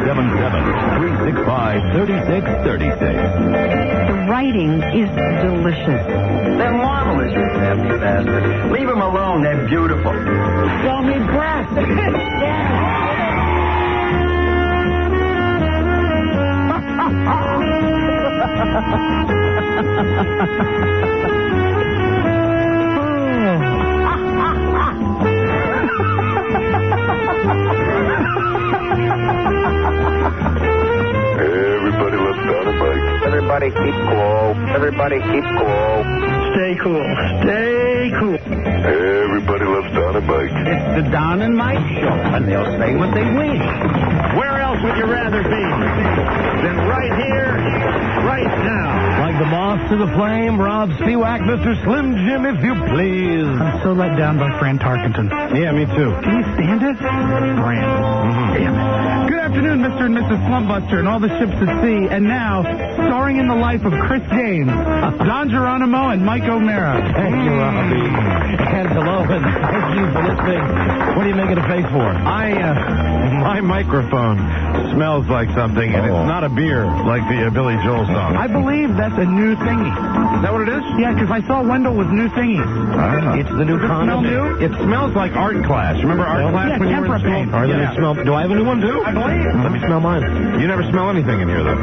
877-365-3636. The writing is delicious. They're marvelous, you nasty bastard. Leave them alone. They're beautiful. Show me breasts. Everybody loves Dynamite. Everybody keep cool. Everybody keep cool. Stay cool. Stay cool. Everybody loves Dynamite. It's the Don and Mike Show, and they'll say what they wish. Where else would you rather be than right here, right now? Like the moth to the flame, Rob Spiewak, Mr. Slim Jim, if you please. I'm so let down by Fran Tarkenton. Yeah, me too. Can you stand it? Fran. Damn it. Good afternoon, Mr. and Mrs. Slumbuster and all the ships at sea. And now, starring in the life of Chris Gaines, Don Geronimo, and Mike O'Mara. Thank you, Robbie. And hello, and thank you for listening. What are you making a face for? My microphone smells like something, and it's not a beer like the Billy Joel song. I believe that's a new thingy. Is that what it is? Yeah, because I saw Wendell with new thingies. It's the new condom. Smell new? It smells like art class. Remember art class when you were in school? All right, let me smell. Do I have a new one, too? I believe. Let me smell mine. You never smell anything in here, though.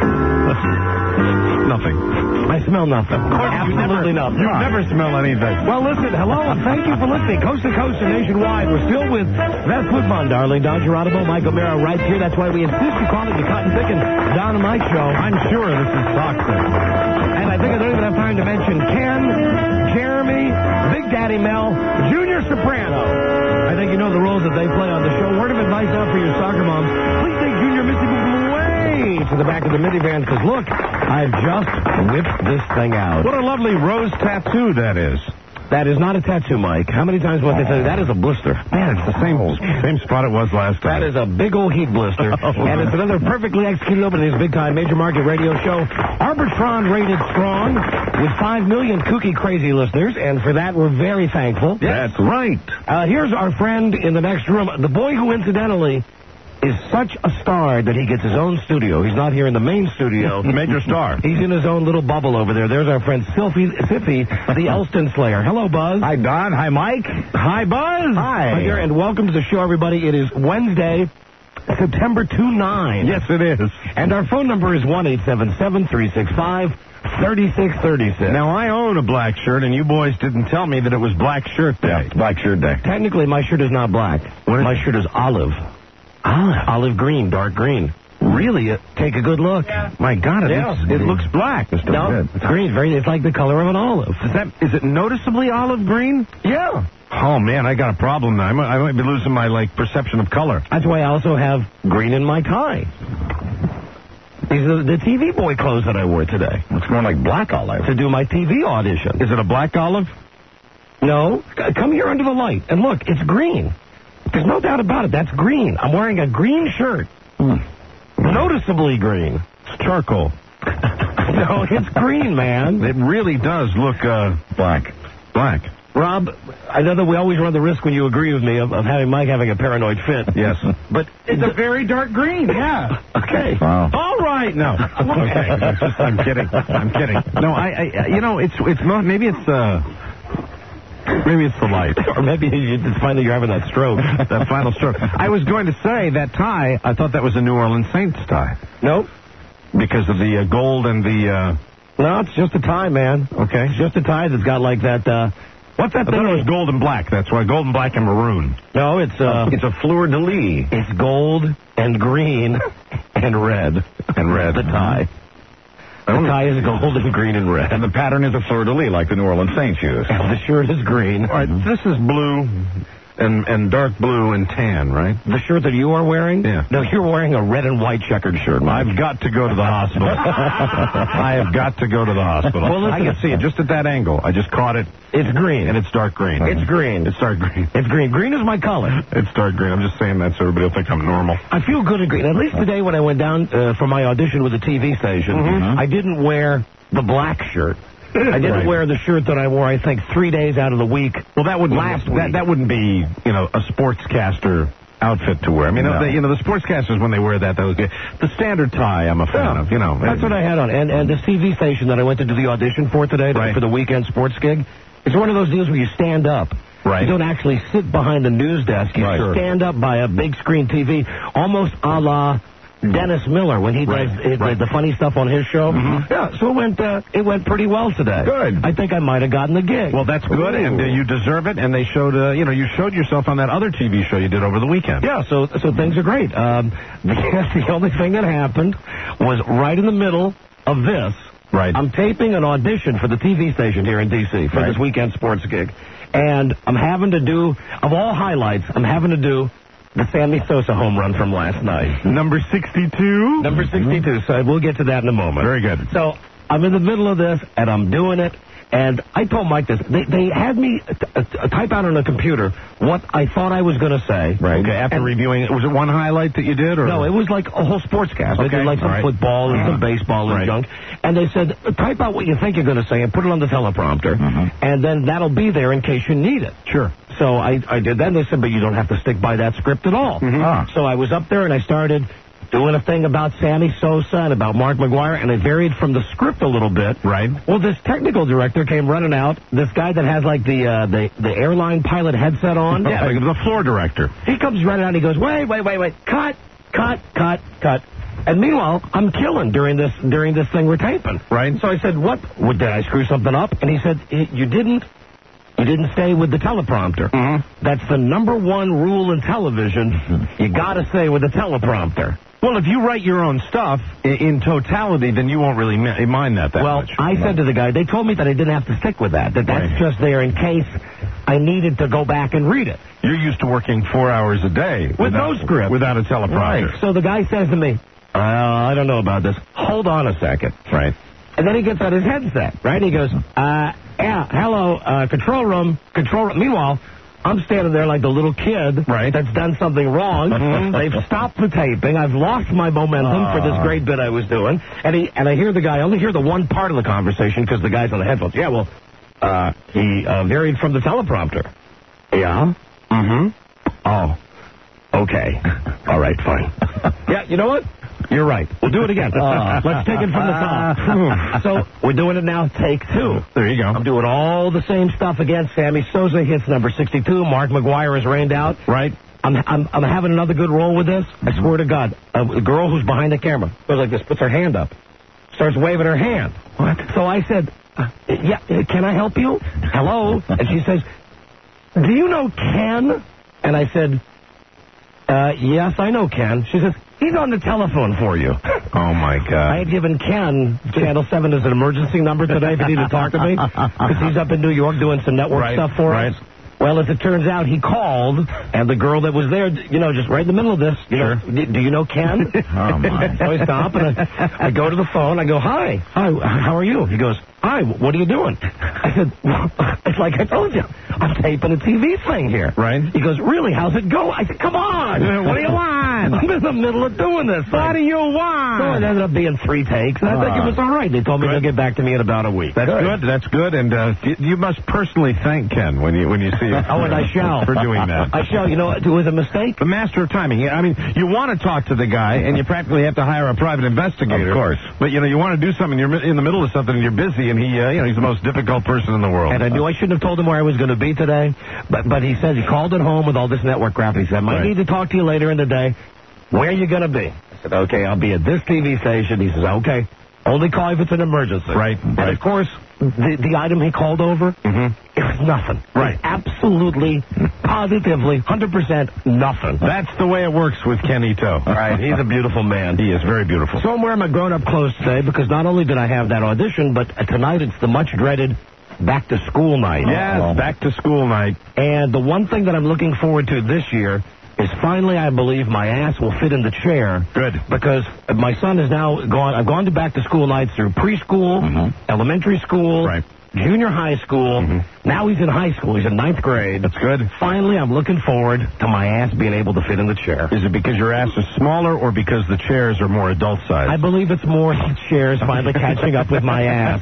Nothing. I smell nothing. Absolutely nothing. You never smell anything. Well, listen, hello, and thank you for listening. Coast to coast and nationwide. We're still with Beth Woodbine, darling. Don Geronimo, Mike O'Mara right here. That's why we insist you call it the Cotton Thick and Don and Mike Show. I'm sure this is toxic. And I think I don't even have time to mention Ken, Jeremy, Big Daddy Mel, Junior Soprano. I think you know the roles that they play on the show. Word of advice out for your soccer moms. Please take Junior Missy away to the back of the minivan because, look, I've just whipped this thing out. What a lovely rose tattoo that is. That is not a tattoo, Mike. How many times must I tell you? That is a blister. Man, it's the same spot it was last time. That is a big old heat blister. And it's another perfectly executed opening of this big-time major market radio show. Arbitron rated strong with 5 million kooky crazy listeners, and for that we're very thankful. That's right. Here's our friend in the next room, the boy who incidentally is such a star that he gets his own studio. He's not here in the main studio. Major star. He's in his own little bubble over there. There's our friend Siffy, the Elston Slayer. Hello, Buzz. Hi, Don. Hi, Mike. Hi, Buzz. Hi. Dear, and welcome to the show, everybody. It is Wednesday, September 29. Yes, it is. And our phone number is 1-877-365-3636. Now, I own a black shirt, and you boys didn't tell me that it was Black Shirt Day. Yeah, it's Black Shirt Day. Technically, my shirt is not black. My shirt is olive. Olive green, dark green. Really? Take a good look. My God, it looks black. It's still good. It's green. It's like the color of an olive. Is it noticeably olive green? Yeah. Oh, man, I got a problem now. I might be losing my, perception of color. That's why I also have green in my tie. These are the TV boy clothes that I wore today. It's more like black olive. To do my TV audition. Is it a black olive? No. Come here under the light. And look, it's green. There's no doubt about it. That's green. I'm wearing a green shirt. Noticeably green. It's charcoal. No, it's green, man. It really does look Black. Rob, I know that we always run the risk when you agree with me of having Mike having a paranoid fit. Yes. But It's a very dark green, yeah. Okay. Wow. All right. No. Okay. I'm kidding. No, it's not. Maybe it's the light. Or maybe it's finally you're having that stroke. That final stroke. I was going to say that tie, I thought that was a New Orleans Saints tie. Nope. Because of the gold and the... No, it's just a tie, man. Okay. It's just a tie that's got like that... what's that I thing? thought it was gold and black. That's why gold and black and maroon. No, it's a fleur-de-lis. It's gold and green and red. The tie. The tie is gold and green and red. And the pattern is a fleur-de-lis like the New Orleans Saints use. And the shirt is green. All right, this is blue and dark blue and tan, right? The shirt that you are wearing? Yeah. No, you're wearing a red and white checkered shirt, Mike. I've got to go to the hospital. I have got to go to the hospital. Well, listen, I can see it just at that angle. I just caught it. It's green. And it's dark green. It's green. It's dark green. It's green. Green is my color. It's dark green. I'm just saying that so everybody will think I'm normal. I feel good in green. At least today when I went down for my audition with the TV station, I didn't wear the black shirt. I didn't wear the shirt that I wore, I think, 3 days out of the week. Well, that wouldn't last week. That wouldn't be, a sportscaster outfit to wear. I mean, the sportscasters, when they wear that, the standard tie I'm a fan of, That's what I had on. And this TV station that I went to do the audition for today, for the weekend sports gig, it's one of those deals where you stand up. Right. You don't actually sit behind the news desk. You stand up by a big screen TV, almost a la Dennis Miller when he does the funny stuff on his show. Mm-hmm. Yeah, so it went pretty well today. Good. I think I might have gotten the gig. Well, that's good, and you deserve it. And they showed, you showed yourself on that other TV show you did over the weekend. Yeah, so things are great. The only thing that happened was right in the middle of this. Right. I'm taping an audition for the TV station here in D.C. for this weekend sports gig. And I'm having to do, of all highlights, I'm having to do the Sammy Sosa home run from last night. Number 62? Number 62, so we'll get to that in a moment. Very good. So I'm in the middle of this, and I'm doing it, and I told Mike this. They had me type out on a computer what I thought I was going to say. Right. Okay, after reviewing it. Was it one highlight that you did? Or? No, it was like a whole sportscast. I did like some football and some baseball and junk. And they said, type out what you think you're going to say and put it on the teleprompter, and then that'll be there in case you need it. Sure. So I did that, and they said, but you don't have to stick by that script at all. So I was up there, and I started doing a thing about Sammy Sosa and about Mark McGwire, and I varied from the script a little bit. Right. Well, this technical director came running out, this guy that has, like, the airline pilot headset on. Yeah, the floor director. He comes running out, and he goes, wait, cut. And meanwhile, I'm killing during this thing we're taping. Right. So I said, what? Did I screw something up? And he said, you didn't stay with the teleprompter. That's the number one rule in television. You got to stay with the teleprompter. Well, if you write your own stuff in totality, then you won't really mind that much. Well, I said to the guy, they told me that I didn't have to stick with that that's just there in case I needed to go back and read it. You're used to working 4 hours a day. With no script. Without a teleprompter. Right. So the guy says to me, I don't know about this. Hold on a second. Right. And then he gets out his headset, right? He goes, hello, control room. Meanwhile, I'm standing there like the little kid that's done something wrong. They've stopped the taping. I've lost my momentum for this great bit I was doing. And I hear the guy, I only hear the one part of the conversation because the guy's on the headphones. Yeah, well, he varied from the teleprompter. Yeah? Oh, okay. All right, fine. Yeah, you know what? You're right. We'll do it again. Let's take it from the top. So we're doing it now, take two. There you go. I'm doing all the same stuff again. Sammy Sosa hits number 62. Mark McGwire is rained out. Right. I'm having another good roll with this. I swear to God. A girl who's behind the camera goes like this, puts her hand up, starts waving her hand. What? So I said, yeah, can I help you? Hello? And she says, do you know Ken? And I said, yes, I know Ken. She says, he's on the telephone for you. Oh, my God. I had given Ken Channel 7 as an emergency number today if he needed to talk to me, because he's up in New York doing some network stuff for us. Well, as it turns out, he called, and the girl that was there, just right in the middle of this, do you know Ken? Oh, my. So I stop, and I go to the phone. I go, hi, how are you? He goes, hi, what are you doing? I said, well, it's like I told you. I'm taping a TV thing here. Right. He goes, really, how's it go? I said, come on. What do you want? I'm in the middle of doing this. What do you want? So it ended up being 3 takes, and I think it was all right. They told me they'll get back to me in about a week. That's good. That's good. And you must personally thank Ken when you see him. Oh, and I shall. For doing that. I shall. It was a mistake. The master of timing. I mean, you want to talk to the guy, and you practically have to hire a private investigator. Of course. But, you want to do something, you're in the middle of something, and you're busy, and he's the most difficult person in the world. And I knew I shouldn't have told him where I was going to be today, but he says he called at home with all this network crap. He said, I might need to talk to you later in the day. Where are you going to be? I said, okay, I'll be at this TV station. He says, okay. Only call if it's an emergency. Right. And, of course, the item he called over, it was nothing. Right. Absolutely, positively, 100% nothing. That's the way it works with Ken Ito. All right, he's a beautiful man. He is very beautiful. So I'm wearing my grown-up clothes today because not only did I have that audition, but tonight it's the much-dreaded back-to-school night. Yes, back-to-school night. And the one thing that I'm looking forward to this year is finally, I believe, my ass will fit in the chair. Good. Because my son is now gone. I've gone to back-to-school nights through preschool, elementary school, junior high school. Now he's in high school. He's in 9th grade. That's good. Finally, I'm looking forward to my ass being able to fit in the chair. Is it because your ass is smaller or because the chairs are more adult size? I believe it's more the chairs finally catching up with my ass.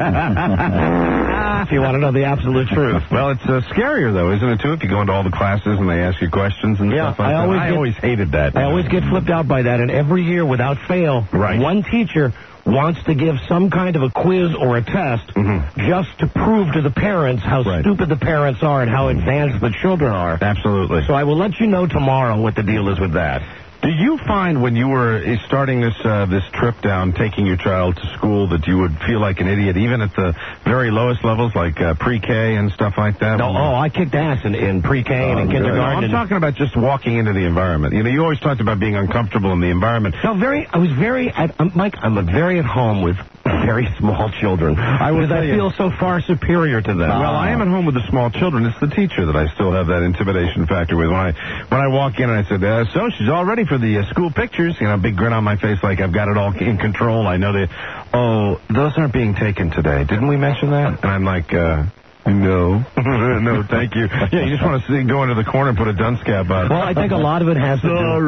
If you want to know the absolute truth. Well, it's scarier, though, isn't it, too, if you go into all the classes and they ask you questions and stuff like that? I always hated that. I always get flipped out by that, and every year, without fail, one teacher wants to give some kind of a quiz or a test just to prove to the parents how stupid the parents are and how advanced the children are. Absolutely. So I will let you know tomorrow what the deal is with that. Do you find when you were starting this trip down, taking your child to school, that you would feel like an idiot, even at the very lowest levels, like pre-K and stuff like that? No, I kicked ass in pre-K and in kindergarten. No, I'm talking about just walking into the environment. You know, you always talked about being uncomfortable in the environment. No, Mike, I'm very at home with very small children. I feel so far superior to them. Well, I am at home with the small children. It's the teacher that I still have that intimidation factor with. When I walk in and I said, so she's all ready for the school pictures, you know, big grin on my face like I've got it all in control. I know those aren't being taken today. Didn't we mention that? And I'm like, no. No, thank you. Yeah, you just want to go into the corner and put a dunce cap on. Well, I think a lot of it has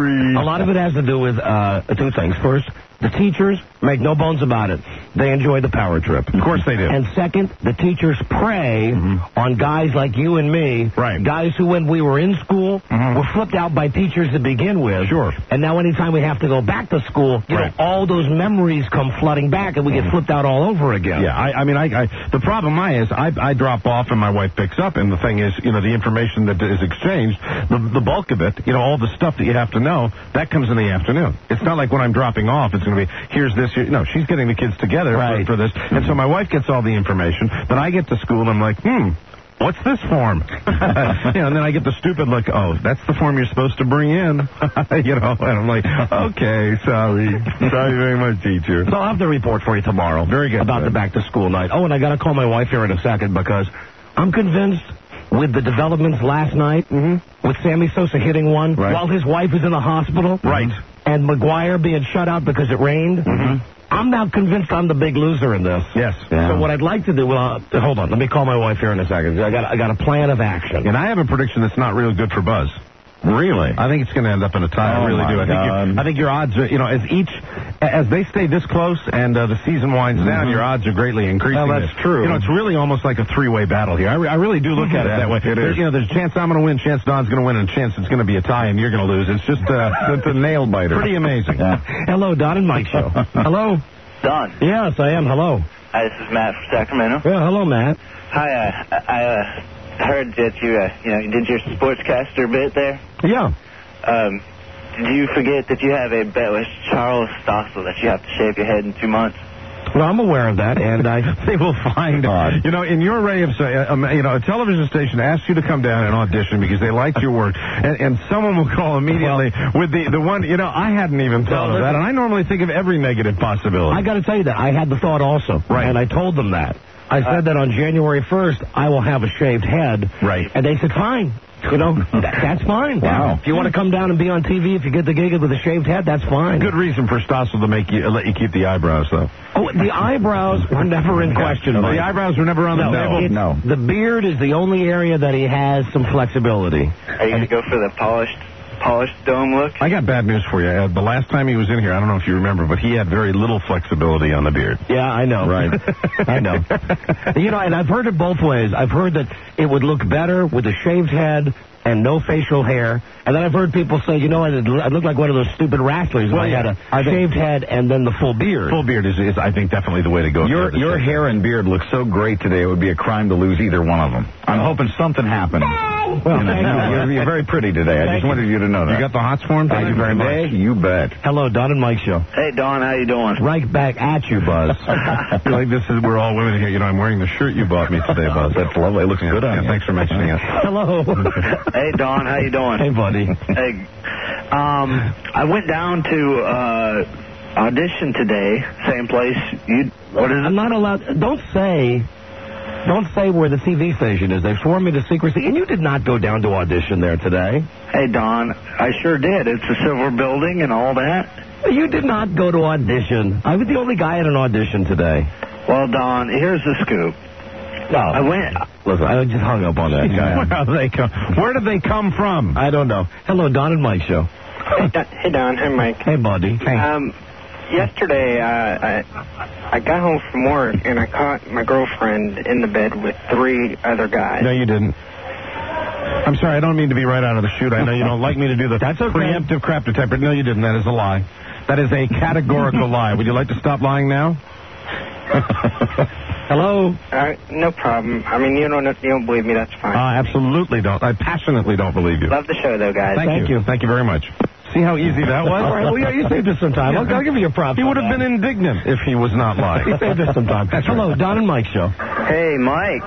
to do with two things. First, the teachers, make no bones about it, they enjoy the power trip. Of course they do. And second, the teachers prey on guys like you and me, guys who, when we were in school, were flipped out by teachers to begin with. Sure. And now anytime we have to go back to school, you know, all those memories come flooding back and we get flipped out all over again. Yeah, I mean, the problem is I drop off and my wife picks up, and the thing is, you know, the information that is exchanged, the bulk of it, you know, all the stuff that you have to know, that comes in the afternoon. It's not like when I'm dropping off, it's going to be, here's this, no, she's getting the kids together for this, and so my wife gets all the information, then I get to school and I'm like, what's this form? And then I get the stupid look, that's the form you're supposed to bring in. You know, and I'm like, okay, sorry very much, teacher. So I'll have the report for you tomorrow. Very good. About the back-to-school night. Oh, and I got to call my wife here in a second because I'm convinced with the developments last night, with Sammy Sosa hitting one while his wife is in the hospital. And McGuire being shut out because it rained. I'm now convinced I'm the big loser in this. Yes. So what I'd like to do, hold on, let me call my wife here in a second. I got a plan of action. And I have a prediction that's not real good for Buzz. Really? I think it's going to end up in a tie. I really do. I think your odds are, you know, as they stay this close and the season winds down, your odds are greatly increasing. Well, that's true. You know, it's really almost like a three-way battle here. I really do look at it that way. It is. You know, there's a chance I'm going to win, chance Don's going to win, and a chance it's going to be a tie and you're going to lose. It's just it's a nail biter. Pretty amazing. Hello, Don and Mike Show. Hello? Don. Yes, I am. Hello. Hi, this is Matt from Sacramento. Yeah, hello, Matt. Hi, I heard that you did your sportscaster bit there. Yeah. Did you forget that you have a bet with Charles Stossel that you have to shave your head in 2 months? Well, I'm aware of that, and they will find out. You know, in your array of, a television station asks you to come down and audition because they liked your work, and someone will call immediately with the one, you know, I hadn't even thought of that, and I normally think of every negative possibility. I got to tell you that. I had the thought also, and I told them that. I said that on January 1st, I will have a shaved head. Right. And they said, fine. You know, that's fine. Wow. If you want to come down and be on TV, if you get the gig with a shaved head, that's fine. Good reason for Stossel to let you keep the eyebrows, though. Oh, the eyebrows were never in question. The eyebrows were never on the table? No. The beard is the only area that he has some flexibility. Are you going to go for the polished dome look? I got bad news for you. The last time he was in here, I don't know if you remember, but he had very little flexibility on the beard. Yeah, I know. Right. I know. You know, and I've heard it both ways. I've heard that it would look better with a shaved head and no facial hair. And then I've heard people say, you know, I look like one of those stupid wrestlers if I had a shaved head and then the full beard. Full beard is I think, definitely the way to go. Your hair and beard look so great today, it would be a crime to lose either one of them. I'm hoping something happened. Well, you're very pretty today. I just wanted you to know that. You got the hots for him? Thank you very much. You bet. Hello, Don and Mike Show. Hey, Don, how you doing? Right back at you, Buzz. Like we're all women here. You know, I'm wearing the shirt you bought me today, Buzz. That's lovely. It looks good on you. Thanks for mentioning it. Hello. Hey, Don, how you doing? Hey, buddy. Hey, I went down to audition today, same place. What is it? I'm not allowed. Don't say where the TV station is. They've sworn me to secrecy, and you did not go down to audition there today. Hey, Don, I sure did. It's a silver building and all that. You did not go to audition. I was the only guy at an audition today. Well, Don, here's the scoop. No. I went. Listen, I just hung up on that guy. Where did they come from? I don't know. Hello, Don and Mike show. Hey, Don. Hey, Mike. Hey, buddy. Yesterday, I got home from work, and I caught my girlfriend in the bed with 3 other guys. No, you didn't. I'm sorry, I don't mean to be right out of the chute. I know you don't like me to do the preemptive crap detector. No, you didn't. That is a lie. That is a categorical lie. Would you like to stop lying now? Hello? No problem. I mean, you don't believe me, that's fine. Absolutely don't. I passionately don't believe you. Love the show, though, guys. Thank you. Thank you very much. See how easy that was? All right, well, you saved us some time. I'll give you a prop. He would have been indignant if he was not lying. He saved us some time. Hello, Don and Mike show. Hey, Mike.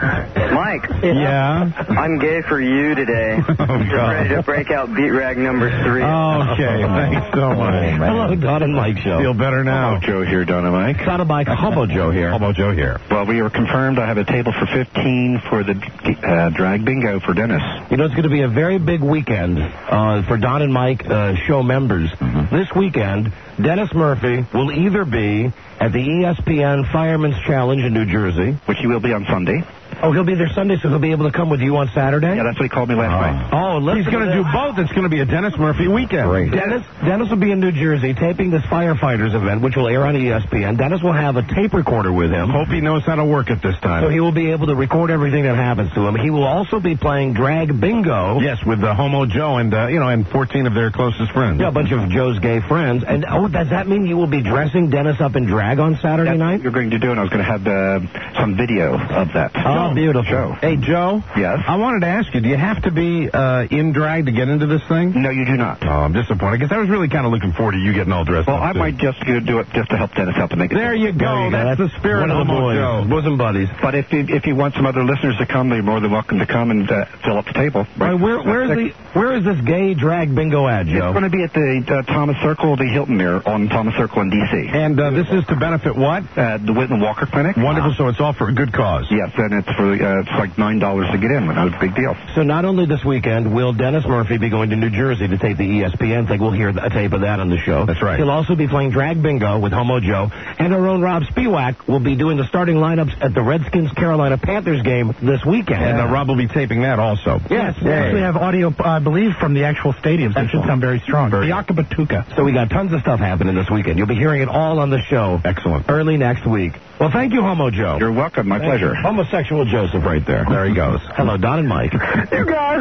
Mike. Yeah? I'm gay for you today. Just ready to break out beat rag number 3. Okay, thanks so much. Hello, Don and Mike show. Feel better now. Hobo Joe here, Don and Mike. Don and Mike, Hobo Joe here. Hobo Joe here. Well, we are confirmed. I have a table for 15 for the drag bingo for Dennis. You know, it's going to be a very big weekend for Don and Mike show members. This weekend, Dennis Murphy will either be at the ESPN Fireman's Challenge in New Jersey, which he will be on Sunday. Oh, he'll be there Sunday, so he'll be able to come with you on Saturday? Yeah, that's what he called me last night. Oh, he's going to do both. It's going to be a Dennis Murphy weekend. Great. Dennis will be in New Jersey taping this firefighters event, which will air on ESPN. Dennis will have a tape recorder with him. Hope he knows how to work it this time. So he will be able to record everything that happens to him. He will also be playing drag bingo. Yes, with Homo Joe and 14 of their closest friends. Yeah, a bunch of Joe's gay friends. And does that mean you will be dressing Dennis up in drag on Saturday night? You're going to do, and I was going to have some video of that. Oh, beautiful. Show. Hey, Joe. Yes? I wanted to ask you, do you have to be in drag to get into this thing? No, you do not. Oh, I'm disappointed, because I was really kind of looking forward to you getting all dressed up. Well, I might just do it just to help Dennis out to make it. There you go. That's the spirit of Homo Joe. Bosom buddies. But if you want some other listeners to come, they're more than welcome to come and fill up the table. Right. Where is this gay drag bingo at, Joe? It's going to be at the Thomas Circle, the Hilton there on Thomas Circle in D.C. And this is to benefit what? The Whitman Walker Clinic. Wonderful. So it's all for a good cause. Yes, and it's for it's like $9 to get in. Not a big deal. So not only this weekend will Dennis Murphy be going to New Jersey to tape the ESPN thing. We'll hear a tape of that on the show. That's right. He'll also be playing drag bingo with Homo Joe. And our own Rob Spiewak will be doing the starting lineups at the Redskins-Carolina Panthers game this weekend. And Rob will be taping that also. Yes, we actually have audio, I believe, from the actual stadiums. That should sound very strong. The Yakabatuka. So we got tons of stuff happening this weekend. You'll be hearing it all on the show. Excellent. Early next week. Well, thank you, Homo Joe. You're welcome. My pleasure. Homosexual Joseph right there. There he goes. Hello, Don and Mike. You guys,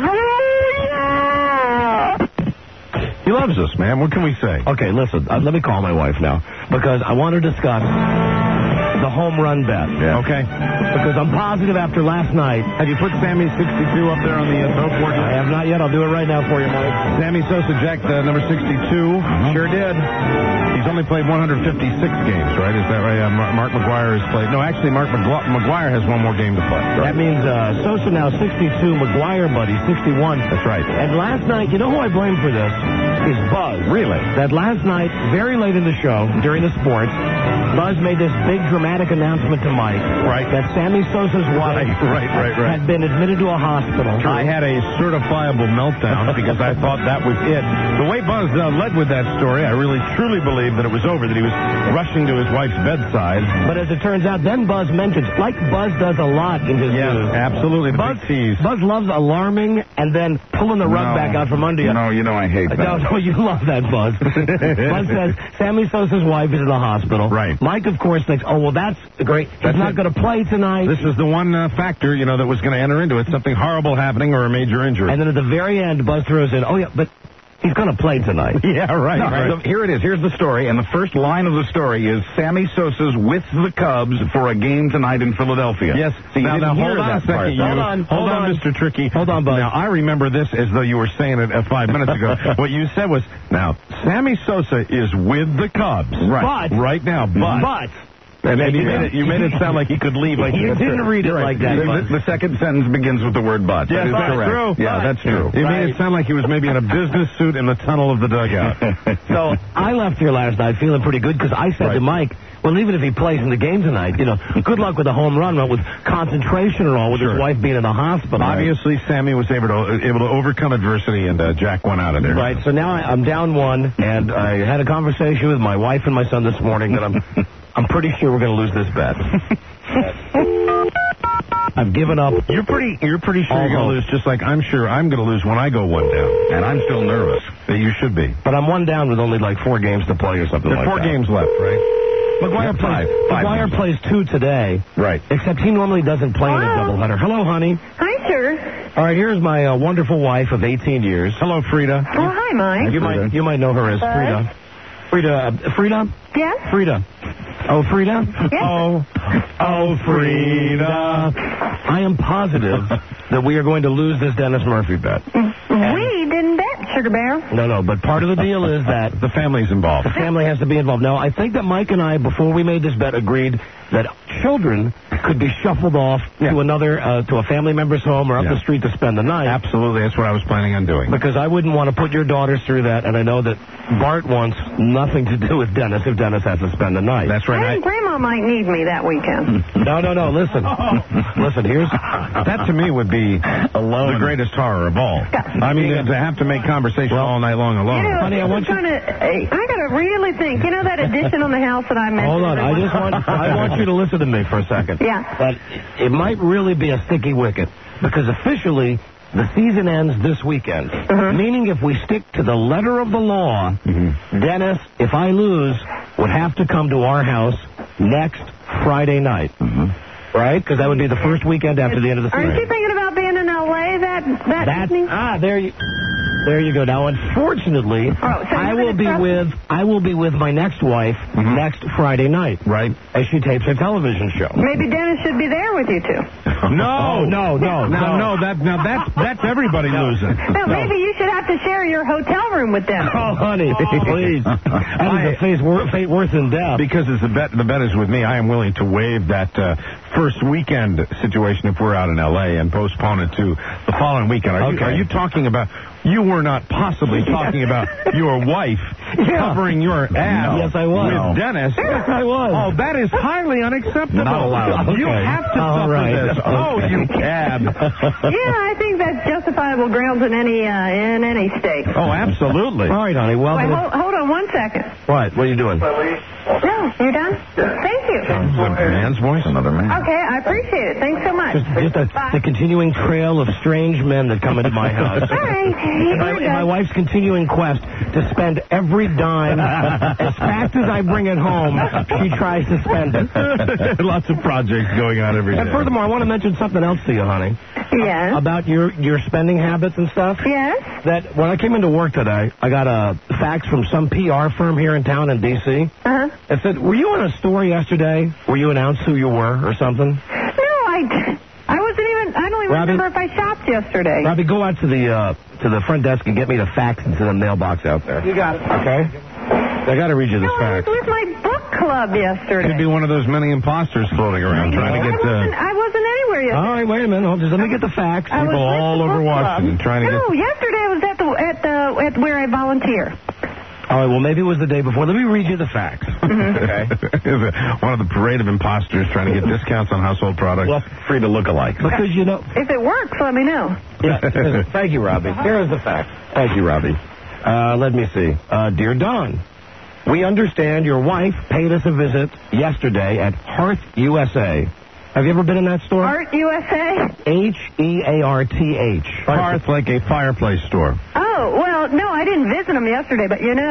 He loves us, man. What can we say? Okay, listen. Let me call my wife now, because I want to discuss the home run bet. Yeah. Okay. Because I'm positive after last night. Have you put Sammy's 62 up there on the vote board? I have not yet. I'll do it right now for you, Mike. Sammy Sosa jacked number 62. Sure did. He's only played 156 games, right? Is that right? Mark McGuire has played. No, actually, Mark McGuire has one more game to play. Right? That means Sosa now 62, McGuire, buddy, 61. That's right. And last night, you know who I blame for this? Is Buzz. Really? That last night, very late in the show, during the sports, Buzz made this big dramatic announcement to Mike. Right. That Sammy Sosa's wife right. had been admitted to a hospital. I had a certifiable meltdown because I thought that was it. The way Buzz led with that story, I really truly believed that it was over, that he was rushing to his wife's bedside. But as it turns out, then Buzz mentions, like Buzz does a lot in his news. Absolutely. Buzz loves alarming and then pulling the rug back out from under you. No, I hate that. No, you love that, Buzz. Buzz says Sammy Sosa's wife is in the hospital. Right. Mike, of course, thinks, oh, well, that's great. He's not going to play tonight. This is the one factor, that was going to enter into it. Something horrible happening or a major injury. And then at the very end, Buzz throws in, oh, yeah, but he's going to play tonight. Yeah, right. No, right. Here it is. Here's the story. And the first line of the story is Sammy Sosa's with the Cubs for a game tonight in Philadelphia. Yes. So you didn't hear hold on that a second. part. Hold on, Mr. Tricky. Hold on, Buzz. Now, I remember this as though you were saying it 5 minutes ago. What you said was, now, Sammy Sosa is with the Cubs. Right. But. Right now, but. And you made it sound like he could leave. Like you didn't read it like that. The second sentence begins with the word but. Yes, that is that's correct. true. Yeah, that's true. You made it sound like he was maybe in a business suit in the tunnel of the dugout. So I left here last night feeling pretty good because I said to Mike, well, even if he plays in the game tonight, good luck with the home run, with concentration and all, with his wife being in the hospital. Obviously, Sammy was able to overcome adversity, and Jack went out of there. Right, so now I'm down one, and I had a conversation with my wife and my son this morning that I'm pretty sure we're going to lose this bet. I've given up. You're pretty sure you're going to lose, just like I'm sure I'm going to lose when I go one down. And I'm still nervous. You should be. But I'm one down with only like 4 games to play or something There are like 4 that. games left, right? McGuire plays 2 today. Right. Except he normally doesn't play in a doubleheader. Hello, honey. Hi, sir. All right, here's my wonderful wife of 18 years. Hello, Frida. Oh, hi, Mike. You might know her as Frida. Frida? Yes? Frida. Oh, Frida? Yes. Oh, Frida. I am positive that we are going to lose this Dennis Murphy bet. We didn't bet, Sugar Bear. No, but part of the deal is that The family's involved. the family has to be involved. Now, I think that Mike and I, before we made this bet, agreed that children could be shuffled off to another, to a family member's home or up the street to spend the night. Absolutely, that's what I was planning on doing. Because I wouldn't want to put your daughters through that, and I know that Bart wants nothing to do with Dennis if Dennis has to spend the night. That's right. And Grandma might need me that weekend. No, listen. Listen, here's... That to me would be the greatest horror of all. I mean, to have to make conversation all night long alone. You know, Honey, I want you... I gotta really think. You know that addition on the house that I mentioned? Hold on, I want you to listen to me for a second. Yeah. But it might really be a sticky wicket, because officially the season ends this weekend. Meaning if we stick to the letter of the law, Dennis, if I lose, would have to come to our house next Friday night. Right? Because that would be the first weekend after the end of the season. Aren't you thinking about being in L.A. that evening? There you go. Now, unfortunately, so I will be with my next wife next Friday night, right? As she tapes her television show. Maybe Dennis should be there with you two. No. That's everybody losing. No, maybe you should have to share your hotel room with Dennis. Oh, honey, please. That is a fate worse than death. Because the bet is with me. I am willing to waive that first weekend situation if we're out in L.A. and postpone it to the following weekend. Are you talking about... You were not possibly talking about your wife covering your ass Yes, I was. with Dennis. Yes, I was. Oh, that is highly unacceptable. Not allowed. You have to suffer this. Oh, you cab. Yeah, I think that's justifiable grounds in any state. Oh, absolutely. All right, honey. Well, Wait, hold on 1 second. what are you doing? No, you done? Thank you. Is that a man's voice? Another man. Okay, I appreciate it. Thanks so much. Just the continuing trail of strange men that come into my house. All right. And my wife's continuing quest to spend every dime as fast as I bring it home. She tries to spend it. Lots of projects going on every day. And furthermore, I want to mention something else to you, honey. Yes. About your spending habits and stuff. Yes. That when I came into work today, I got a fax from some PR firm here in town in D.C. It said, "Were you in a store yesterday where you announced who you were or something?" No, I wasn't even. I don't even remember if I shopped yesterday. Robbie, go out to the front desk and get me the fax into the mailbox out there. You got it. Okay. I got to read you this No, I fax. was with my book club yesterday. Could be one of those many imposters floating around trying to get I wasn't anywhere yesterday. All right, wait a minute. Just let me get the facts. I was people with all the over book Washington club. trying to No, get... yesterday I was at where I volunteer. All right, well, maybe it was the day before. Let me read you the facts. Okay. One of the parade of imposters trying to get discounts on household products. Well, free to look alike. Because, you know... If it works, let me know. Yeah. Thank you, Robbie. Here is the fact. Thank you, Robbie. Let me see. Dear Don, we understand your wife paid us a visit yesterday at Hearth USA. Have you ever been in that store? Hearth USA? H-E-A-R-T-H. Hearth, like a fireplace store. Oh, well, no, I didn't visit them yesterday, but, we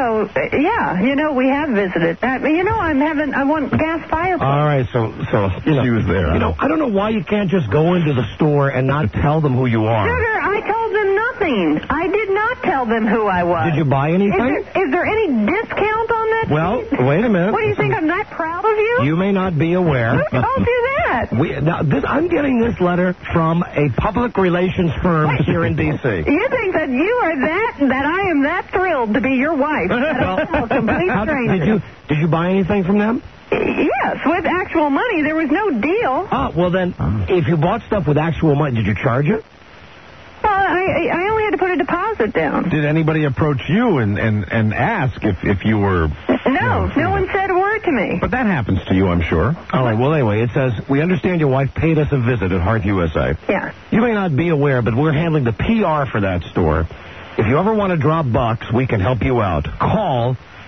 have visited. I want gas fireplace. All right, so she was there. I don't know why you can't just go into the store and not tell them who you are. Sugar, I told them nothing. I did not tell them who I was. Did you buy anything? Is there any discount on that? Well, wait a minute. What do you think? I'm not proud of you? You may not be aware. Who told you that? I'm getting this letter from a public relations firm here in D.C. You think that you are that I am that thrilled to be your wife? A complete stranger. Did you buy anything from them? Yes, with actual money. There was no deal. Oh, well then, if you bought stuff with actual money, did you charge it? Well, I only had to put a deposit down. Did anybody approach you and ask if you were... No one said a word to me. But that happens to you, I'm sure. All right, well, anyway, it says, we understand your wife paid us a visit at Hearth USA. Yeah. You may not be aware, but we're handling the PR for that store. If you ever want to drop bucks, we can help you out. Call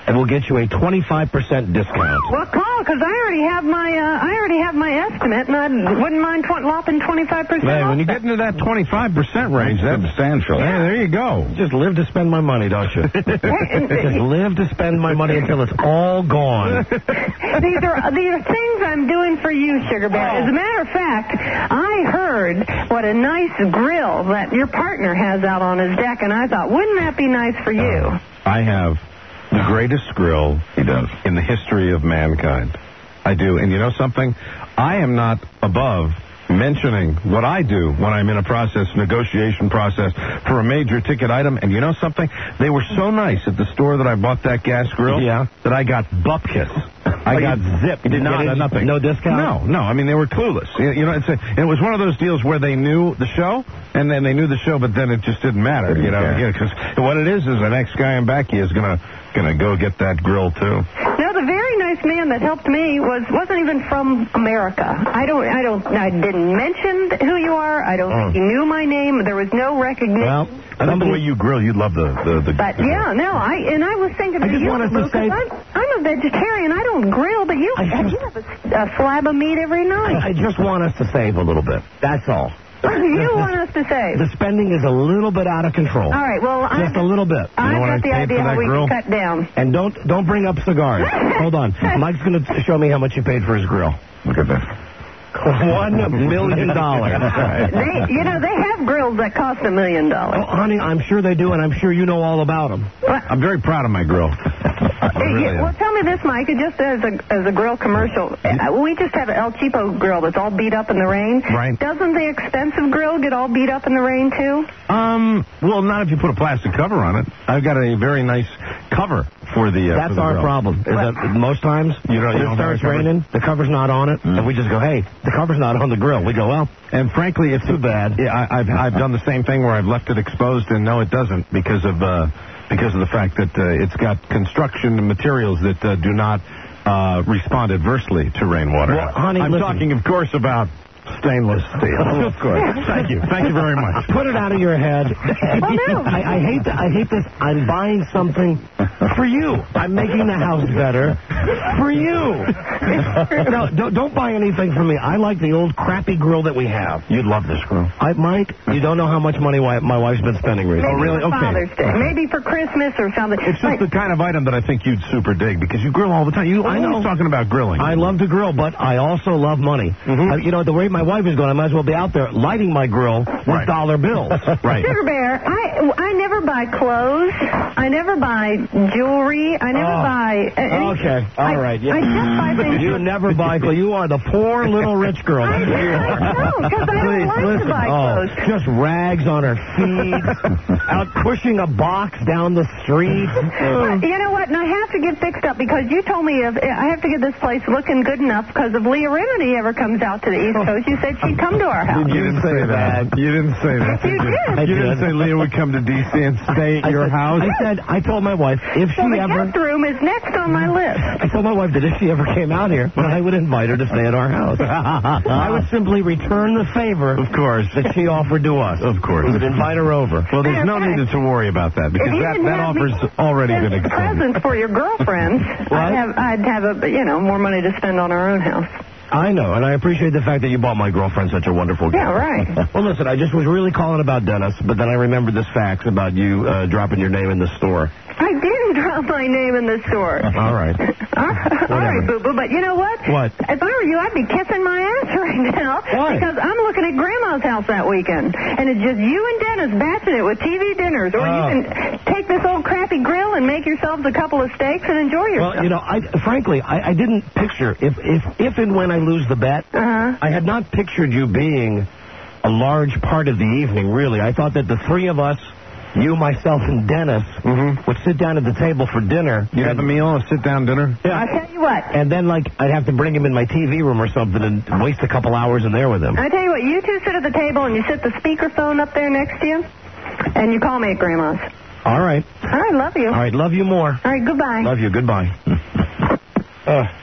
and we'll get you a 25% discount. Well, call, because I already have my estimate, and I wouldn't mind lopping 25% Hey, off. when you get into that 25% range, that's substantial. Hey, there you go. Just live to spend my money, don't you? Just live to spend my money until it's all gone. These are things I'm doing for you, Sugar Bear. As a matter of fact, I heard what a nice grill that your partner has out on his deck, and I thought, wouldn't that be nice for you? I have the greatest grill in the history of mankind. I do. And you know something? I am not above mentioning what I do when I'm in a negotiation process for a major ticket item. And you know something? They were so nice at the store that I bought that gas grill that I got bupkis. I got zip. You did not nothing. No discount? No. I mean, they were clueless. You know, it was one of those deals where they knew the show, and then they knew the show, but then it just didn't matter. Because what it is the next guy in Becky is gonna go get that grill too. No, the very nice man that helped me wasn't even from America. I didn't mention who you are. I don't think he knew my name. There was no recognition. Well, I think the way you grill, you'd love the But yeah, no, I was thinking of you, Luke, 'cause I'm a vegetarian. I don't grill, but you have a slab of meat every night. I just want us to save a little bit. That's all. You want us to save. The spending is a little bit out of control. All right, well, just a little bit. I got the idea how we can cut down. And don't bring up cigars. Hold on. Mike's going to show me how much you paid for his grill. Look at that. $1 million. They have grills that cost $1 million. Oh, honey, I'm sure they do, and I'm sure you know all about them. I'm very proud of my grill. Well, tell me this, Mike, just as a grill commercial. We just have an El Cheapo grill that's all beat up in the rain. Right. Doesn't the expensive grill get all beat up in the rain, too? Well, not if you put a plastic cover on it. I've got a very nice cover for the That's our grill. problem. Is that most times you when it starts raining, the cover's not on it, and we just go, hey, the cover's not on the grill. We go, well, and frankly, it's too bad. Yeah, I've done the same thing where I've left it exposed, and no, it doesn't because of the fact that it's got construction materials that do not respond adversely to rainwater. Well, honey, I'm talking, of course, about stainless steel. Of course. Thank you very much. Put it out of your head. I hate this. I'm buying something for you. I'm making the house better for you. No, don't buy anything for me. I like the old crappy grill that we have. You'd love this grill. Mike, you don't know how much money my wife's been spending recently. Maybe really? for Okay. Father's Day. Maybe for Christmas or something. It's just the kind of item that I think you'd super dig because you grill all the time. I know. Talking about grilling. I love to grill, but I also love money. The way my wife is going, I might as well be out there lighting my grill with dollar bills. Right. Sugar Bear, I never buy clothes. I never buy jewelry. I never buy... Okay. All right. Yeah. I just buy things... You never buy clothes. You are the poor little rich girl. I know, because I don't like to buy clothes. Just rags on her feet, out pushing a box down the street. You know what? And I have to get fixed up because you told me I have to get this place looking good enough because if Leah Remedy ever comes out to the East Coast, you said she'd come to our house. You didn't say that. You didn't say that. You did. You didn't say Leah would come to D.C. and stay at your house. I told my wife if she the ever... guest room is next on my list. I told my wife that if she ever came out here, I would invite her to stay at our house. I would simply return the favor, of course, that she offered to us. Of course. We would invite her over. Well, there's no need to worry about that because that offer's already been extended. Presents for your girlfriends. I'd have more money to spend on our own house. I know, and I appreciate the fact that you bought my girlfriend such a wonderful gift. Yeah, right. Well, listen, I just was really calling about Dennis, but then I remembered this fact about you dropping your name in the store. I didn't drop my name in the store. All right. All right, boo-boo, but you know what? What? If I were you, I'd be kissing my ass right now. Why? Because I'm looking at Grandma's house that weekend, and it's just you and Dennis batching it with TV dinners. Or you can take this old crappy grill and make yourselves a couple of steaks and enjoy yourself. Well, frankly, I didn't picture, if and when I lose the bet, I had not pictured you being a large part of the evening, really. I thought that the three of us, you, myself, and Dennis, would sit down at the table for dinner. You'd have a meal, a sit-down dinner? Yeah. I tell you what. And then, I'd have to bring him in my TV room or something and waste a couple hours in there with him. I tell you what, you two sit at the table and you sit the speakerphone up there next to you, and you call me at Grandma's. All right. All right, love you. All right, love you more. All right, goodbye. Love you, goodbye.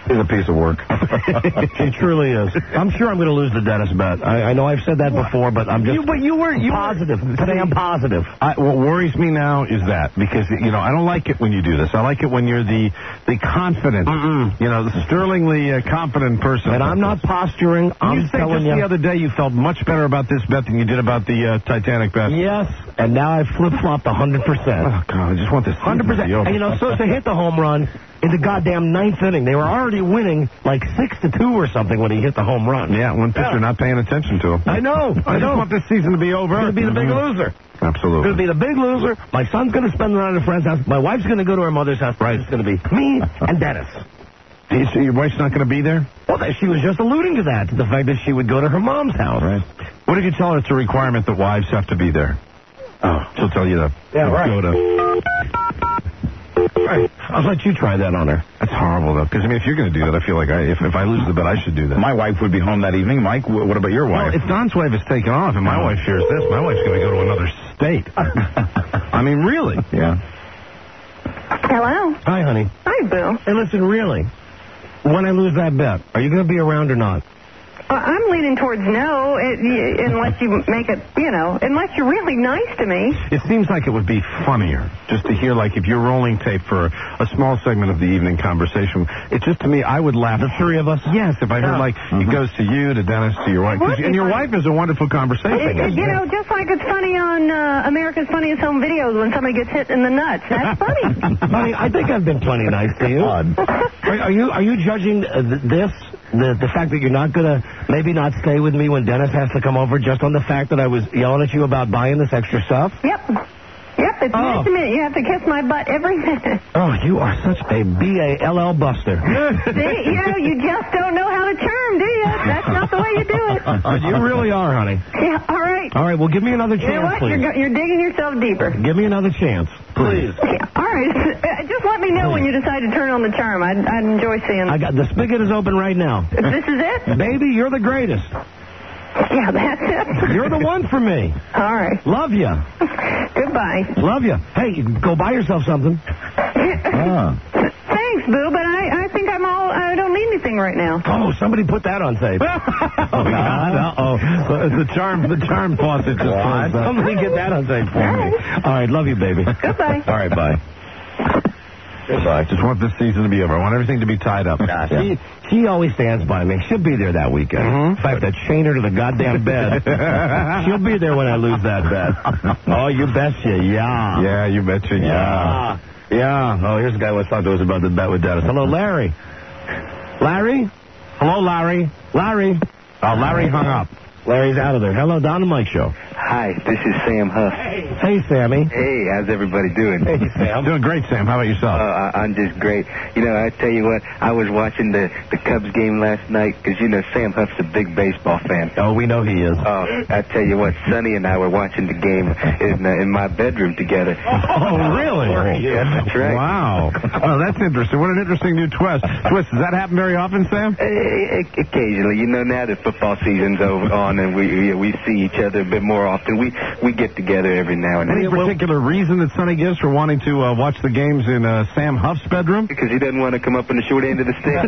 He's a piece of work. She truly is. I'm sure I'm going to lose the Dennis bet. I know I've said that before, but I'm just you were positive. Today I'm positive. What worries me now is that, because, I don't like it when you do this. I like it when you're the confident, the sterlingly confident person. And I'm not posturing. I'm telling you. The other day you felt much better about this bet than you did about the Titanic bet. Yes, and now I've flip-flopped 100%. Oh, God, I just want this 100%. And, Sosa hit the home run in the goddamn ninth inning. They were already winning like 6-2 or something when he hit the home run. Yeah, one pitcher not paying attention to him. I know. I just want this season to be over. It's going to be the big loser. Absolutely. It's going to be the big loser. My son's going to spend the night at a friend's house. My wife's going to go to her mother's house. Right. It's going to be me and Dennis. So your wife's not going to be there? Well, she was just alluding to that, to the fact that she would go to her mom's house. Right. What did you tell her it's a requirement that wives have to be there? Oh, she'll tell you to go to... Right. I'll let you try that on her. That's horrible, though, because, if you're going to do that, I feel like if I lose the bet, I should do that. My wife would be home that evening. Mike, what about your wife? Well, if Don's wife is taken off and my wife shares this, my wife's going to go to another state. Really? Yeah. Hello. Hi, honey. Hi, Boo. Hey, listen, really, when I lose that bet, are you going to be around or not? I'm leaning towards no, unless you make it, unless you're really nice to me. It seems like it would be funnier just to hear, like, if you're rolling tape for a small segment of the evening conversation. It just, to me, I would laugh. The three of us? Yes, if I heard, it goes to you, to Dennis, to your wife. And your wife is a wonderful conversation. Just like it's funny on America's Funniest Home Videos when somebody gets hit in the nuts. That's funny. Honey, I think I've been plenty nice to you. Are you judging this? The fact that you're not going to maybe not stay with me when Dennis has to come over just on the fact that I was yelling at you about buying this extra stuff? Yep, it's minute to minute. You have to kiss my butt every minute. Oh, you are such a B-A-L-L buster. See, you just don't know how to charm, do you? That's not the way you do it. You really are, honey. Yeah, all right. All right, well, give me another chance, You know what? please. You're digging yourself deeper. Give me another chance, please. Yeah, all right. Just let me know when you decide to turn on the charm. I'd enjoy seeing it. The spigot is open right now. This is it? Baby, you're the greatest. Yeah, that's it. You're the one for me. All right. Love you. Goodbye. Love you. Hey, go buy yourself something. Thanks, Boo, but I think I don't need anything right now. Oh, somebody put that on tape. Oh, God. Uh-oh. The charm faucet just closed up. Somebody get that on tape for me. All right, love you, baby. Goodbye. All right, bye. Goodbye. Just want this season to be over. I want everything to be tied up. She always stands by me. She'll be there that weekend. In fact, I chain her to the goddamn bed. She'll be there when I lose that bet. Oh, you betcha, yeah. Yeah, you betcha, yeah. Yeah. Oh, here's a guy who wants to talk to us about the bet with Dennis. Hello, Larry. Larry? Hello, Larry. Larry. Oh, Larry hung up. Larry's out of there. Hello, Don and Mike Show. Hi, this is Sam Huff. Hey, Sammy. Hey, how's everybody doing? Hey, Sam. Doing great, Sam. How about yourself? I'm just great. I tell you what, I was watching the Cubs game last night because, Sam Huff's a big baseball fan. Oh, we know he is. Oh, I tell you what, Sonny and I were watching the game in my bedroom together. Oh, really? Yeah, that's right. Wow. Oh, that's interesting. What an interesting new twist. Does that happen very often, Sam? Occasionally. Now that football season's on and we see each other a bit more often, we get together every now and then. Any particular reason that Sonny gives for wanting to watch the games in Sam Huff's bedroom? Because he doesn't want to come up in the short end of the stick.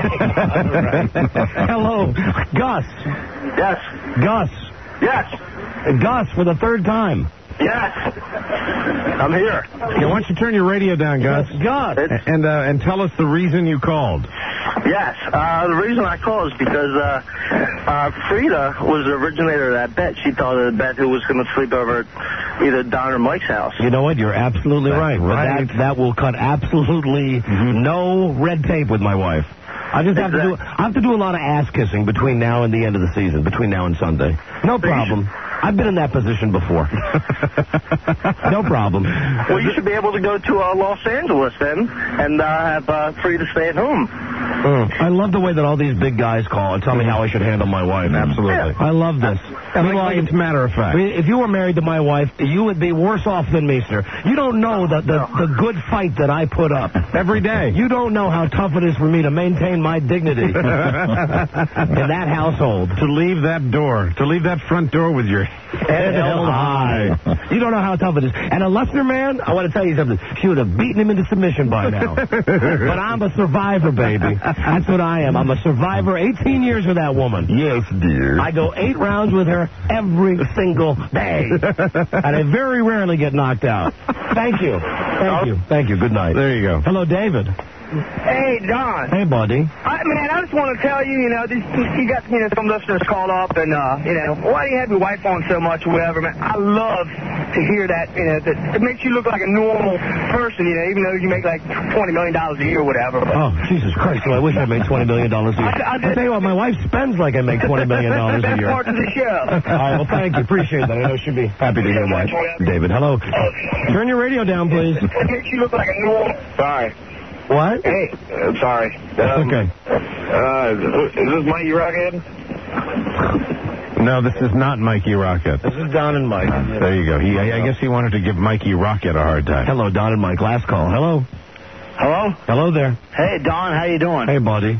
Hello, Gus. Yes. Gus. Yes. Gus, for the third time. Yes. I'm here. Yeah, why don't you turn your radio down, Gus? Gus. And tell us the reason you called. Yes. The reason I called is because Frida was the originator of that bet. She thought of the bet who was going to sleep over at either Don or Mike's house. You know what? You're absolutely right. right. That will cut absolutely no red tape with my wife. I just have to do a lot of ass kissing between now and the end of the season, between now and Sunday. No problem. I've been in that position before. No problem. Well, you should be able to go to Los Angeles then and have Frida stay at home. I love the way that all these big guys call and tell me how I should handle my wife. Absolutely. I love this. Like it's a matter of fact. If you were married to my wife, you would be worse off than me, sir. You don't know the good fight that I put up every day. You don't know how tough it is for me to maintain my dignity in that household. To leave that front door with your head held high. You don't know how tough it is. And a Lesnar man, I want to tell you something. She would have beaten him into submission by now. But I'm a survivor, baby. baby. That's what I am. I'm a survivor. 18 years with that woman. Yes, dear. I go 8 rounds with her every single day. And I very rarely get knocked out. Thank you. Thank you. Thank you. Good night. There you go. Hello, David. Hey, Don. Hey, buddy. I just want to tell you, you got, some listeners called up and, why do you have your wife on so much or whatever, man? I love to hear that, that it makes you look like a normal person, even though you make like $20 million a year or whatever. Oh, Jesus Christ. Well, I wish I made $20 million a year. I tell you what, my wife spends like I make $20 million a year. That's part of the show. All right, well, thank you. Appreciate that. I know she'd be happy to hear that. David, hello. Turn your radio down, please. It makes you look like a normal... Sorry. What? Hey, sorry. Okay. Is this Mikey Rockhead? No, this is not Mikey Rocket. This is Don and Mike. There you go. I guess he wanted to give Mikey Rocket a hard time. Hello, Don and Mike. Last call. Hello. Hello? Hello there. Hey, Don, how you doing? Hey, buddy.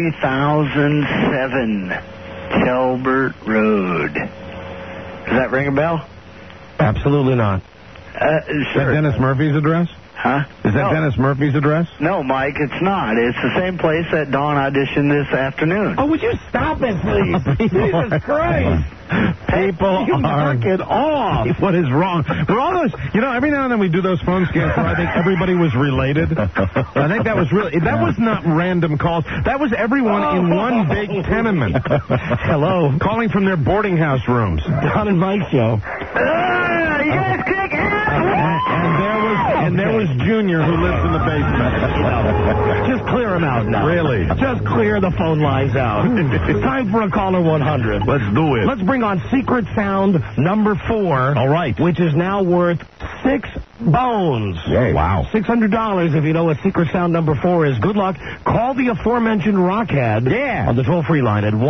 3007 Kelbert Road. Does that ring a bell? Absolutely not. Sure. Is that Dennis Murphy's address? Huh? Is that Dennis Murphy's address? No, Mike, it's not. It's the same place that Dawn auditioned this afternoon. Oh, would you stop it, please? Jesus Christ. People knock it off. What is wrong? But all those, every now and then we do those phone scans where I think everybody was related. I think that was not random calls. That was everyone in one big tenement. Hello. Calling from their boarding house rooms. Don and Mike show. You guys kick ass! And there was Junior who lives in the basement. Just clear him out now. Really? Just clear the phone lines out. It's time for a caller 100. Let's do it. Let's bring on secret sound number 4. All right. Which is now worth 6 bones. Yay. Wow. $600 if you know what secret sound number 4 is. Good luck. Call the aforementioned Rockhead. Yeah. On the toll-free line at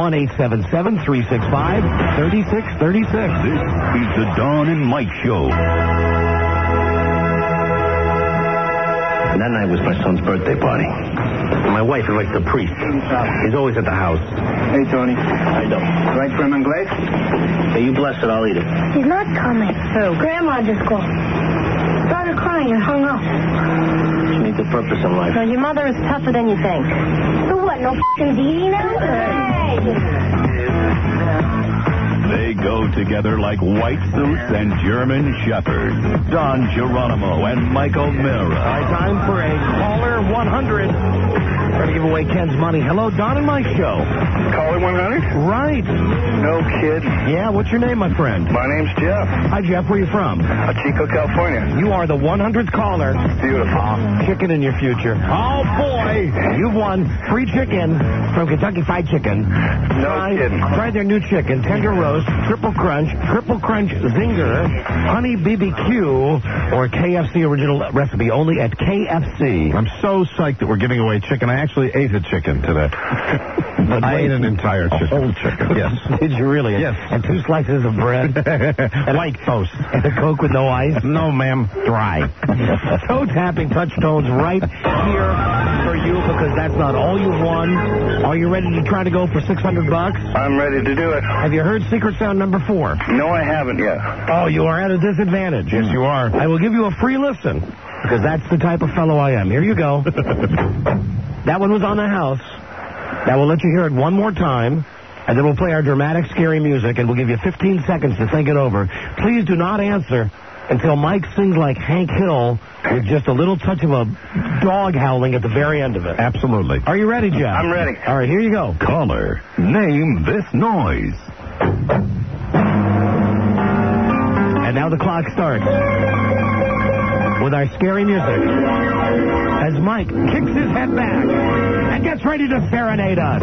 1-877-365-3636. This is the Dawn and Mike Show. And that night was my son's birthday party. My wife is like the priest. He's always at the house. Hey, Tony. How you doing? Right for him and Greg? Hey, you bless it. I'll eat it. He's not coming. Who? Grandma just called. Started crying and hung up. She needs a purpose in life. So your mother is tougher than you think. So what, no f***ing eating now? They go together like white suits and German shepherds. Don Geronimo and Michael Mira. All right, time for a caller 100. We're going to give away Ken's money. Hello, Don and Mike show. Caller 100? Right. No kid. Yeah, what's your name, my friend? My name's Jeff. Hi, Jeff. Where are you from? Chico, California. You are the 100th caller. Beautiful. Chicken in your future. Oh, boy. You've won free chicken from Kentucky Fried Chicken. No kidding. Try their new chicken, tender roast, triple crunch zinger, honey BBQ, or KFC original recipe only at KFC. I'm so psyched that we're giving away chicken. I actually ate a chicken today. I ate an entire chicken. Whole chicken. Yes. Did you really? Yes. And 2 slices of bread. And white toast. And a Coke with no ice? No, ma'am. Dry. Toe tapping touch tones right here for you because that's not all you've won. Are you ready to try to go for $600? I'm ready to do it. Have you heard secret sound number 4? No, I haven't yet. Oh, you are at a disadvantage. Yes, you are. I will give you a free listen because that's the type of fellow I am. Here you go. That one was on the house. Now we'll let you hear it one more time, and then we'll play our dramatic, scary music, and we'll give you 15 seconds to think it over. Please do not answer until Mike sings like Hank Hill with just a little touch of a dog howling at the very end of it. Absolutely. Are you ready, Jeff? I'm ready. All right, here you go. Caller, name this noise. And now the clock starts with our scary music as Mike kicks his head back and gets ready to serenade us.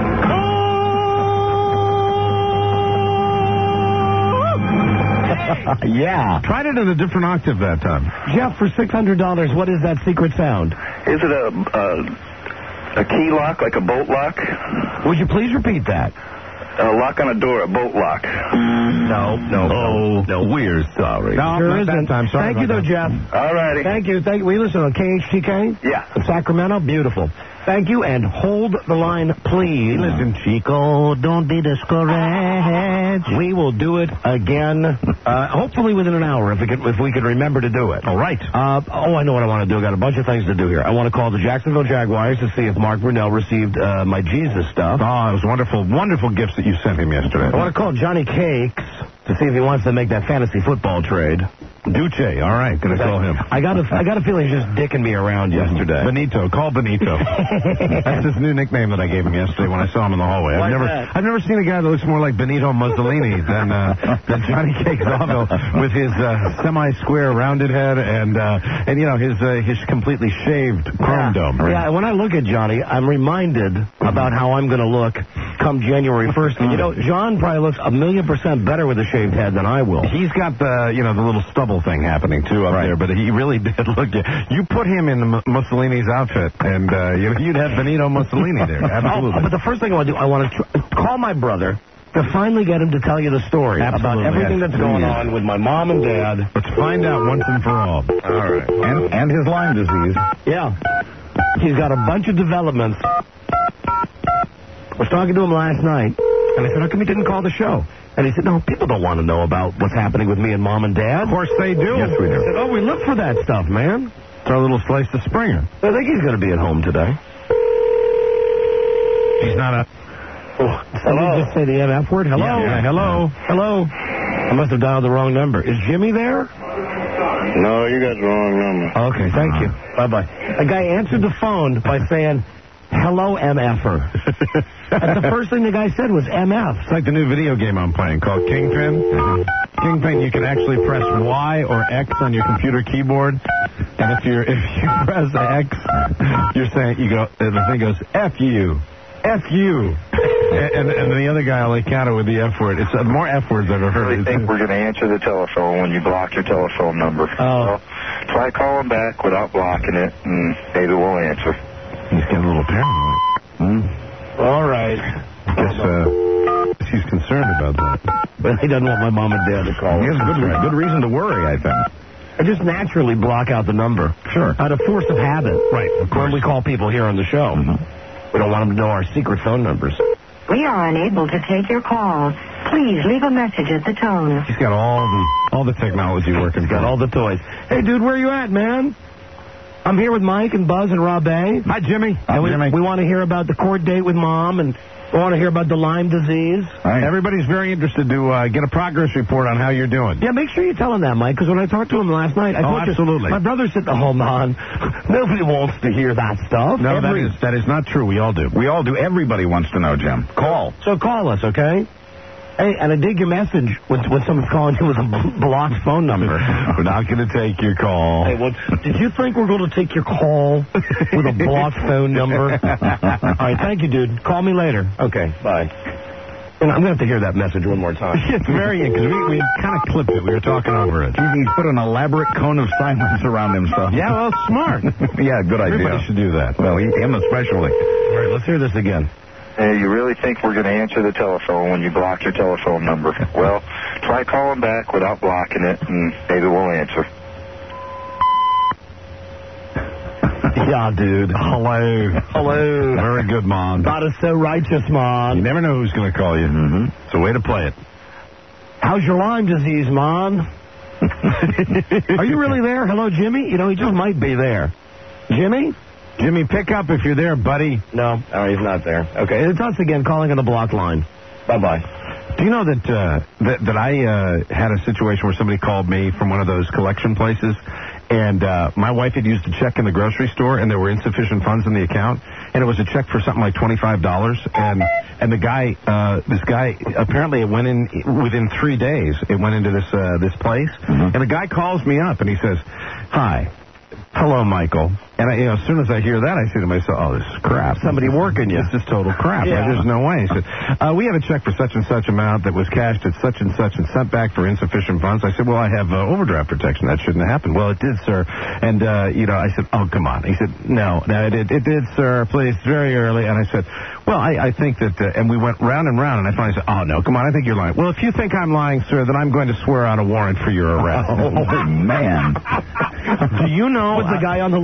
Yeah. Tried it in a different octave that time. Jeff, for $600, what is that secret sound? Is it a key lock, like a boat lock? Would you please repeat that? A lock on a door, a boat lock. No. We're sorry. No, Sure not isn't. that time. Sorry Thank you, about though, that. Jeff. All righty. Thank you. We listen on KHTK? Yeah. In Sacramento? Beautiful. Thank you, and hold the line, please. Listen, Chico, don't be discouraged. We will do it again, hopefully within an hour, if we can remember to do it. All right. I know what I want to do. I got a bunch of things to do here. I want to call the Jacksonville Jaguars to see if Mark Brunell received my Jesus stuff. Oh, it was wonderful, wonderful gifts that you sent him yesterday. I want to call Johnny Cakes to see if he wants to make that fantasy football trade. Duce, all right, gonna call him. I got a feeling he's just dicking me around yesterday. Benito, call Benito. That's his new nickname that I gave him yesterday when I saw him in the hallway. I've never seen a guy that looks more like Benito Mussolini than Johnny Cakes Avil with his semi-square rounded head and you know his completely shaved chrome dome. Yeah, when I look at Johnny, I'm reminded about how I'm going to look come January 1st. And, you know, John probably looks 1,000,000% better with a shaved head than I will. He's got the little stubble thing happening too up there, but he really did look. You put him in Mussolini's outfit, and you'd have Benito Mussolini there. Absolutely. But the first thing I want to do, I want to call my brother to finally get him to tell you the story about everything that's going on with my mom and dad. Let's find out once and for all. All right. And his Lyme disease. Yeah. He's got a bunch of developments. I was talking to him last night, and I said, how come he didn't call the show? And he said, no, people don't want to know about what's happening with me and Mom and Dad. Of course they do. Yes, we do. I said, oh, we look for that stuff, man. It's our little slice of Springer. I think he's going to be at home today. He's not a... Hello? Just say the MF word? Hello? Yeah, hello. Hello? I must have dialed the wrong number. Is Jimmy there? No, you got the wrong number. Okay, thank you. Bye-bye. A guy answered the phone by saying, hello, MFer. And the first thing the guy said was MF. It's like the new video game I'm playing called Kingpin. Kingpin, you can actually press Y or X on your computer keyboard. And if you press X, you're saying, the thing goes, F you. F you. And the other guy only counted with the F word. It's more F words I've ever heard. I think we're going to answer the telephone when you block your telephone number. Oh. So try calling back without blocking it, and maybe we'll answer. He's getting a little paranoid. All right. I guess he's concerned about that. But he doesn't want my mom and dad to call. He has good reason to worry, I think. I just naturally block out the number. Sure. Out of force of habit. Right, of course. When we call people here on the show. We don't want them to know our secret phone numbers. We are unable to take your call. Please leave a message at the tone. He's got all the technology working. He's got all the toys. Hey, dude, where you at, man? I'm here with Mike and Buzz and Rob A. Hi, Jimmy. And we want to hear about the court date with Mom, and we want to hear about the Lyme disease. Right. Everybody's very interested to get a progress report on how you're doing. Yeah, make sure you tell him that, Mike, because when I talked to him last night, I thought absolutely. My brother said, oh, man, nobody wants to hear that stuff. No, that is not true. We all do. We all do. Everybody wants to know, Jim. Call. So call us, okay? Hey, and I dig your message when someone's calling you with a blocked phone number. We're not going to take your call. Hey, well, did you think we're going to take your call with a blocked phone number? All right, thank you, dude. Call me later. Okay, bye. And I'm going to have to hear that message one more time. It's very, because we kind of clipped it. We were talking over it. He's put an elaborate cone of silence around himself. Yeah, well, smart. Yeah, good idea. Everybody should do that. Well, him especially. All right, let's hear this again. Hey, you really think we're going to answer the telephone when you block your telephone number? Well, try calling back without blocking it, and maybe we'll answer. Yeah, dude. Hello. Very good, Mom. God is so righteous, Mom. You never know who's going to call you. It's a way to play it. How's your Lyme disease, Mom? Are you really there? Hello, Jimmy? You know, he just might be there. Jimmy? Jimmy, pick up if you're there, buddy. No, he's not there. Okay, it's us again calling on the block line. Bye-bye. Do you know that I had a situation where somebody called me from one of those collection places, and my wife had used a check in the grocery store, and there were insufficient funds in the account, and it was a check for something like $25, and the guy, this guy, apparently it went in within 3 days. It went into this place, and the guy calls me up, and he says, "Hi. Hello, Michael." And as soon as I hear that, I say to myself, oh, this is crap. Somebody working you. This is total crap. Yeah. There's no way. He said, we have a check for such and such amount that was cashed at such and such and sent back for insufficient funds. I said, well, I have overdraft protection. That shouldn't have happened. Well, it did, sir. And, I said, oh, come on. He said, no, it did, sir. Please, it's very early. And I said, well, I think that, and we went round and round, and I finally said, oh, no, come on, I think you're lying. Well, if you think I'm lying, sir, then I'm going to swear out a warrant for your arrest. Oh, man. Do you know? Was the guy on the level? The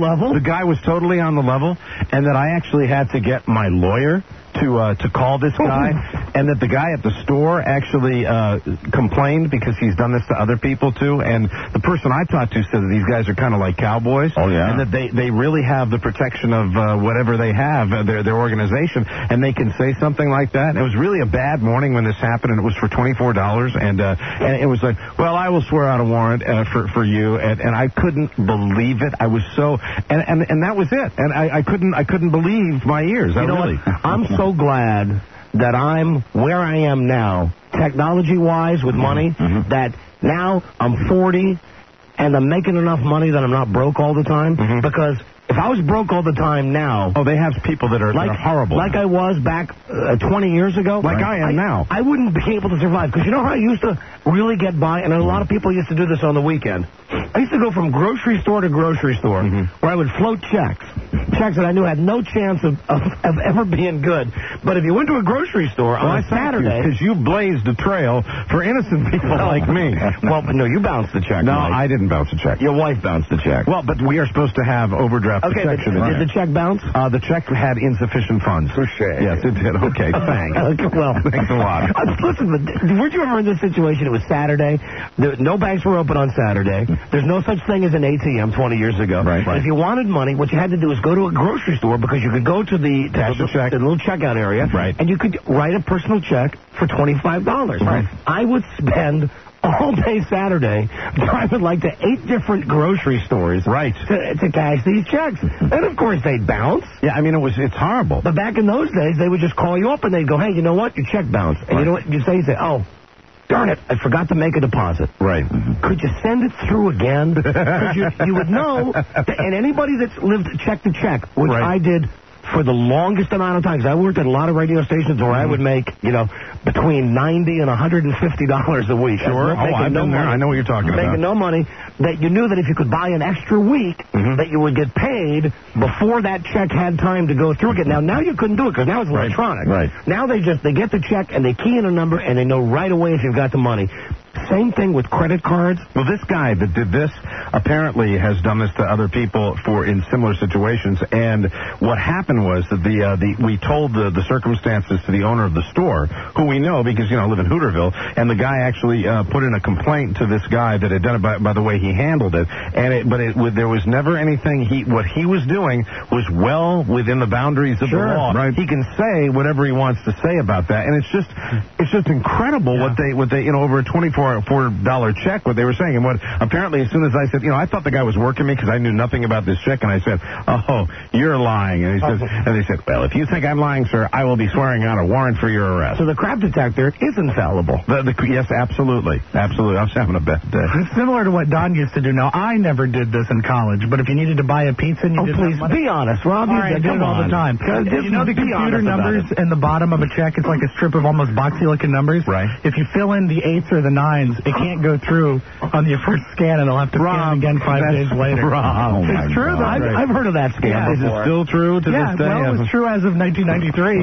guy was totally on the level, and that I actually had to get my lawyer to call this guy, and that the guy at the store actually complained because he's done this to other people too, and the person I talked to said that these guys are kind of like cowboys, and that they really have the protection of whatever they have, their organization, and they can say something like that. And it was really a bad morning when this happened, and it was for $24, and it was like, well, I will swear out a warrant for you, and I couldn't believe it. I was so, and that was it, and I couldn't believe my ears. You know what? I'm so glad that I'm where I am now, technology-wise, with money, that now I'm 40 and I'm making enough money that I'm not broke all the time, because if I was broke all the time now... Oh, they have people that are horrible. Like I was back 20 years ago. Like I am now. I wouldn't be able to survive, because you know how I used to really get by, and a lot of people used to do this on the weekend. I used to go from grocery store to grocery store, where I would float checks that I knew had no chance of ever being good. But if you went to a grocery store on a Saturday... Because you blazed a trail for innocent people like me. Well, no, you bounced the check. No, Mike. I didn't bounce a check. Your wife bounced the check. Well, but we are supposed to have overdraft protection in there. Did the check bounce? The check had insufficient funds. Yes, it did. Okay, thanks. Well, thanks a lot. Listen, weren't you ever in this situation? It was Saturday. No banks were open on Saturday. There's no such thing as an ATM 20 years ago. Right. If you wanted money, what you had to do is go to a grocery store, because you could go to the little checkout area, and you could write a personal check for $25. Right. I would spend all day Saturday driving like to 8 different grocery stores to cash these checks. And, of course, they'd bounce. Yeah, I mean, it's horrible. But back in those days, they would just call you up and they'd go, hey, you know what? Your check bounced. And you know what you say? You say, oh, darn it, I forgot to make a deposit. Right. Could you send it through again? Because you would know, and anybody that's lived check to check, which I did for the longest amount of time, because I worked at a lot of radio stations where I would make, between $90 and $150 a week. Sure. I've been there. I know what you're talking about. Making no money, that you knew that if you could buy an extra week, that you would get paid before that check had time to go through again. Now you couldn't do it, because now it's electronic. Right. Now they get the check, and they key in a number, and they know right away if you've got the money. Same thing with credit cards. Well, this guy that did this apparently has done this to other people in similar situations. And what happened was that we told the circumstances to the owner of the store, who we know because, I live in Hooterville, and the guy actually put in a complaint to this guy that had done it by the way he handled it. There was never anything. What he was doing was well within the boundaries of the law. Right. He can say whatever he wants to say about that, and it's just incredible what they over a $24 check, what they were saying. And what apparently, as soon as I said, I thought the guy was working me because I knew nothing about this check, and I said, oh, you're lying. And they said, well, if you think I'm lying, sir, I will be swearing out a warrant for your arrest. So the crap detector is infallible. Yes, absolutely. Absolutely. I was having a bad day. It's similar to what Don used to do. Now, I never did this in college, but if you needed to buy a pizza and you didn't have money... be honest, Rob. All right, I did it all the time. You know the computer numbers in the bottom of a check? It's like a strip of almost boxy-looking numbers. Right. If you fill in the 8s or the 9s, it can't go through on your first scan, and they'll have to scan it again 5 days later. It's true, though. I've heard of that scam before. Is it still true to this day? Yeah, well, it was true as of 1993.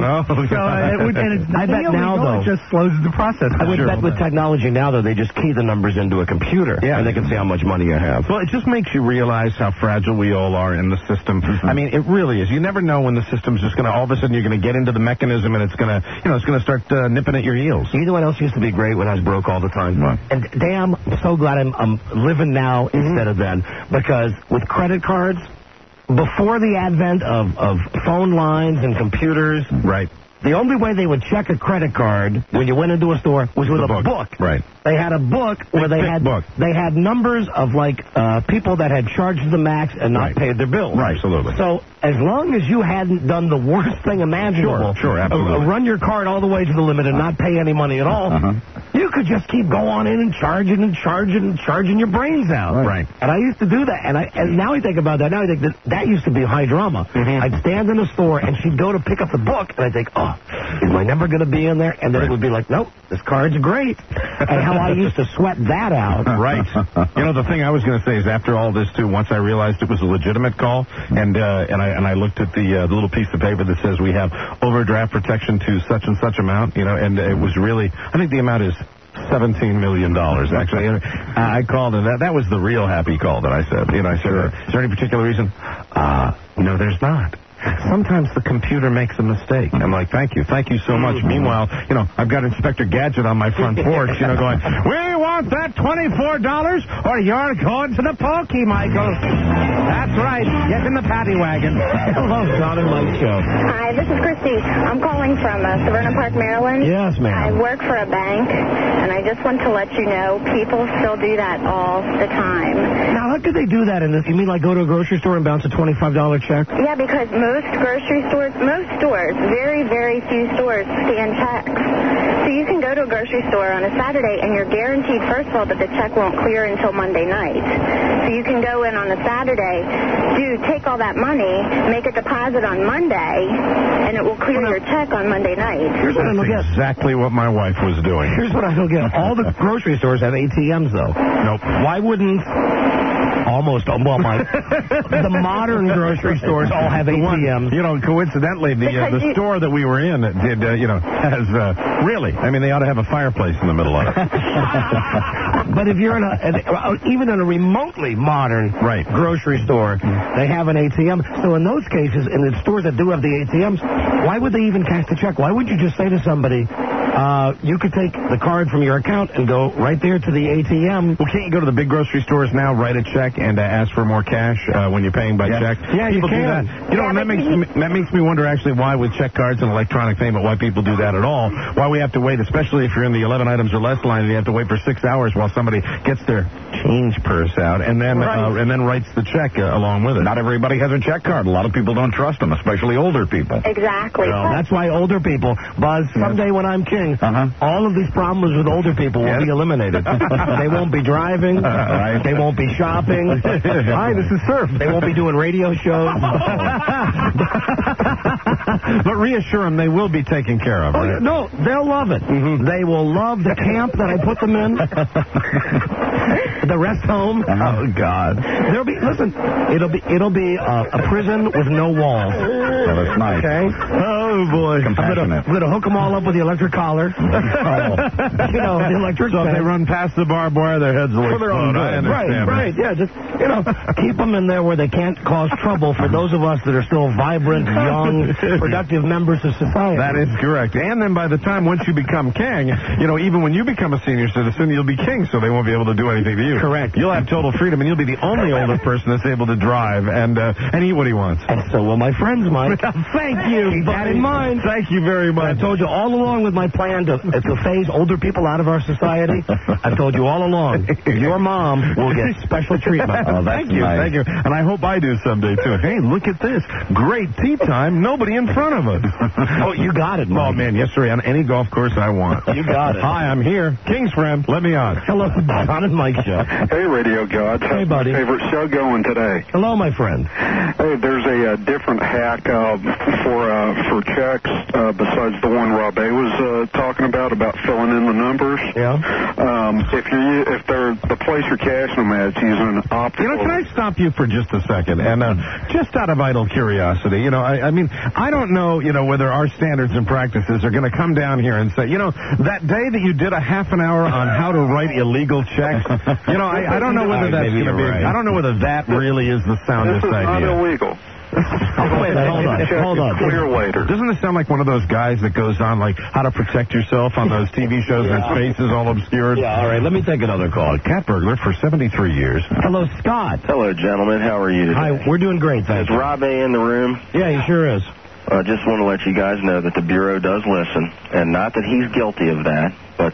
I bet now, though, it just slows the process. I would bet with technology now, though, they just key the numbers into a computer, and they can see how much money you have. Well, it just makes you realize how fragile we all are in the system. I mean, it really is. You never know when the system's just going to, all of a sudden, you're going to get into the mechanism, and it's going to start nipping at your heels. You know what else used to be great when I was broke all the time? What? And damn, I'm so glad I'm living now instead of then, because with credit cards, before the advent of phone lines and computers, the only way they would check a credit card when you went into a store was with a book. Right. They had a book where they had numbers of people that had charged the max and not paid their bills. Right, absolutely. So as long as you hadn't done the worst thing imaginable, sure, absolutely. Run your card all the way to the limit and not pay any money at all, you could just keep going in and charging your brains out. Right. And I used to do that. And now I think about that. Now I think that used to be high drama. I'd stand in the store and she'd go to pick up the book and I'd think, oh, is my number going to be in there? And then it would be like, nope, this card's great. And how I used to sweat that out. Right. The thing I was going to say is after all this, too, once I realized it was a legitimate call, and I looked at the little piece of paper that says we have overdraft protection to such and such amount, and it was really, I think the amount is $17 million, actually. I called, and that was the real happy call that I said. I said, is there any particular reason? No, there's not. Sometimes the computer makes a mistake. I'm like, thank you so much. Meanwhile, I've got Inspector Gadget on my front porch, going, we want that $24 or you're going to the pokey, Michael. That's right. Get in the paddy wagon. Hello, Don and Mike Show. Hi, this is Christy. I'm calling from Severna Park, Maryland. Yes, ma'am. I work for a bank, and I just want to let you know people still do that all the time. Now, how could they do that in this? You mean like go to a grocery store and bounce a $25 check? Yeah, because most stores, very, very few stores scan checks. So you can go to a grocery store on a Saturday and you're guaranteed, first of all, that the check won't clear until Monday night. So you can go in on a Saturday, take all that money, make a deposit on Monday, and it will clear your check on Monday night. Here's what I don't get. Exactly what my wife was doing. Here's what I don't get. All the grocery stores have ATMs, though. Nope. Why wouldn't... the modern grocery stores all have ATMs. Coincidentally, the store that we were in did, has really. I mean, they ought to have a fireplace in the middle of it. But if you're even in a remotely modern grocery store, they have an ATM. So in those cases, in the stores that do have the ATMs, why would they even cash the check? Why would you just say to somebody, you could take the card from your account and go right there to the ATM? Well, can't you go to the big grocery stores now, write a check, and ask for more cash when you're paying by check? Yeah, people you can. do that. That makes me wonder actually why with check cards and electronic payment, why people do that at all. Why we have to wait, especially if you're in the 11 items or less line, and you have to wait for 6 hours while somebody gets their change purse out and then writes the check along with it. Not everybody has a check card. A lot of people don't trust them, especially older people. Exactly. That's why older people, Buzz, someday when I'm king, all of these problems with older people will be eliminated. They won't be driving. They won't be shopping. Hi, this is Surf. They won't be doing radio shows. But reassure them they will be taken care of. Right? No, they'll love it. They will love the camp that I put them in. The rest home. Oh God. It'll be a prison with no walls. Well, that's nice. Okay. Oh boy. I'm gonna hook them all up with the electric collar. The electric. So if they run past the barbed wire, their heads will explode. I understand. Right. Yeah. Just keep them in there where they can't cause trouble for those of us that are still vibrant, young, productive members of society. That is correct. And then by the time once you become king, even when you become a senior citizen, you'll be king, so they won't be able to do anything to you. Correct. You'll have total freedom, and you'll be the only older person that's able to drive and eat what he wants. And so will my friends, Mike. Thank you. Keep that in mind. Thank you very much. I told you all along with my plan to phase older people out of our society. I've told you all along. Your mom will get special treatment. Oh, that's Thank you. nice. Thank you. And I hope I do someday, too. Hey, look at this. Great tea time. Nobody in front of us. Oh, you got it, Mike. Oh, man, yesterday on any golf course I want. You got it. Hi, I'm here. King's friend. Let me on. Hello, Don and Mike Show. Hey, Radio Gods. Hey, buddy. Favorite show going today? Hello, my friend. Hey, there's a different hack for checks besides the one Rob A was talking about filling in the numbers. Yeah. If they're the place you're cashing them at, it's using an optical. Can I stop you for just a second? And just out of idle curiosity, I mean, I don't know, whether our standards and practices are going to come down here and say, that day that you did a half an hour on how to write illegal checks, I don't know whether that's going to be. I don't know whether that really is the soundest idea. This is not illegal. Hold on. Clear later. Doesn't it sound like one of those guys that goes on like how to protect yourself on those TV shows and his face is all obscured? Yeah, all right. Let me take another call. Cat burglar for 73 years. Hello, Scott. Hello, gentlemen. How are you today? Hi, we're doing great, thanks. Is Rob A in the room? Yeah, he sure is. I just want to let you guys know that the Bureau does listen, and not that he's guilty of that, but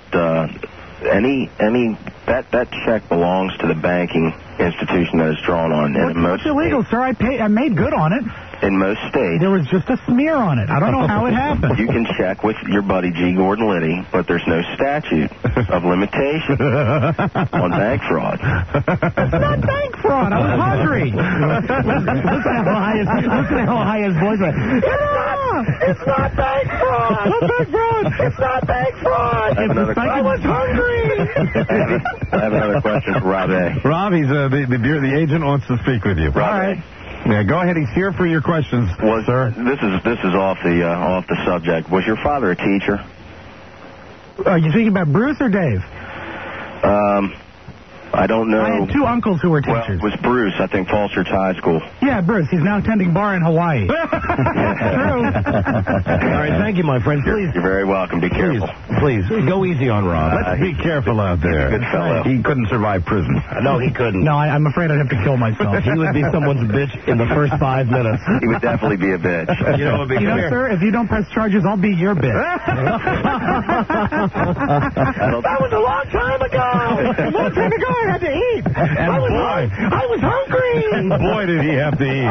that check belongs to the banking institution that it's drawn on. It's illegal, sir. I made good on it. In most states. There was just a smear on it. I don't know how it happened. You can check with your buddy G. Gordon Liddy, but there's no statute of limitation on bank fraud. It's not bank fraud. I was hungry. Listen to how high his voice was. It's not bank fraud. It's not bank fraud. It's not bank fraud. I was hungry. I have another question for Rob A. Rob, he's the agent wants to speak with you. Rob All right. Yeah, go ahead. He's here for your questions, sir. This is off the subject. Was your father a teacher? Are you thinking about Bruce or Dave? I don't know. I had two uncles who were teachers. Well, it was Bruce, I think, Falls Church High School. Yeah, Bruce. He's now tending bar in Hawaii. True. All right, thank you, my friend. Please. You're very welcome. Be careful. Please, go easy on Rob. Let's be careful out there. Good fellow. He couldn't survive prison. No, he couldn't. No, I'm afraid I'd have to kill myself. He would be someone's bitch in the first 5 minutes. He would definitely be a bitch. You know, sir, if you don't press charges, I'll be your bitch. That was a long time ago. A long time ago, I had to eat. And I was hungry. Boy, did he have to eat.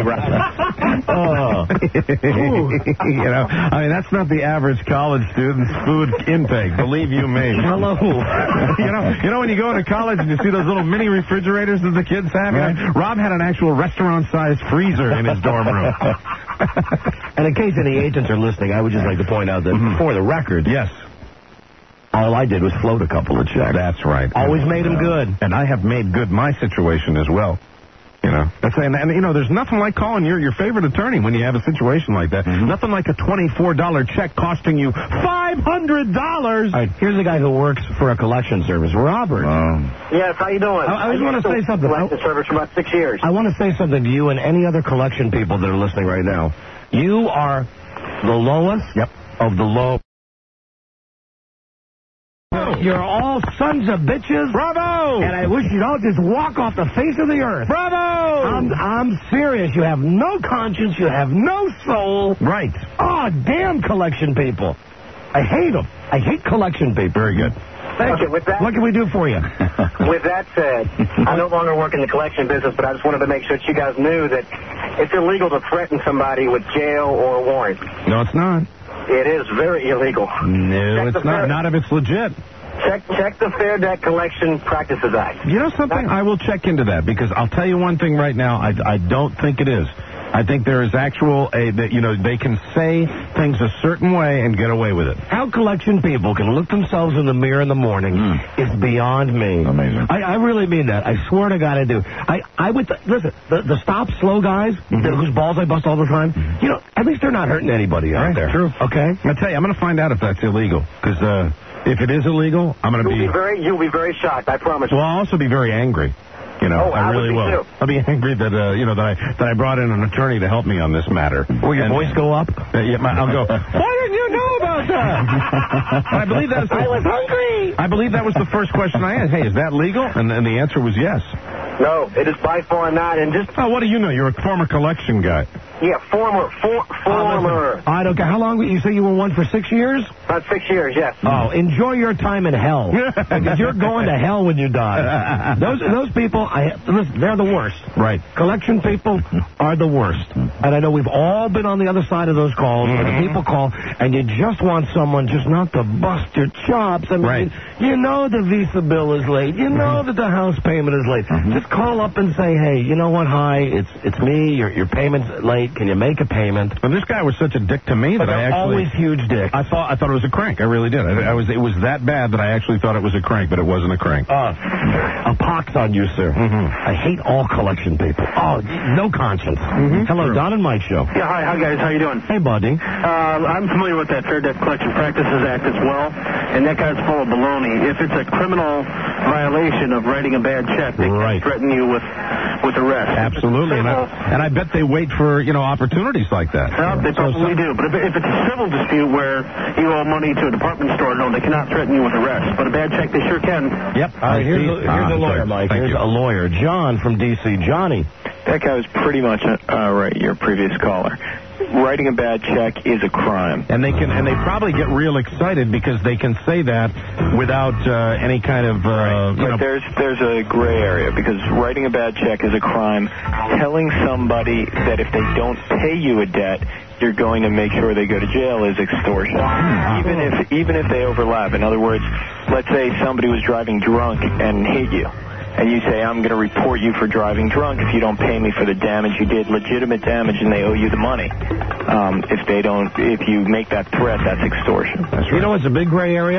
You know, I mean, that's not the average college student's food intake. Believe you me. Hello. You know when you go into college and you see those little mini refrigerators that the kids have? Right. Rob had an actual restaurant-sized freezer in his dorm room. And in case any agents are listening, I would just like to point out that for the record, yes, all I did was float a couple of checks. That's right. Always made them good. And I have made good my situation as well. You know, and you know, there's nothing like calling your favorite attorney when you have a situation like that. Nothing like a $24 check costing you $500. All right, here's a guy who works for a collection service, Robert. Yes, how you doing? I just want to say something. Collection service for about 6 years. I want to say something to you and any other collection people that are listening right now. You are the lowest of the low. You're all sons of bitches. Bravo! And I wish you'd all just walk off the face of the earth. Bravo! I'm serious. You have no conscience. You have no soul. Right. Oh, damn collection people. I hate them. I hate collection people. Very good. Thank you. With that, what can we do for you? With that said, I no longer work in the collection business, but I just wanted to make sure that you guys knew that it's illegal to threaten somebody with jail or a warrant. No, it's not. It is very illegal. No, it's not. Not if it's legit. Check the Fair Debt Collection Practices Act. You know something? I will check into that because I'll tell you one thing right now. I don't think it is. I think there is they can say things a certain way and get away with it. How collection people can look themselves in the mirror in the morning is beyond me. Amazing. I really mean that. I swear to God I do. I would, listen, the stop slow guys whose balls I bust all the time, you know, at least they're not hurting anybody out there. True. Okay? I'll tell you, I'm going to find out if that's illegal because if it is illegal, I'm going to You'll be very shocked, I promise. Well, I'll also be very angry. You know, I really will. Too. I'll be angry that that I brought in an attorney to help me on this matter. Will your voice go up? I'll go. Why didn't you know about that? I believe that. I was hungry. I believe that was the first question I asked. Hey, is that legal? And the answer was yes. No, it is by far not. And just what do you know? You're a former collection guy. Yeah, former. I don't care. How long? You say you were one for 6 years? About 6 years, yes. Oh, enjoy your time in hell. Because you're going to hell when you die. Those people, listen, they're the worst. Right. Collection people are the worst. And I know we've all been on the other side of those calls where the people call and you just want someone just not to bust your chops. I mean, you know the Visa bill is late. You know that the house payment is late. Just call up and say, hey, you know what? Hi, it's me. Your payment's late. Can you make a payment? Well, this guy was such a dick to me that I actually always huge dick. I thought it was a crank. I really did. It was that bad that I actually thought it was a crank, but it wasn't a crank. A pox on you, sir. I hate all collection people. Oh, no conscience. Hello, Don and Mike show. Yeah, hi guys. How you doing? Hey, buddy. I'm familiar with that Fair Debt Collection Practices Act as well, and that guy's full of baloney. If it's a criminal violation of writing a bad check, they can threaten you with arrest. Absolutely, and I bet they wait for opportunities like that. They probably do, but if it's a civil dispute where you owe money to a department store, no, they cannot threaten you with arrest. But a bad check, they sure can. Yep. Here's a lawyer, Mike. Here's a lawyer, John from D.C. Johnny. That guy was pretty much right. Your previous caller. Writing a bad check is a crime, and they probably get real excited because they can say that without any kind of But there's a gray area because writing a bad check is a crime. Telling somebody that if they don't pay you a debt, you're going to make sure they go to jail is extortion. Even if they overlap. In other words, let's say somebody was driving drunk and hit you. And you say, I'm going to report you for driving drunk if you don't pay me for the damage you did, legitimate damage, and they owe you the money. If you make that threat, that's extortion. That's right. You know what's a big gray area?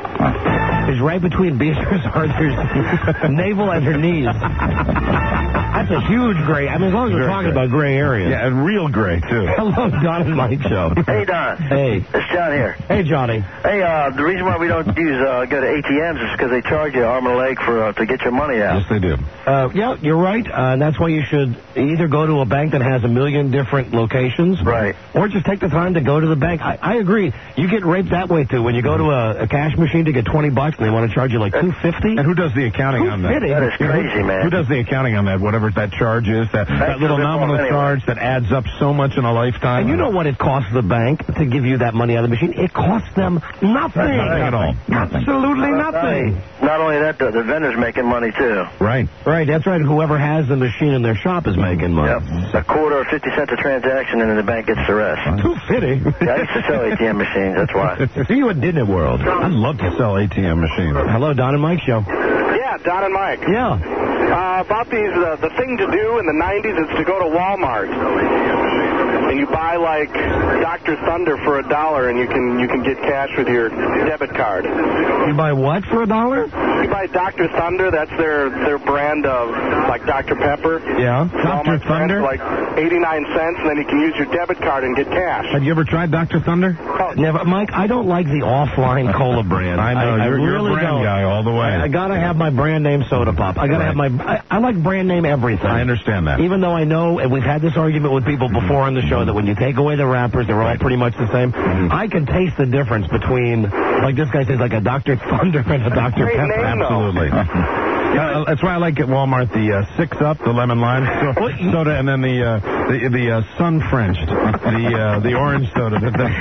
It's right between Beatrice Arthur's navel and her knees. I That's a huge gray. I mean, as long as we're talking about gray areas. Yeah, and real gray, too. Hello, Don and Mike Show. Hey, Don. Hey. It's John here. Hey, Johnny. Hey, the reason why we don't go to ATMs is because they charge you an arm and a leg to get your money out. Yes, they do. Yeah, you're right. And that's why you should either go to a bank that has a million different locations. Right. Or just take the time to go to the bank. I agree. You get raped that way, too. When you go to a cash machine to get $20 and they want to charge you like $2.50. And who does the accounting on that? That is crazy, man. Who does the accounting on that? Whatever that charge is, that little nominal charge that adds up so much in a lifetime. And you know what it costs the bank to give you that money out of the machine? It costs them nothing. At all. Absolutely nothing. Not only that, the vendor's making money, too. Right. Right, that's right. Whoever has the machine in their shop is making money. Yep. A quarter or 50 cents a transaction, and then the bank gets the rest. $2.50. Yeah, I used to sell ATM machines, that's why. See you at Disney World. I'd love to sell ATM machines. Hello, Don and Mike Show. Yeah, Don and Mike. Yeah. About these, the thing to do in the 90s is to go to Walmart. And you buy, like, Dr. Thunder for $1, and you can get cash with your debit card. You buy what for $1? You buy Dr. Thunder. That's their brand of, like, Dr. Pepper. Yeah. Dr. Thunder? Like 89 cents, and then you can use your debit card and get cash. Have you ever tried Dr. Thunder? Never. Mike, I don't like the offline cola brand. I know. You're really a brand guy all the way. I got to have my brand name soda pop. I got to have my... I like brand name everything. I understand that. Even though I know, and we've had this argument with people before on the show, that when you take away the wrappers, they're all pretty much the same. I can taste the difference between, like this guy says, like a Dr. Thunder and a Dr. Pepper. Absolutely. That's why I like at Walmart the 6-Up, the lemon lime soda, and then the sun Frenched, the orange soda.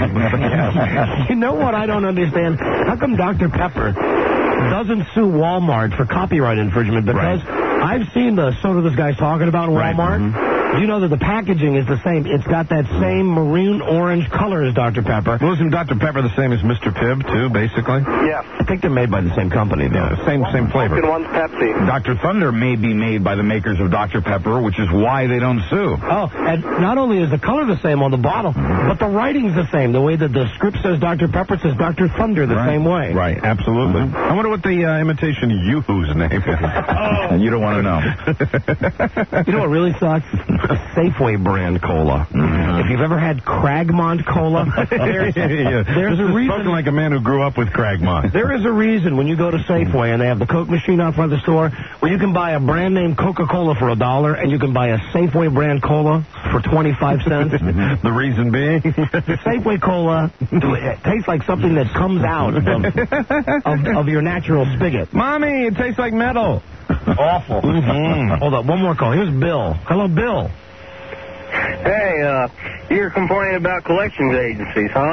You know what I don't understand? How come Dr. Pepper doesn't sue Walmart for copyright infringement? Because I've seen the soda this guy's talking about in Walmart. You know that the packaging is the same. It's got that same maroon orange color as Dr. Pepper. Well, isn't Dr. Pepper the same as Mr. Pibb, too, basically? Yeah. I think they're made by the same company, though. Yeah, same flavor. And one's Pepsi. Dr. Thunder may be made by the makers of Dr. Pepper, which is why they don't sue. Oh, and not only is the color the same on the bottle, but the writing's the same. The way that the script says Dr. Pepper says Dr. Thunder the same way. Right, absolutely. I wonder what the imitation Yoo-Hoo's name is. You don't want to know. You know what really sucks? Safeway brand cola. If you've ever had Cragmont cola, there's a reason. Spoken like a man who grew up with Cragmont. There is a reason when you go to Safeway and they have the Coke machine out front of the store where you can buy a brand name Coca-Cola for $1 and you can buy a Safeway brand cola for 25 cents. The reason being? Safeway cola tastes like something that comes out of your natural spigot. Mommy, it tastes like metal. Awful. Hold up, one more call. Here's Bill. Hello, Bill. Hey, you're complaining about collections agencies, huh?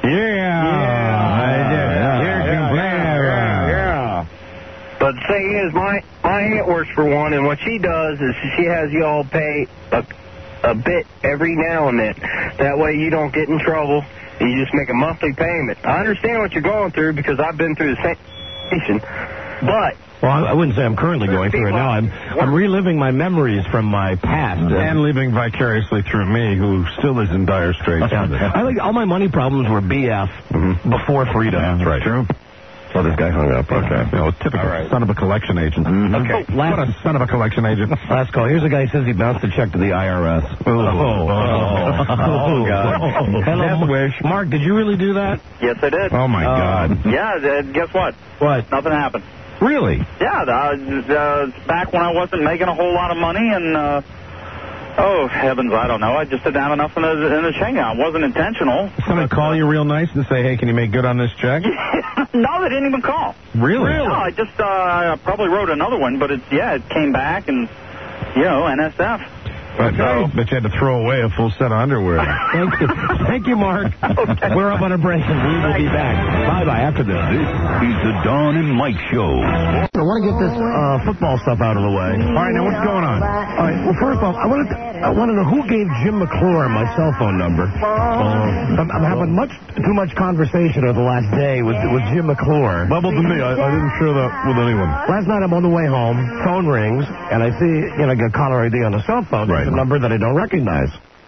Yeah. But the thing is, my aunt works for one, and what she does is she has you all pay a bit every now and then. That way you don't get in trouble. You just make a monthly payment. I understand what you're going through because I've been through the same situation, but... Well, I wouldn't say I'm currently going through it now. I'm reliving my memories from my past. And living vicariously through me, who still is in dire straits. I think all my money problems were BF before Frida. That's right. True. So this guy hung up. Okay. You know, typical son of a collection agent. Okay. What a son of a collection agent. Last call. Here's a guy who says he bounced a check to the IRS. Oh, God. Hello, Mark, did you really do that? Yes, I did. Oh, my God. Yeah, guess what? What? Nothing happened. Really? Yeah, back when I wasn't making a whole lot of money, and, oh, heavens, I don't know. I just didn't have enough in the check. It wasn't intentional. Somebody call you real nice and say, hey, can you make good on this check? No, they didn't even call. Really? No, I just I probably wrote another one, but it came back, and, NSF. But you had to throw away a full set of underwear. Thank you, Mark. Okay. We're up on a break, and we will be back. Bye-bye after this. This is the Don and Mike Show. I want to get this football stuff out of the way. All right, now what's going on? All right, well, first off, I want to know who gave Jim McClure my cell phone number. I'm having too much conversation over the last day with Jim McClure. Bubble to me. I didn't share that with anyone. Last night I'm on the way home, phone rings, and I see, I got caller ID on the cell phone. Right. A number that I don't recognize.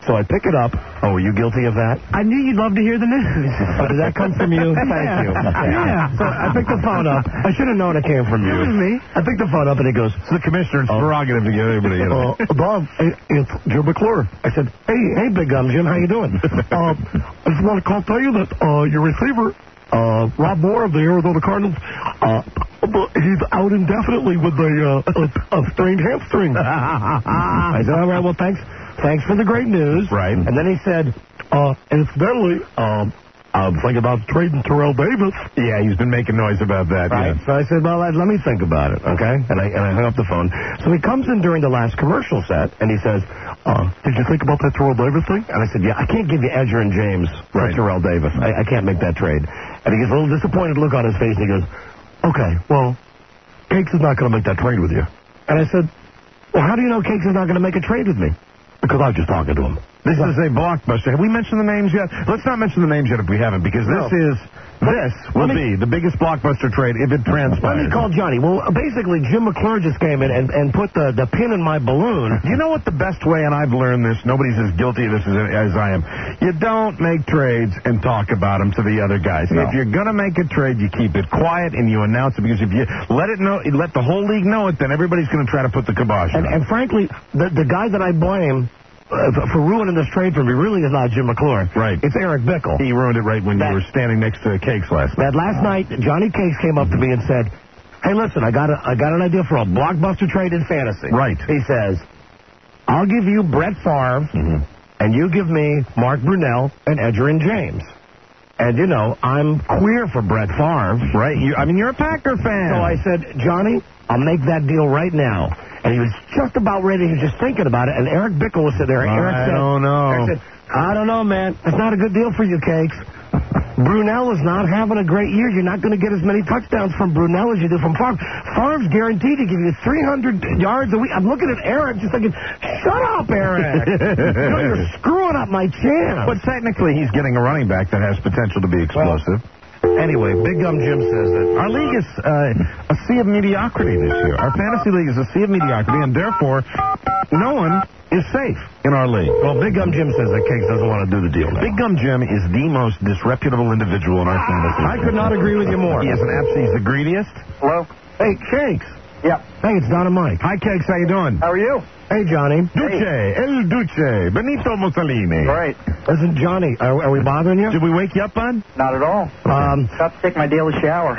So I pick it up. Oh, were you guilty of that? I knew you'd love to hear the news. Oh, did that come from you? Thank you. Yeah. So I picked the phone up. I should have known it came from you. It was me. I picked the phone up, and he goes, It's the commissioner's prerogative to get everybody in. Bob, it's Jim McClure. I said, hey, Big Gum Jim, how you doing? I just want to tell you that your receiver, Rob Moore of the Arizona Cardinals, he's out indefinitely with a strained hamstring. I said, all right, well, thanks for the great news. Right. And then he said, incidentally, I'm thinking about trading Terrell Davis. Yeah, he's been making noise about that. Right. Yeah. So I said, well, let me think about it, okay? And I hung up the phone. So he comes in during the last commercial set, and he says, did you think about that Terrell Davis thing? And I said, yeah, I can't give you Edger and James for Terrell Davis. I can't make that trade. And he gets a little disappointed look on his face, and he goes, okay, well, Cakes is not going to make that trade with you. And I said, well, how do you know Cakes is not going to make a trade with me? Because I was just talking to him. This is a blockbuster. Have we mentioned the names yet? Let's not mention the names yet if we haven't, because this will be the biggest blockbuster trade if it transpires. Let me call Johnny. Well, basically, Jim McClure just came in and put the pin in my balloon. You know what the best way, and I've learned this, nobody's as guilty of this as I am, you don't make trades and talk about them to the other guys. No. If you're going to make a trade, you keep it quiet and you announce it, because if you let the whole league know it, then everybody's going to try to put the kibosh on. And frankly, the guy that I blame for ruining this trade for me really is not Jim McClure. Right. It's Eric Bickle. He ruined it right when you were standing next to Cakes last night. That last night, Johnny Cakes came up to me and said, hey, listen, I got an idea for a blockbuster trade in fantasy. Right. He says, I'll give you Brett Favre, and you give me Mark Brunell and Edger and James. And, you know, I'm queer for Brett Favre. Right. You're a Packer fan. So I said, Johnny, I'll make that deal right now. And he was just about ready. He was just thinking about it. And Eric Bickle was sitting there. I don't know. Eric said, I don't know, man. It's not a good deal for you, Cakes. Brunell is not having a great year. You're not going to get as many touchdowns from Brunell as you do from Favre. Favre's guaranteed to give you 300 yards a week. I'm looking at Eric just thinking, shut up, Eric. You're screwing up my chance. But technically, he's getting a running back that has potential to be explosive. Anyway, Big Gum Jim says that our league is a sea of mediocrity this year. Our fantasy league is a sea of mediocrity, and therefore, no one is safe in our league. Well, Big Gum Jim says that Cakes doesn't want to do the deal now. Big Gum Jim is the most disreputable individual in our fantasy league. I could not agree with you more. He is he's the greediest. Hello? Hey, Cakes. Yeah. Hey, it's Don and Mike. Hi, Cakes. How you doing? How are you? Hey, Johnny. El Duce, Benito Mussolini. Right. Listen, Johnny, are we bothering you? Did we wake you up, bud? Not at all. About to take my daily shower.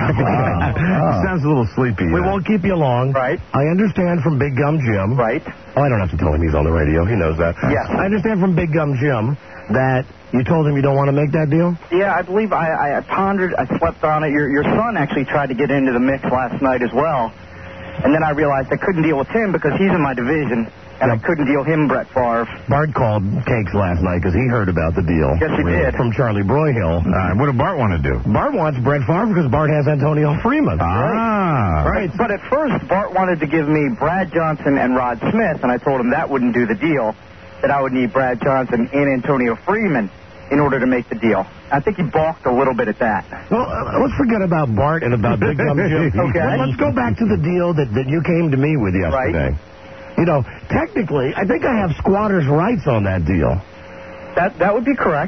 Sounds a little sleepy. We won't keep you long. Right. I understand from Big Gum Jim. Right. Oh, I don't have to tell him he's on the radio. He knows that. Yeah. I understand from Big Gum Jim that you told him you don't want to make that deal? Yeah, I believe I pondered, I slept on it. Your son actually tried to get into the mix last night as well. And then I realized I couldn't deal with him because he's in my division, and I couldn't deal him, Brett Favre. Bart called Cakes last night because he heard about the deal. Yes, he did. From Charlie Broyhill. What did Bart want to do? Bart wants Brett Favre because Bart has Antonio Freeman. Right. But at first, Bart wanted to give me Brad Johnson and Rod Smith, and I told him that wouldn't do the deal, that I would need Brad Johnson and Antonio Freeman in order to make the deal. I think he balked a little bit at that. Well, let's forget about Bart and about Big Gum Jim. Okay. Well, let's go back to the deal that you came to me with yesterday. Right. You know, technically, I think I have squatter's rights on that deal. That would be correct.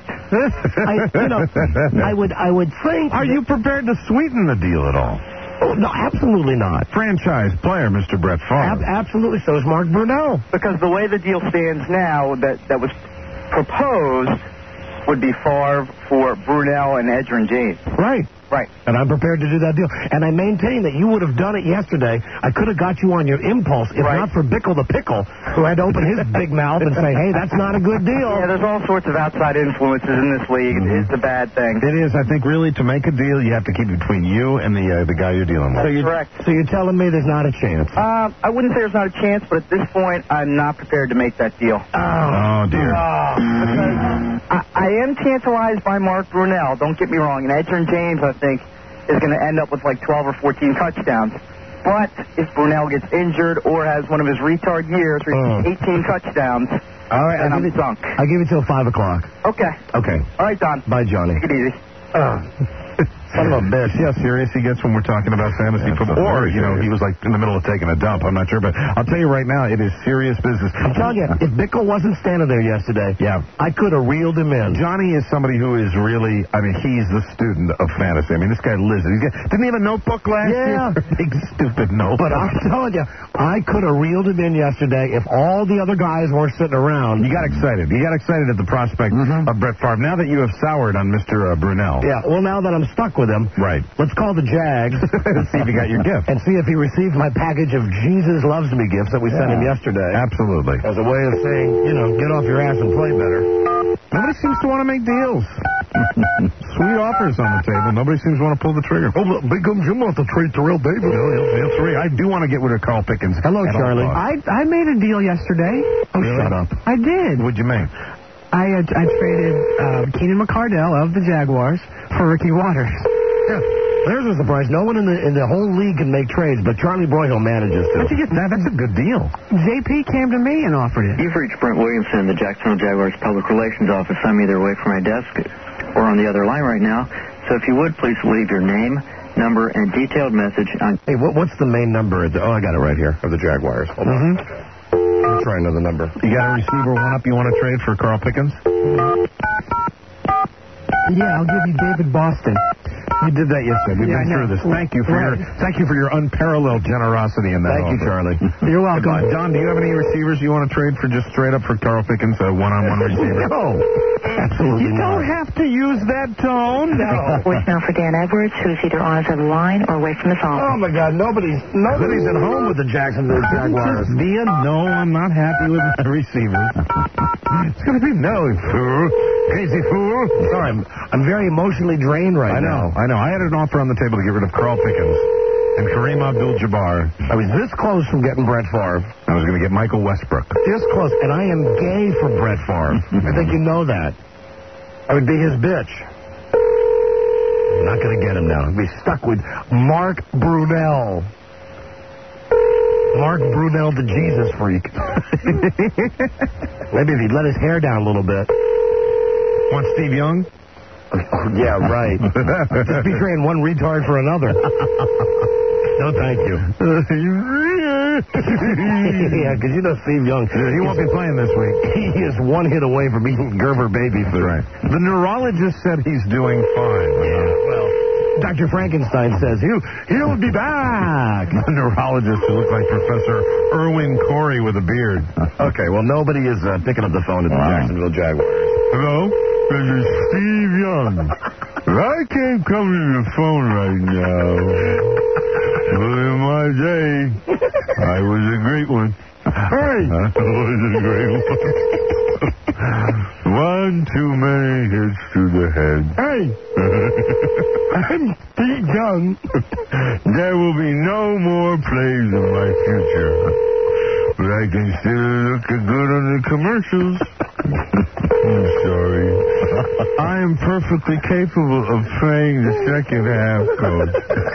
I would think... Are you prepared to sweeten the deal at all? Oh, no, absolutely not. Franchise player, Mr. Brett Favre. Absolutely. So is Mark Brunell. Because the way the deal stands now, that was proposed would be Favre for Brunell and Edger and James. Right. Right. And I'm prepared to do that deal. And I maintain that you would have done it yesterday. I could have got you on your impulse if not for Bickle the Pickle, who had to open his big mouth and say, hey, that's not a good deal. Yeah, there's all sorts of outside influences in this league. It's a bad thing. It is. I think really to make a deal, you have to keep it between you and the guy you're dealing with. That's correct. So you're telling me there's not a chance? I wouldn't say there's not a chance, but at this point, I'm not prepared to make that deal. Oh dear. Because I am tantalized by Mark Brunell. Don't get me wrong. And Edger and James, I think, is going to end up with like 12 or 14 touchdowns. But if Brunell gets injured or has one of his retard years where he's 18 touchdowns, all right, then I'm sunk. I'll give you till 5 o'clock. Okay. Okay. All right, Don. Bye, Johnny. Take it easy. Son of a bitch. See how serious he gets when we're talking about fantasy football? Or, you know, he was like in the middle of taking a dump. I'm not sure, but I'll tell you right now, it is serious business. I'm telling you, if Bickle wasn't standing there yesterday, I could have reeled him in. Johnny is somebody who is really, I mean, he's the student of fantasy. I mean, this guy lives it. Didn't he have a notebook last year? Big stupid notebook. But I'm telling you, I could have reeled him in yesterday if all the other guys weren't sitting around. You got excited. You got excited at the prospect of Brett Favre. Now that you have soured on Mr. Brunell. Yeah, well, now that I'm stuck with him, let's call the Jags. See if you got your gift. And see if he received my package of Jesus Loves Me gifts that we sent him yesterday. Absolutely. As a way of saying, you know, get off your ass and play better. Nobody seems to want to make deals. Sweet offers on the table. Nobody seems to want to pull the trigger. Oh, Big Gum Jim wants to trade Terrell Davis. I do want to get rid of Carl Pickens. Hello, Charlie. I made a deal yesterday. Oh, shut up. I did. What'd you make? I traded Keenan McCardell of the Jaguars for Ricky Waters. Yeah. There's a surprise. No one in the whole league can make trades, but Charlie Broyhill manages to. How'd you get that? That's a good deal. JP came to me and offered it. You've reached Brent Williamson, the Jacksonville Jaguars Public Relations Office. I'm either away from my desk or on the other line right now. So if you would, please leave your name, number, and detailed message on... Hey, what's the main number? I got it right here, of the Jaguars. Hold on. I'll try another number. You got a receiver one-up you want to trade for Carl Pickens? Yeah, I'll give you David Boston. You did that yesterday. We've been through this. Thank you for your unparalleled generosity in that. Thank you, Charlie. You're welcome. Don, do you have any receivers you want to trade for just straight up for Carl Pickens, a one-on-one receiver? No, absolutely You don't have to use that tone. No. Voicemail for Dan Edwards, who's either on his other line or away from his office. Oh, my God. Nobody's at home with the Jacksonville Jaguars. No, I'm not happy with my receivers. It's going to be no, fool. Crazy fool. Sorry, I'm very emotionally drained right now. I know. I had an offer on the table to get rid of Carl Pickens and Kareem Abdul-Jabbar. I was this close from getting Brett Favre. I was going to get Michael Westbrook. This close, and I am gay for Brett Favre. I think you know that. I would be his bitch. I'm not going to get him now. I'd be stuck with Mark Brunell. Mark Brunell, the Jesus freak. Maybe if he'd let his hair down a little bit. Want Steve Young? Yeah, right. Just betraying one retard for another. No, thank you. Yeah, because you know Steve Young. He won't be playing this week. He is one hit away from eating Gerber baby food. Right. The neurologist said he's doing fine. Yeah, well, Dr. Frankenstein says he'll be back. The neurologist who looks like Professor Erwin Corey with a beard. Okay, well, nobody is picking up the phone at the Jacksonville Jaguars. Hello? This is Steve Young. I can't come to the phone right now. But in my day, I was a great one. Hey! I was a great one. One too many hits to the head. Hey! I'm Steve Young. There will be no more plays in my future. But I can still look good on the commercials. I'm sorry. I am perfectly capable of playing the second half, Coach.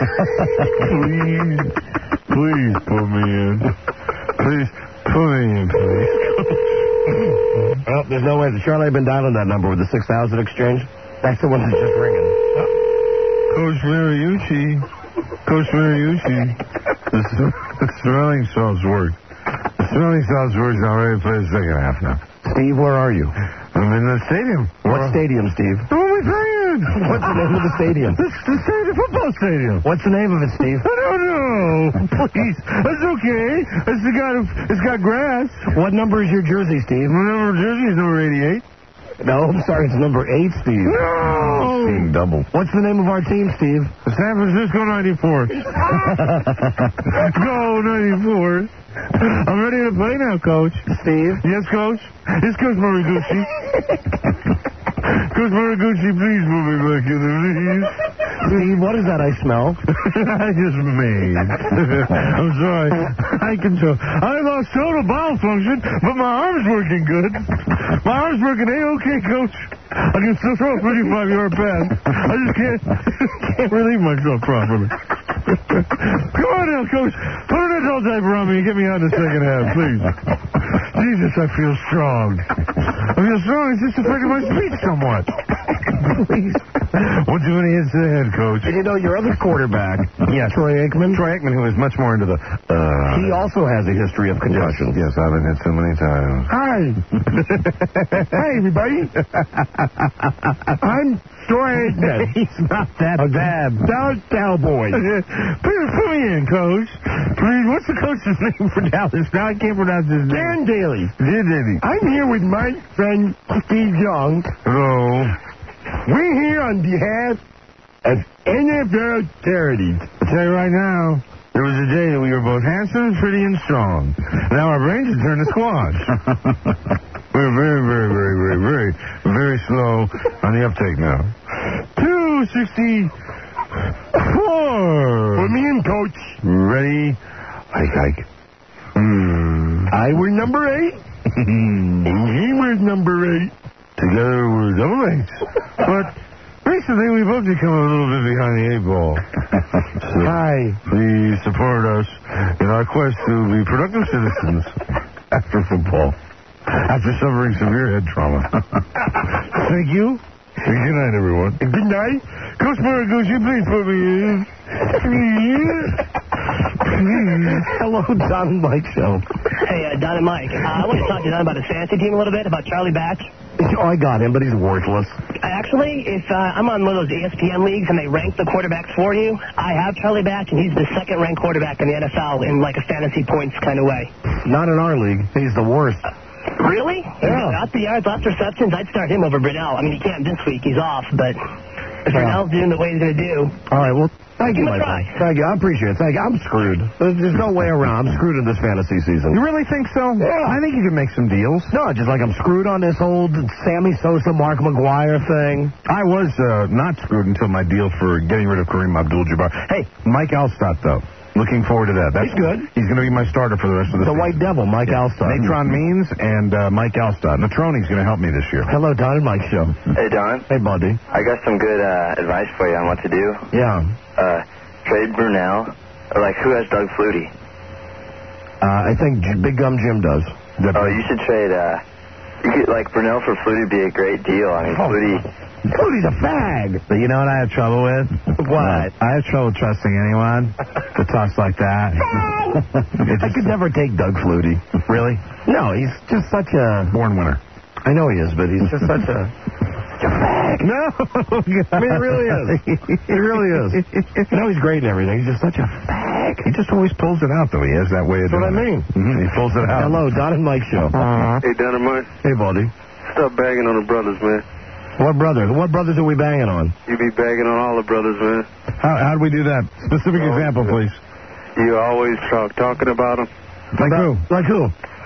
Please put me in. Please put me in, please. Well, there's no way. Charlie, I've been dialing that number with the 6,000 exchange. That's the one that's just ringing. Coach Mariucci, the smelling salts work. The smelling salts works. I'm ready to play the second half now. Steve, where are you? I'm in the stadium. What stadium, Steve? Who are we playing? What's the name of the stadium? The football stadium. What's the name of it, Steve? I don't know. Please. That's okay. It's got grass. What number is your jersey, Steve? My number of jersey is number 88. No, I'm sorry, it's number 8, Steve. No! Team double. What's the name of our team, Steve? San Francisco 94. Go 94. I'm ready to play now, Coach. Steve? Yes, Coach? Yes, Coach Mariucci. Coach Mariucci, please move me back in there, please. Steve, what is that I smell? I just made. I'm sorry. I control. I lost total bowel function, but my arm's working good. My arm's working A-okay, Coach. I can still throw a 35-yard pass. I just can't relieve myself properly. Come on now, Coach. Put an adult diaper on me and get me out in the second half, please. Jesus, I feel strong. I feel strong. It's just affecting my speech somewhat. Please. One too many hits to the head, Coach. And you know, your other quarterback, Troy Aikman, who is much more into the... he also has a history of concussions. Yes, I've been hit so many times. Hi. Hi, everybody. I'm Troy Aikman. He's not that bad. Dallas Cowboys. Put me in, Coach. Please, what's the coach's name for Dallas? Now I can't pronounce his name. Dan Daly. Dan Daly. I'm here with my friend Steve Young. Hello. We're here on behalf of NFL Charities. I'll tell you right now, there was a day that we were both handsome, pretty, and strong. Now our brains have turned to squash. We're very slow on the uptake now. 264. Put me in, Coach. Ready? Hike. I was number 8. And he was number 8. Together we're double A's. But recently we both become a little bit behind the 8 ball. So Hi. Please support us in our quest to be productive citizens after football. After suffering severe head trauma. Thank you. Good night, everyone. Good night. Coach Maraguchi, please put me in. Please. Hello, Don and Mike Show. Hey, Don and Mike. I want to talk to Don about his fantasy team a little bit, about Charlie Batch. Oh, I got him, but he's worthless. Actually, if I'm on one of those ESPN leagues and they rank the quarterbacks for you, I have Charlie Batch, and he's the second-ranked quarterback in the NFL in like a fantasy points kind of way. Not in our league. He's the worst. Really? Yeah. Lots of yards, lots of receptions. I'd start him over Brunell. I mean, he can't this week. He's off, but if Brunell's doing the way he's going to do... All right, well, thank you, Give him a my try. friend. Thank you. I appreciate it. Thank you. I'm screwed. There's no way around. I'm screwed in this fantasy season. You really think so? Yeah. I think you can make some deals. No, just like I'm screwed on this old Sammy Sosa, Mark McGuire thing. I was not screwed until my deal for getting rid of Kareem Abdul-Jabbar. Hey, Mike Alstott, though. Looking forward to that. He's good. He's going to be my starter for the rest of the The season. White Devil, Mike Alstott. Natron Means and Mike Alstott. Natroni's going to help me this year. Hello, Don and Mike Show. Hey, Don. Hey, buddy. I got some good advice for you on what to do. Yeah. Trade Brunell. Or, like, who has Doug Flutie? I think Big Gum Jim does. You should trade, like, Brunell for Flutie would be a great deal. I mean, Flutie's a fag. But you know what I have trouble with? What? I have trouble trusting anyone that talks like that. I could never take Doug Flutie. Really? No, he's just such a... Born winner. I know he is, but he's just such a... fag. No. I mean, he really is. He really is. No, he's great and everything. He's just such a fag. He just always pulls it out, though. He has that way of That's what I doing mean. He pulls it out. Hello, Don and Mike Show. Hey, Don and Mike. Hey, buddy. Stop bagging on the brothers, man. What brothers? What brothers are we banging on? You be bagging on all the brothers, man. How do we do that? Specific example, please. You always talking about them. Like who? Like who?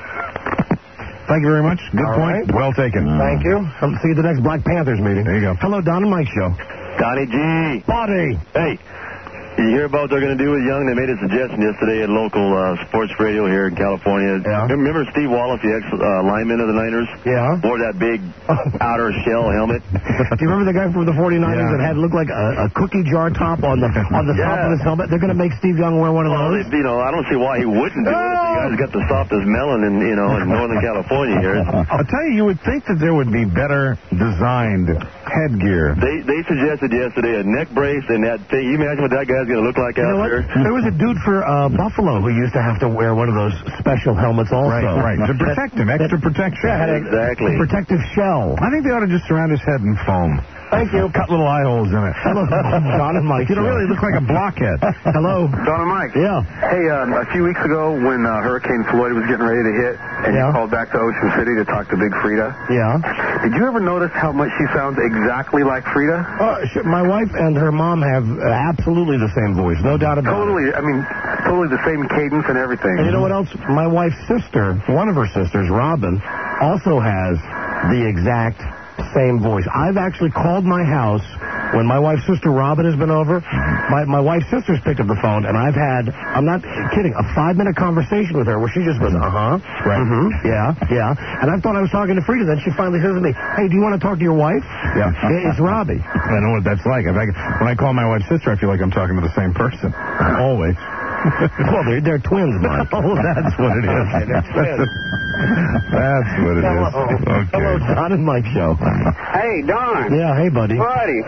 Thank you very much. Good All point. right. Well taken. Thank you. I'll see you at the next Black Panthers meeting. There you go. Hello, Don and Mike Show. Donnie G. Buddy. Hey. You hear about what they're going to do with Young? They made a suggestion yesterday at local sports radio here in California. Yeah. Remember Steve Wallace, the ex-lineman of the Niners? Yeah. Wore that big outer shell helmet. Do you remember the guy from the 49ers that had looked like a cookie jar top on the top of his helmet? They're going to make Steve Young wear one of those. I don't see why he wouldn't do it. The guy's got the softest melon in Northern California here. I'll tell you would think that there would be better designed headgear. They suggested yesterday a neck brace and that thing. You imagine what that guy's going to look like out there? There was a dude for Buffalo who used to have to wear one of those special helmets also. Right. To protect him. Extra protection. Exactly. Protective shell. I think they ought to just surround his head in foam. Thank you. Cut little eye holes in it. Hello, Don and Mike. You don't really look like a blockhead. Hello. Don and Mike. Yeah. Hey, a few weeks ago when Hurricane Floyd was getting ready to hit and you called back to Ocean City to talk to Big Frida. Yeah. Did you ever notice how much she sounds exactly like Frida? My wife and her mom have absolutely the same voice. No doubt about it. Totally the same cadence and everything. And you know what else? My wife's sister, one of her sisters, Robin, also has the exact same voice. I've actually called my house when my wife's sister Robin has been over. My wife's sister's picked up the phone, and I've had, I'm not kidding, a 5-minute conversation with her where she just goes, right, yeah. And I thought I was talking to Frida. Then she finally says to me, hey, do you want to talk to your wife? Yeah. It's Robbie. I know what that's like. In fact, when I call my wife's sister, I feel like I'm talking to the same person. Always. Well, they're twins, Mike. Oh, that's what it is. They're twins. That's what it is. Okay. Hello, Don and Mike Show. Hey, Don. Yeah, hey, buddy. Buddy.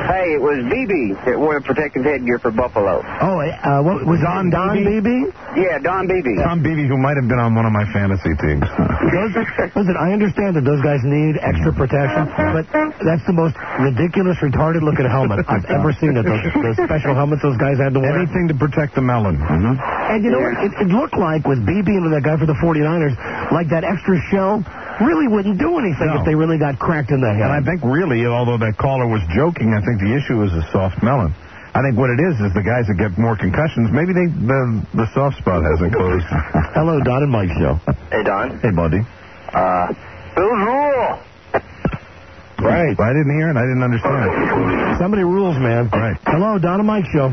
Hey, it was BB that wore protective headgear for Buffalo. Oh, what was Don Beebe? Yeah, Don Beebe. Tom Beebe, who might have been on one of my fantasy teams. Listen, I understand that those guys need extra protection, but that's the most ridiculous, retarded-looking helmet I've ever seen. Those special helmets those guys had to wear. Anything to protect the melon. And you know what? It looked like with BB and that guy for the 49ers, like that extra shell really wouldn't do anything if they really got cracked in the head. And I think really, although that caller was joking, I think the issue is a soft melon. I think what it is the guys that get more concussions, maybe the soft spot hasn't closed. Hello, Don and Mike Show. Hey, Don. Hey, buddy. Bills rule. Right. I didn't hear it. I didn't understand. Somebody rules, man. Right. Hello, Don and Mike Show.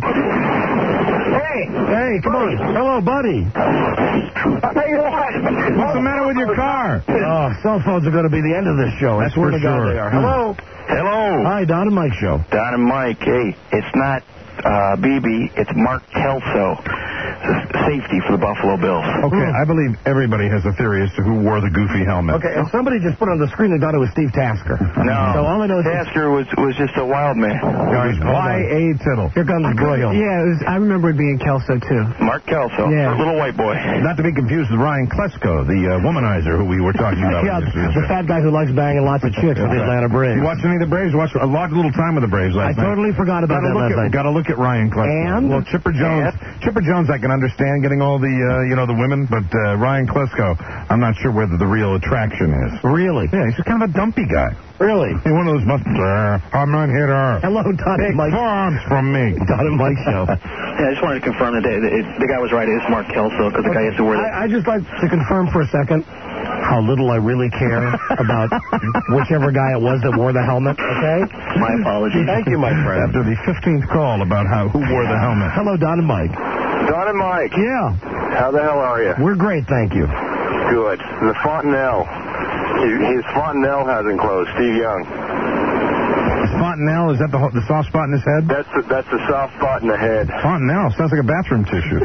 Hey, come on. Hello, buddy. What's the matter with your car? Oh, cell phones are going to be the end of this show. That's I swear for to God sure. they are. Hello. Hello. Hi, Don and Mike Show. Don and Mike. Hey, it's not BB. It's Mark Kelso. Safety for the Buffalo Bills. Okay, I believe everybody has a theory as to who wore the goofy helmet. Okay, and somebody just put on the screen and thought it was Steve Tasker. No. So all I know is Tasker was just a wild man. Guys, Y.A. Tittle. Here comes Broyle. Yeah, I remember it being Kelso, too. Mark Kelso. Yeah. Little white boy. Not to be confused with Ryan Klesko, the womanizer who we were talking about. Yeah, the fat guy who likes banging lots of chicks with the Atlanta Braves. You watched any of the Braves? Watched a little time with the Braves last night. I totally forgot about that last night. Got to look at Ryan Klesko. And? Well, Chipper Jones, I can understand getting all the women, but Ryan Klesko, I'm not sure whether the real attraction is. Really? Yeah, he's kind of a dumpy guy. Really? He's one of those I'm not here to... Hello, Don and Mike. Forearms from me. Don and Mike Show. Yeah, I just wanted to confirm that the guy was right. It is Mark Kelso, because the guy has to wear I just like to confirm for a second how little I really care about whichever guy it was that wore the helmet, okay? My apologies. Thank you, my friend. After the 15th call about who wore the helmet. Hello, Don and Mike. Don and Mike. Yeah. How the hell are you? We're great, thank you. Good. The Fontanelle. His Fontanelle hasn't closed. Steve Young. Fontanelle, is that the soft spot in his head? That's the soft spot in the head. Fontanelle sounds like a bathroom tissue.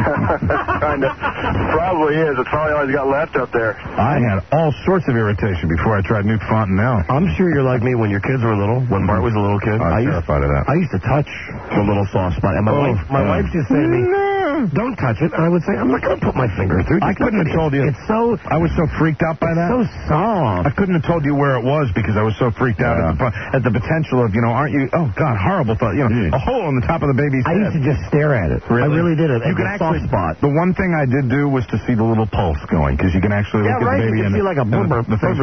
Kind of. Probably is. It's probably all he's got left up there. I had all sorts of irritation before I tried new Fontanelle. I'm sure you're like me when your kids were little, when Bart was a little kid. I was terrified of that. I used to touch the little soft spot, and my wife just said to me, don't touch it. And I would say, I'm not going to put my finger through it. I couldn't have told you. I was so freaked out by that. So soft. I couldn't have told you where it was because I was so freaked out at the potential of, aren't you? Oh, God, horrible thought. A hole on the top of the baby's head. I used to just stare at it. Really? I really did it. You can actually, soft spot. The one thing I did do was to see the little pulse going because you can actually look at the baby you can see like a burr.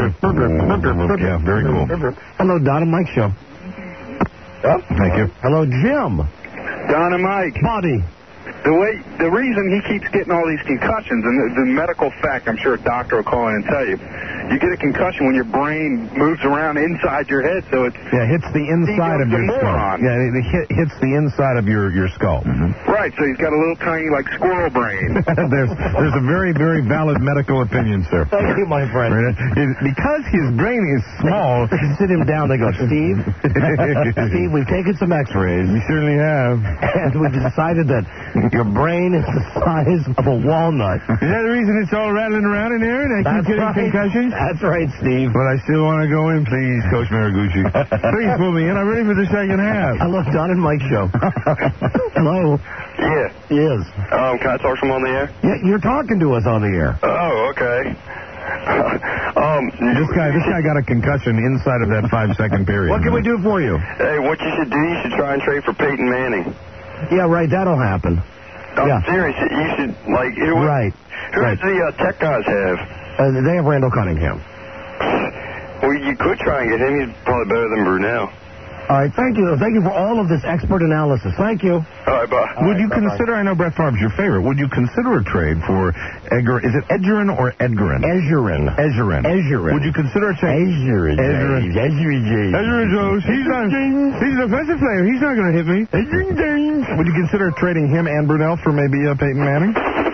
Yeah, very cool. Hello, Don and Mike Show. Thank you. Hello, Jim. Don and Mike. Buddy. The reason he keeps getting all these concussions, and the medical fact, I'm sure a doctor will call in and tell you, you get a concussion when your brain moves around inside your head, so it's... Yeah, hits the inside of your skull. Yeah, it hits the inside of your skull. Right, so he's got a little tiny, squirrel brain. There's a very, very valid medical opinion, sir. Thank you, my friend. Because his brain is small... They sit him down, they go, Steve, we've taken some x-rays. We certainly have. And we've decided that your brain is the size of a walnut. Is that the reason it's all rattling around in there and I keep getting concussions? That's right, Steve. But I still want to go in, please, Coach Maraguchi. Please put me in. I'm ready for the second half. Hello, Don and Mike Show. Hello. Yeah. Yes. Can I talk to him on the air? Yeah, you're talking to us on the air. Oh, okay. This guy got a concussion inside of that 5-second period. What can we do for you? Hey, what you should do, you should try and trade for Peyton Manning. Yeah, right, that'll happen. I'm serious. You should, Right. Who does the tech guys have? They have Randall Cunningham. Well, you could try and get him. He's probably better than Brunel. All right, thank you. Thank you for all of this expert analysis. Thank you. All right, bye. Would you consider, I know Brett Favre's your favorite, would you consider a trade for is it Edgerrin or Edgerrin? Edgerrin. Would you consider a trade? Edgerrin. Jones. He's an offensive player. He's not going to hit me. Would you consider trading him and Brunel for maybe Peyton Manning?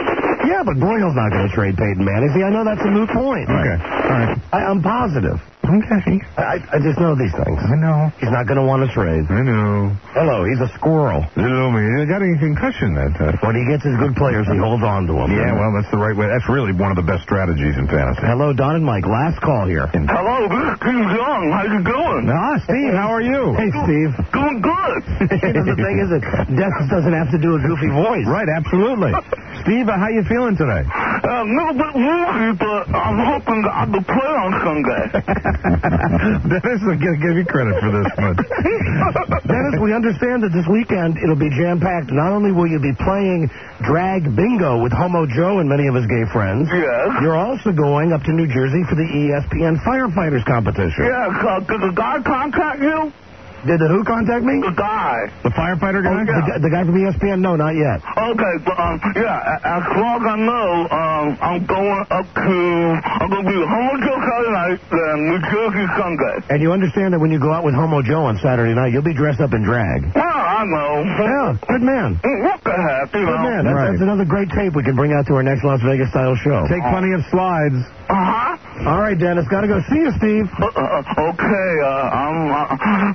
Yeah, but Broyles not going to trade Peyton Manning. See, I know that's a moot point. Okay. All right. I'm positive. Okay. I just know these things. I know. He's not going to want to trade. I know. Hello, he's a squirrel. Hello, man. He got a concussion that time. When he gets his good players, he holds on to them. Yeah, well, that's the right way. That's really one of the best strategies in fantasy. Hello, Don and Mike. Last call here. Hello, this is King John. How you doing? Steve, how are you? Hey, Steve. Doing good. The thing is that Dennis doesn't have to do a goofy voice. Right, absolutely. Steve, how you feeling today? A little bit woozy, but I'm hoping that I can play on Sunday. Dennis, I'm going to give you credit for this one. Dennis, we understand that this weekend it'll be jam-packed. Not only will you be playing drag bingo with Homo Joe and many of his gay friends, yes, you're also going up to New Jersey for the ESPN Firefighters competition. Yeah, did the guy contact you? Did the who contact me? The guy. The firefighter guy? Yeah. The guy from ESPN? No, not yet. Okay, but, as far as I know, I'm going to be with Homo Joe Saturday night and New Jersey Sunday. And you understand that when you go out with Homo Joe on Saturday night, you'll be dressed up in drag. Well, I know. Yeah, good man. What the heck, you know? Good man. That's another great tape we can bring out to our next Las Vegas-style show. Take plenty of slides. Uh-huh. All right, Dennis. Got to go. See you, Steve. Okay, I'm...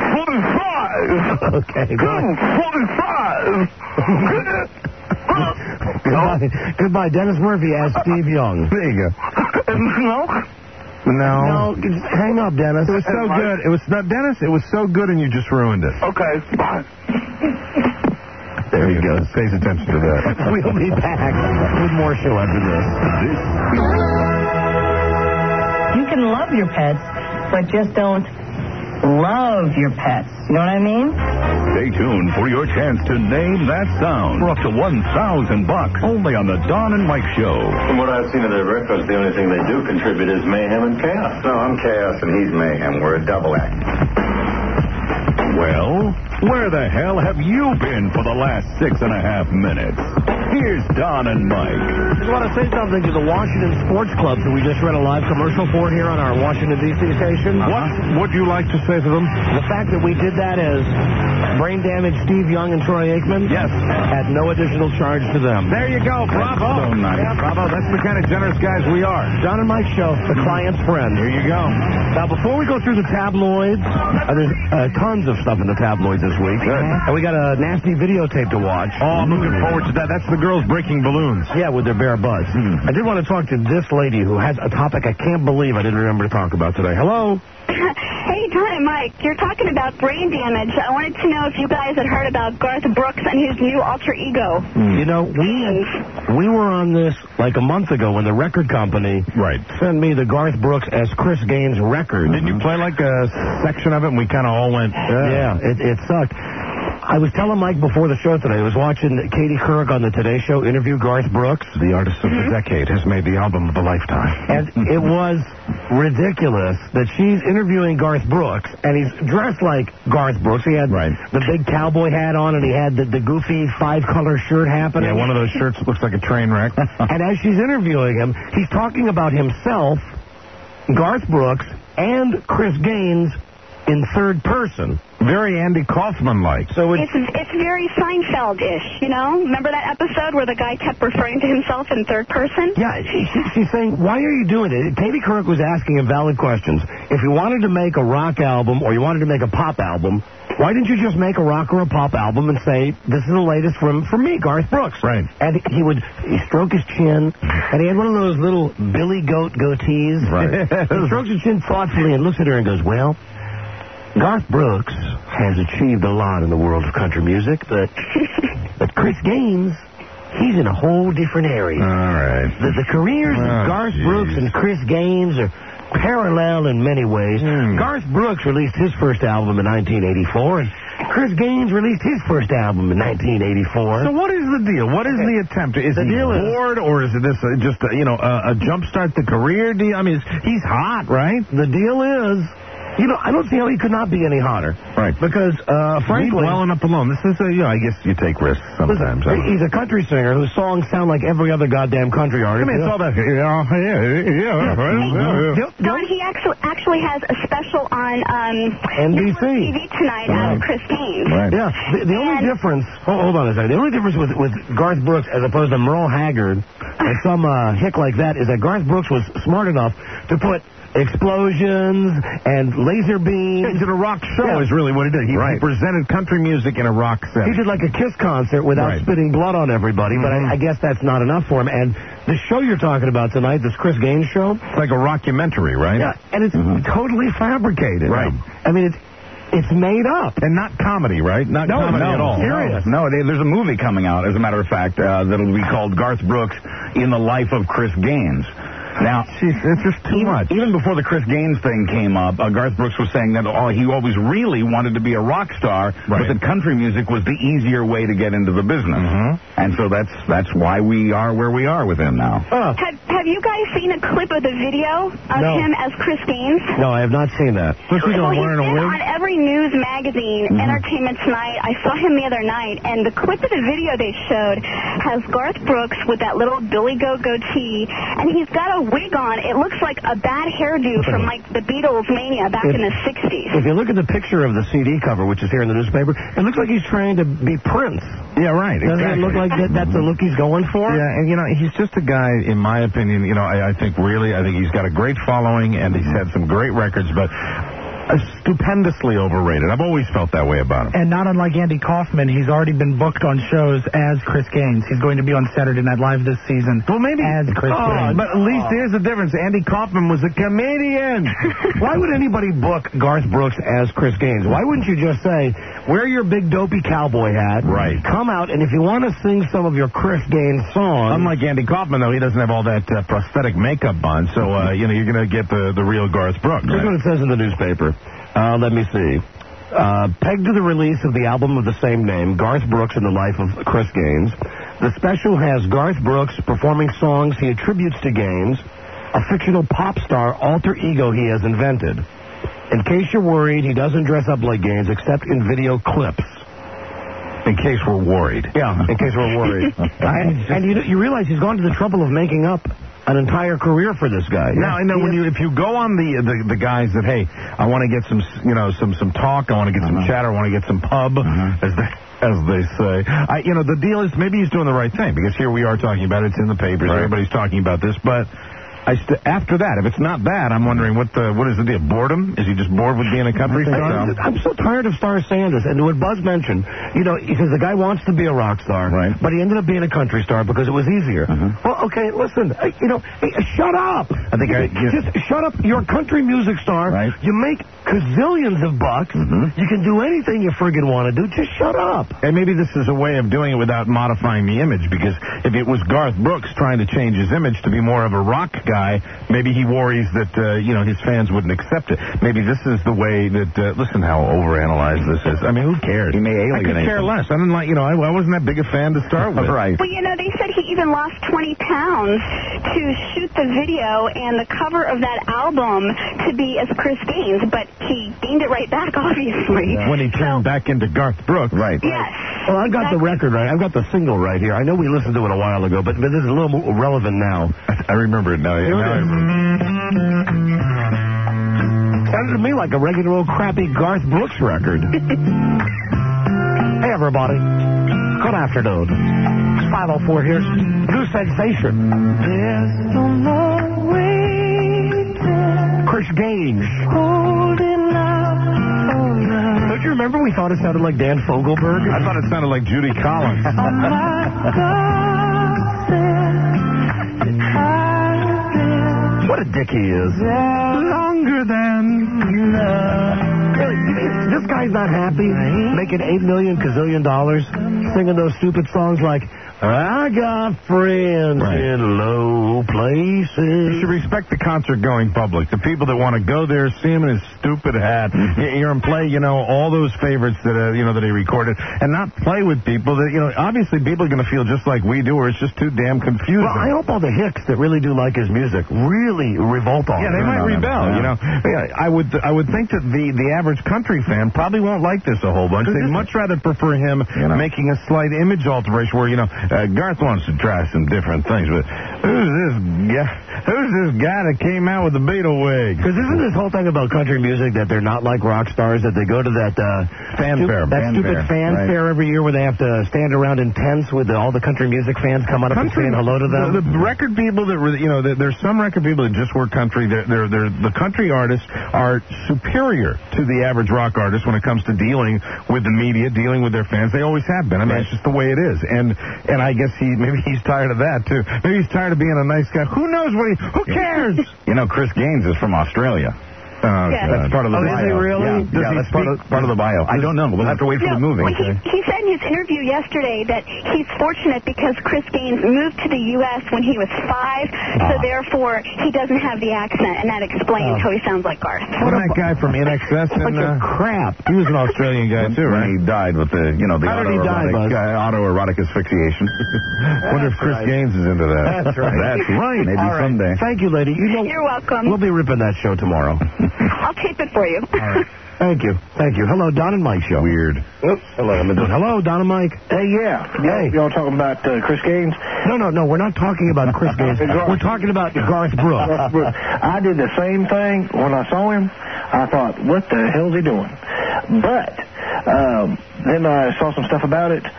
245. Okay, 245. Goodbye. Dennis Murphy as Steve Young. There you go. No. No, just hang up, Dennis. It was so good. It was not Dennis. It was so good, and you just ruined it. Okay, bye. There you go. Pays attention to that. We'll be back with more show after this. You can love your pets, but just don't love your pets. You know what I mean? Stay tuned for your chance to name that sound for up to $1,000 only on the Don and Mike Show. From what I've seen of their records, the only thing they do contribute is mayhem and chaos. No, I'm chaos and he's mayhem. We're a double act. Well, where the hell have you been for the last 6.5 minutes? Here's Don and Mike. I just want to say something to the Washington Sports Club that we just read a live commercial for here on our Washington, D.C. station. What would you like to say to them? The fact that we did that as brain damaged Steve Young and Troy Aikman. Yes. At no additional charge to them. There you go. Bravo. So nice. Yeah, bravo. That's the kind of generous guys we are. John and Mike Show, the client's friend. Here you go. Now, before we go through the tabloids, there's tons of stuff in the tabloids this week. Good. And we got a nasty videotape to watch. Oh, I'm looking forward to that. That's the girls breaking balloons. Yeah, with their bare butts. I did want to talk to this lady who has a topic I can't believe I didn't remember to talk about today. Hello? Hey, Don and Mike, you're talking about brain damage. I wanted to know if you guys had heard about Garth Brooks and his new alter ego. You know, we were on this like a month ago when the record company sent me the Garth Brooks as Chris Gaines record. Didn't you play like a section of it and we kind of all went, Yeah, it sucked. I was telling Mike before the show today, I was watching Katie Couric on the Today Show interview Garth Brooks. The artist of the decade has made the album of a lifetime. And it was ridiculous that she's interviewing Garth Brooks, and he's dressed like Garth Brooks. He had the big cowboy hat on, and he had the goofy 5-color shirt happening. Yeah, one of those shirts looks like a train wreck. And as she's interviewing him, he's talking about himself, Garth Brooks, and Chris Gaines in third person. Very Andy Kaufman-like. So it's very Seinfeld-ish, you know? Remember that episode where the guy kept referring to himself in third person? Yeah, she's saying, why are you doing it? Katie Couric was asking him valid questions. If you wanted to make a rock album or you wanted to make a pop album, why didn't you just make a rock or a pop album and say, this is the latest from me, Garth Brooks? Right. And he'd stroke his chin, and he had one of those little Billy Goat goatees. Right. He strokes his chin thoughtfully and looks at her and goes, well, Garth Brooks has achieved a lot in the world of country music, but Chris Gaines, he's in a whole different area. All right. The careers of Garth Brooks and Chris Gaines are parallel in many ways. Garth Brooks released his first album in 1984, and Chris Gaines released his first album in 1984. So what is the deal? What is the attempt? Is he bored, or is this just a jumpstart the career deal? I mean, he's hot, right? The deal is You know, I don't see how he could not be any hotter. Right. Because, frankly... Leave well enough alone. This is, I guess you take risks sometimes. Listen, he's a country singer whose songs sound like every other goddamn country artist. I mean, it's all that... Don, he actually has a special on NBC TV tonight out of Chris Gaines. Right. Yeah. The only difference... Hold on a second. The only difference with Garth Brooks as opposed to Merle Haggard and some hick like that is that Garth Brooks was smart enough to put explosions and laser beams. He did a rock show is really what he did. He presented country music in a rock set. He did like a Kiss concert without spitting blood on everybody, but I guess that's not enough for him. And the show you're talking about tonight, this Chris Gaines show... It's like a rockumentary, right? Yeah, and it's totally fabricated. Right. I mean, it's made up. And not comedy, right? Not comedy at all. Serious. No, there's a movie coming out, as a matter of fact, that'll be called Garth Brooks in the Life of Chris Gaines. Now, it's just too much. Even before the Chris Gaines thing came up, Garth Brooks was saying that he always really wanted to be a rock star, but that country music was the easier way to get into the business. And so that's why we are where we are with him now. Have you guys seen a clip of the video of him as Chris Gaines? No, I have not seen that. Well, he's been on every news magazine, Entertainment Tonight. I saw him the other night, and the clip of the video they showed has Garth Brooks with that little Billy Goat goatee, and he's got a wig on. It looks like a bad hairdo from, like, the Beatles mania back in the 60s. If you look at the picture of the CD cover, which is here in the newspaper, it looks like he's trying to be Prince. Yeah, right. Doesn't it look like that's the look he's going for? Yeah, and, he's just a guy, in my opinion, I think he's got a great following, and he's had some great records, but... stupendously overrated. I've always felt that way about him. And not unlike Andy Kaufman, he's already been booked on shows as Chris Gaines. He's going to be on Saturday Night Live this season. Well, maybe as Chris Gaines. But at least here's the difference. Andy Kaufman was a comedian. Why would anybody book Garth Brooks as Chris Gaines? Why wouldn't you just say, wear your big dopey cowboy hat, come out, and if you want to sing some of your Chris Gaines songs... Unlike Andy Kaufman, though, he doesn't have all that prosthetic makeup on, so, you're going to get the real Garth Brooks. Here's what it says in the newspaper. Let me see. Pegged to the release of the album of the same name, Garth Brooks in the Life of Chris Gaines, the special has Garth Brooks performing songs he attributes to Gaines, a fictional pop star alter ego he has invented. In case you're worried, he doesn't dress up like Gaines except in video clips. In case we're worried. Yeah, in case we're worried. And you realize he's gone to the trouble of making up an entire career for this guy. Now, I know if you go on the guys that, hey, I want to get some talk, I want to get some chatter, I want to get some pub, as they say. The deal is maybe he's doing the right thing, because here we are talking about it. It's in the papers. Everybody's talking about this, but after that, if it's not bad, I'm wondering what is the deal? Boredom? Is he just bored with being a country star? I'm so tired of Star Sanders. And what Buzz mentioned, he says the guy wants to be a rock star, but he ended up being a country star because it was easier. Well, okay, listen, hey, shut up. I think just shut up. You're a country music star. You make gazillions of bucks. You can do anything you friggin' want to do. Just shut up. And maybe this is a way of doing it without modifying the image, because if it was Garth Brooks trying to change his image to be more of a rock guy, maybe he worries that, his fans wouldn't accept it. Maybe this is the way that, listen how overanalyzed this is. I mean, who cares? He may alienate. I could care less. I didn't I wasn't that big a fan to start with. Well, they said he even lost 20 pounds to shoot the video and the cover of that album to be as Chris Gaines, but he gained it right back, obviously. When he turned back into Garth Brooks. Yes. Well, I've got the record right. I've got the single right here. I know we listened to it a while ago, but this is a little more relevant now. I remember it now. Sounded to me like a regular old crappy Garth Brooks record. Hey, everybody. Good afternoon. 504 here. New sensation. There's no more waiting. Chris Gaines. Holding out for love. Don't you remember we thought it sounded like Dan Fogelberg? I thought it sounded like Judy Collins. Oh, my God. What a dick he is. Longer than love. This guy's not happy making $8 million gazillion singing those stupid songs like I got friends in low places. You should respect the concert-going public, the people that want to go there, see him in his stupid hat, hear him play, all those favorites that, that he recorded, and not play with people that, obviously people are going to feel just like we do, or it's just too damn confusing. Well, I hope all the hicks that really do like his music really revolt on him. Yeah, they might rebel, Yeah, I would think that the average country fan probably won't like this a whole bunch. They'd much rather prefer him making a slight image alteration where, Garth wants to try some different things, but who's this guy that came out with the Beatle wig? Because isn't this whole thing about country music that they're not like rock stars, that they go to that fanfare, stupid fanfare every year where they have to stand around in tents with all the country music fans coming up and saying hello to them? The record people that there's some record people that just work country. The country artists are superior to the average rock artist when it comes to dealing with the media, dealing with their fans. They always have been. I mean, it's just the way it is. And I guess maybe he's tired of that too. Maybe he's tired of being a nice guy. Who knows who cares? Chris Gaines is from Australia. That's part of the bio. Is he really? Yeah, that's part of the bio. I don't know. We'll have to wait for the movie. Well, he said in his interview yesterday that he's fortunate because Chris Gaines moved to the U.S. when he was 5, so therefore he doesn't have the accent, and that explains how he sounds like Garth. Wasn't that guy from INXS? Crap. He was an Australian guy too, right? He died with the autoerotic asphyxiation. Wonder if Chris Gaines is into that. That's right. That's right. Maybe someday. Thank you, lady. You're welcome. We'll be ripping that show tomorrow. I'll tape it for you. All right. Thank you. Hello, Don and Mike show. Weird. Oops. Hello, Don and Mike. Hey, Hey. Y'all talking about Chris Gaines? No, we're not talking about Chris Gaines. We're talking about Garth Brooks. I did the same thing when I saw him. I thought, what the hell is he doing? But then I saw some stuff about it,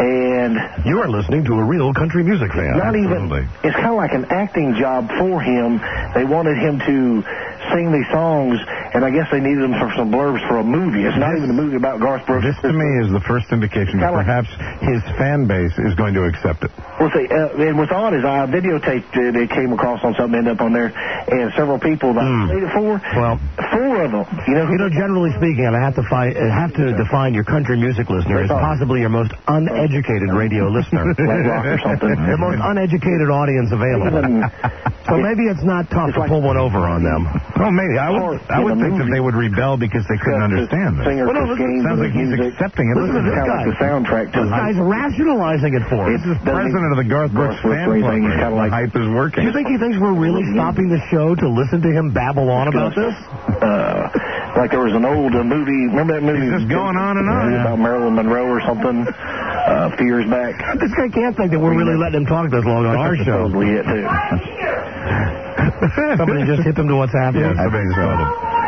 and you are listening to a real country music fan. Not even. It's kind of like an acting job for him. They wanted him to sing these songs, and I guess they needed him for some blurbs for a movie. It's not even a movie about Garth Brooks. This to me is the first indication that perhaps his fan base is going to accept it. Well, see, and what's odd is I videotaped it. It came across on something, ended up on there, and several people that I played it for. Well, 4 of them. Generally speaking, I have to define your country music listener as possibly your most uneducated radio listener. Or something. Your most uneducated audience available. So maybe it's not tough to pull one over on them. Oh, maybe. I would think that they would rebel because they couldn't understand this. Sounds like he's accepting it. Listen to this guy. The soundtrack to this guy's rationalizing it for us. He's the president of the Garth Brooks fan club. He's kind of like hype is working. Do you think he thinks we're really stopping the show to listen to him babble on about this? Like there was an old movie. Remember that movie? It's just going on and on. About Marilyn Monroe or something. A few years back. This guy can't think that we're really letting him talk this long on our show. Probably it too. Somebody just hip him to what's happening. Yeah, somebody just told him.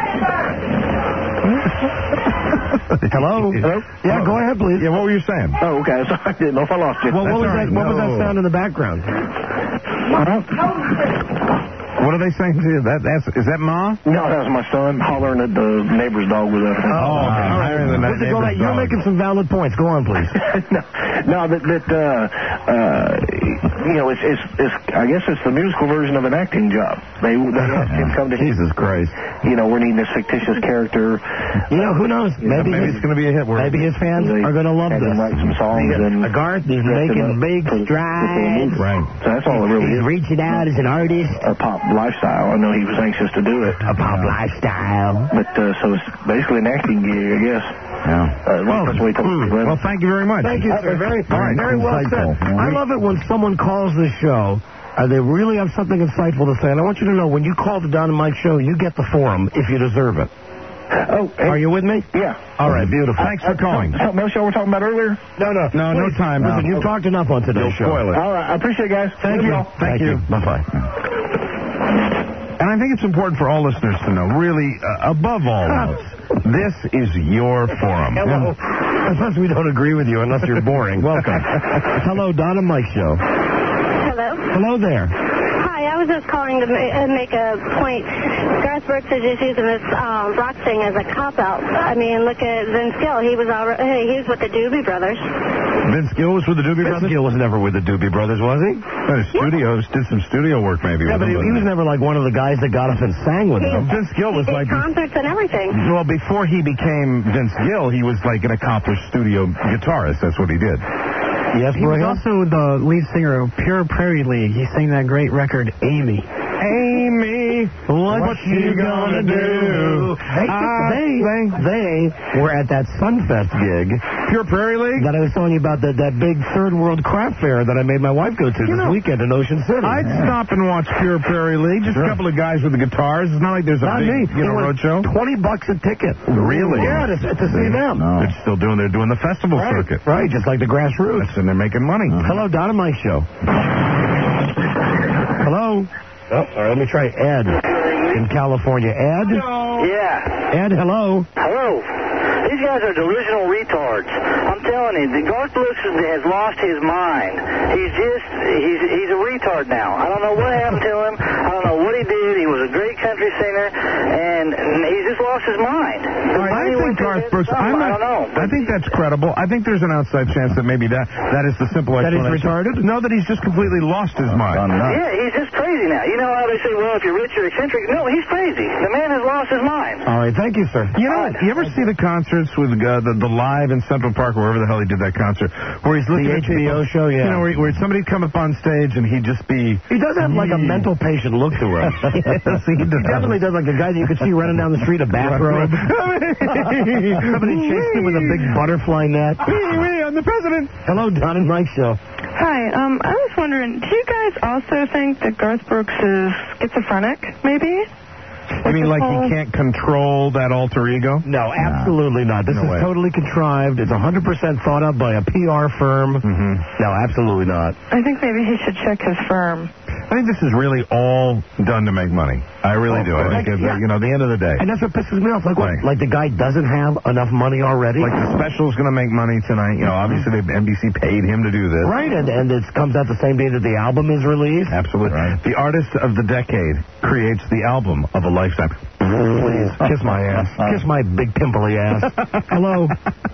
Hello? Yeah, go ahead, please. Yeah, what were you saying? Oh, okay. Sorry, I didn't know if I lost you. Well, what was that sound in the background? What are they saying to you? Is that Ma? No, that was my son hollering at the neighbor's dog with us. You're making some valid points. Go on, please. It's I guess it's the musical version of an acting job. They asked him to come to Jesus Christ. We're needing this fictitious character. Who knows? Maybe it's going to be a hit. Maybe his fans are going to love this. Write some songs and Garth is making big strides. Right. So that's all it really is. He's reaching out as an artist. A pop lifestyle. I know he was anxious to do it. A pop lifestyle. But so it's basically an acting gig, I guess. Well, thank you very much. Thank you, sir. Very well said. I love it when someone calls the show. They really have something insightful to say. And I want you to know, when you call the Don and Mike show, you get the forum if you deserve it. Oh, hey. Are you with me? Yeah. All right, beautiful. Thanks for calling. Something else y'all were talking about earlier? No time. Listen, you've talked enough on today's show. Spoil it. All right, I appreciate it, guys. Thank you. Thank you. Bye-bye. And I think it's important for all listeners to know, really, above all else, this is your forum. Hello. Unless we don't agree with you, unless you're boring. Welcome. Hello, Don and Mike show. Hello. Hello there. Hi, I was just calling to make a point. Garth Brooks is just using this rock thing as a cop-out. I mean, look at Vince Gill. He was with the Doobie Brothers. Vince Gill was with the Doobie Brothers? Vince Gill was never with the Doobie Brothers, was he? Did some studio work maybe. Yeah, but he was never like one of the guys that got up and sang with them. Vince Gill was like concerts and everything. Well, before he became Vince Gill, he was like an accomplished studio guitarist. That's what he did. Yes, He was Broyhill? also the lead singer of Pure Prairie League. He sang that great record, Amy. Amy, what you gonna do? They were at that Sunfest gig. Pure Prairie League? That I was telling you about, that big third world craft fair that I made my wife go to this weekend in Ocean City. I'd stop and watch Pure Prairie League. Just a couple of guys with the guitars. It's not like there's a Not big, me. road show. $20 a ticket. Really? Yeah, to see them. They're doing the festival circuit. Right, just like the Grassroots. And they're making money. Hello, Don and Mike Show. Hello. Oh, all right, let me try Ed in California. Ed? Yeah. Ed, hello. Hello. These guys are delusional retards. I'm telling you, the Garth Brooks has lost his mind. He's a retard now. I don't know what happened to him. I don't know what he did. He was a great country singer, and he's just lost his mind. I think Garth Brooks, I don't know. I think that's credible. I think there's an outside chance that maybe that is the simple That he's explanation. retarded? No, that he's just completely lost his mind. Yeah, he's just crazy now. You know how they say, well, if you're rich, you're eccentric. No, he's crazy. The man has lost his mind. All right, thank you, sir. You know, you ever see the concerts with the live in Central Park, or wherever the hell he did that concert, where he's looking The at people, HBO show, yeah. You know, where somebody'd come up on stage and he'd just be... He does have like a mental patient look to him. Yes, he does. He definitely does, like the guy that you could see running down the street, a bathrobe. Somebody chased him with a big butterfly net. I'm the president. Hello, Don and Mike Show. Hi, I was wondering, do you guys also think that Garth Brooks is schizophrenic, maybe? I mean, like he can't control that alter ego? No, absolutely not. This is totally contrived. It's 100% thought up by a PR firm. No, absolutely not. I think maybe he should check his firm. I think this is really all done to make money. I really do. I think, at the end of the day. And that's what pisses me off. Like the guy doesn't have enough money already. Like the special's going to make money tonight. You know, obviously NBC paid him to do this. Right, and it comes out the same day that the album is released. Absolutely. Right. The artist of the decade creates the album of a lifetime. Please, kiss my ass. Kiss my big pimply ass. Hello.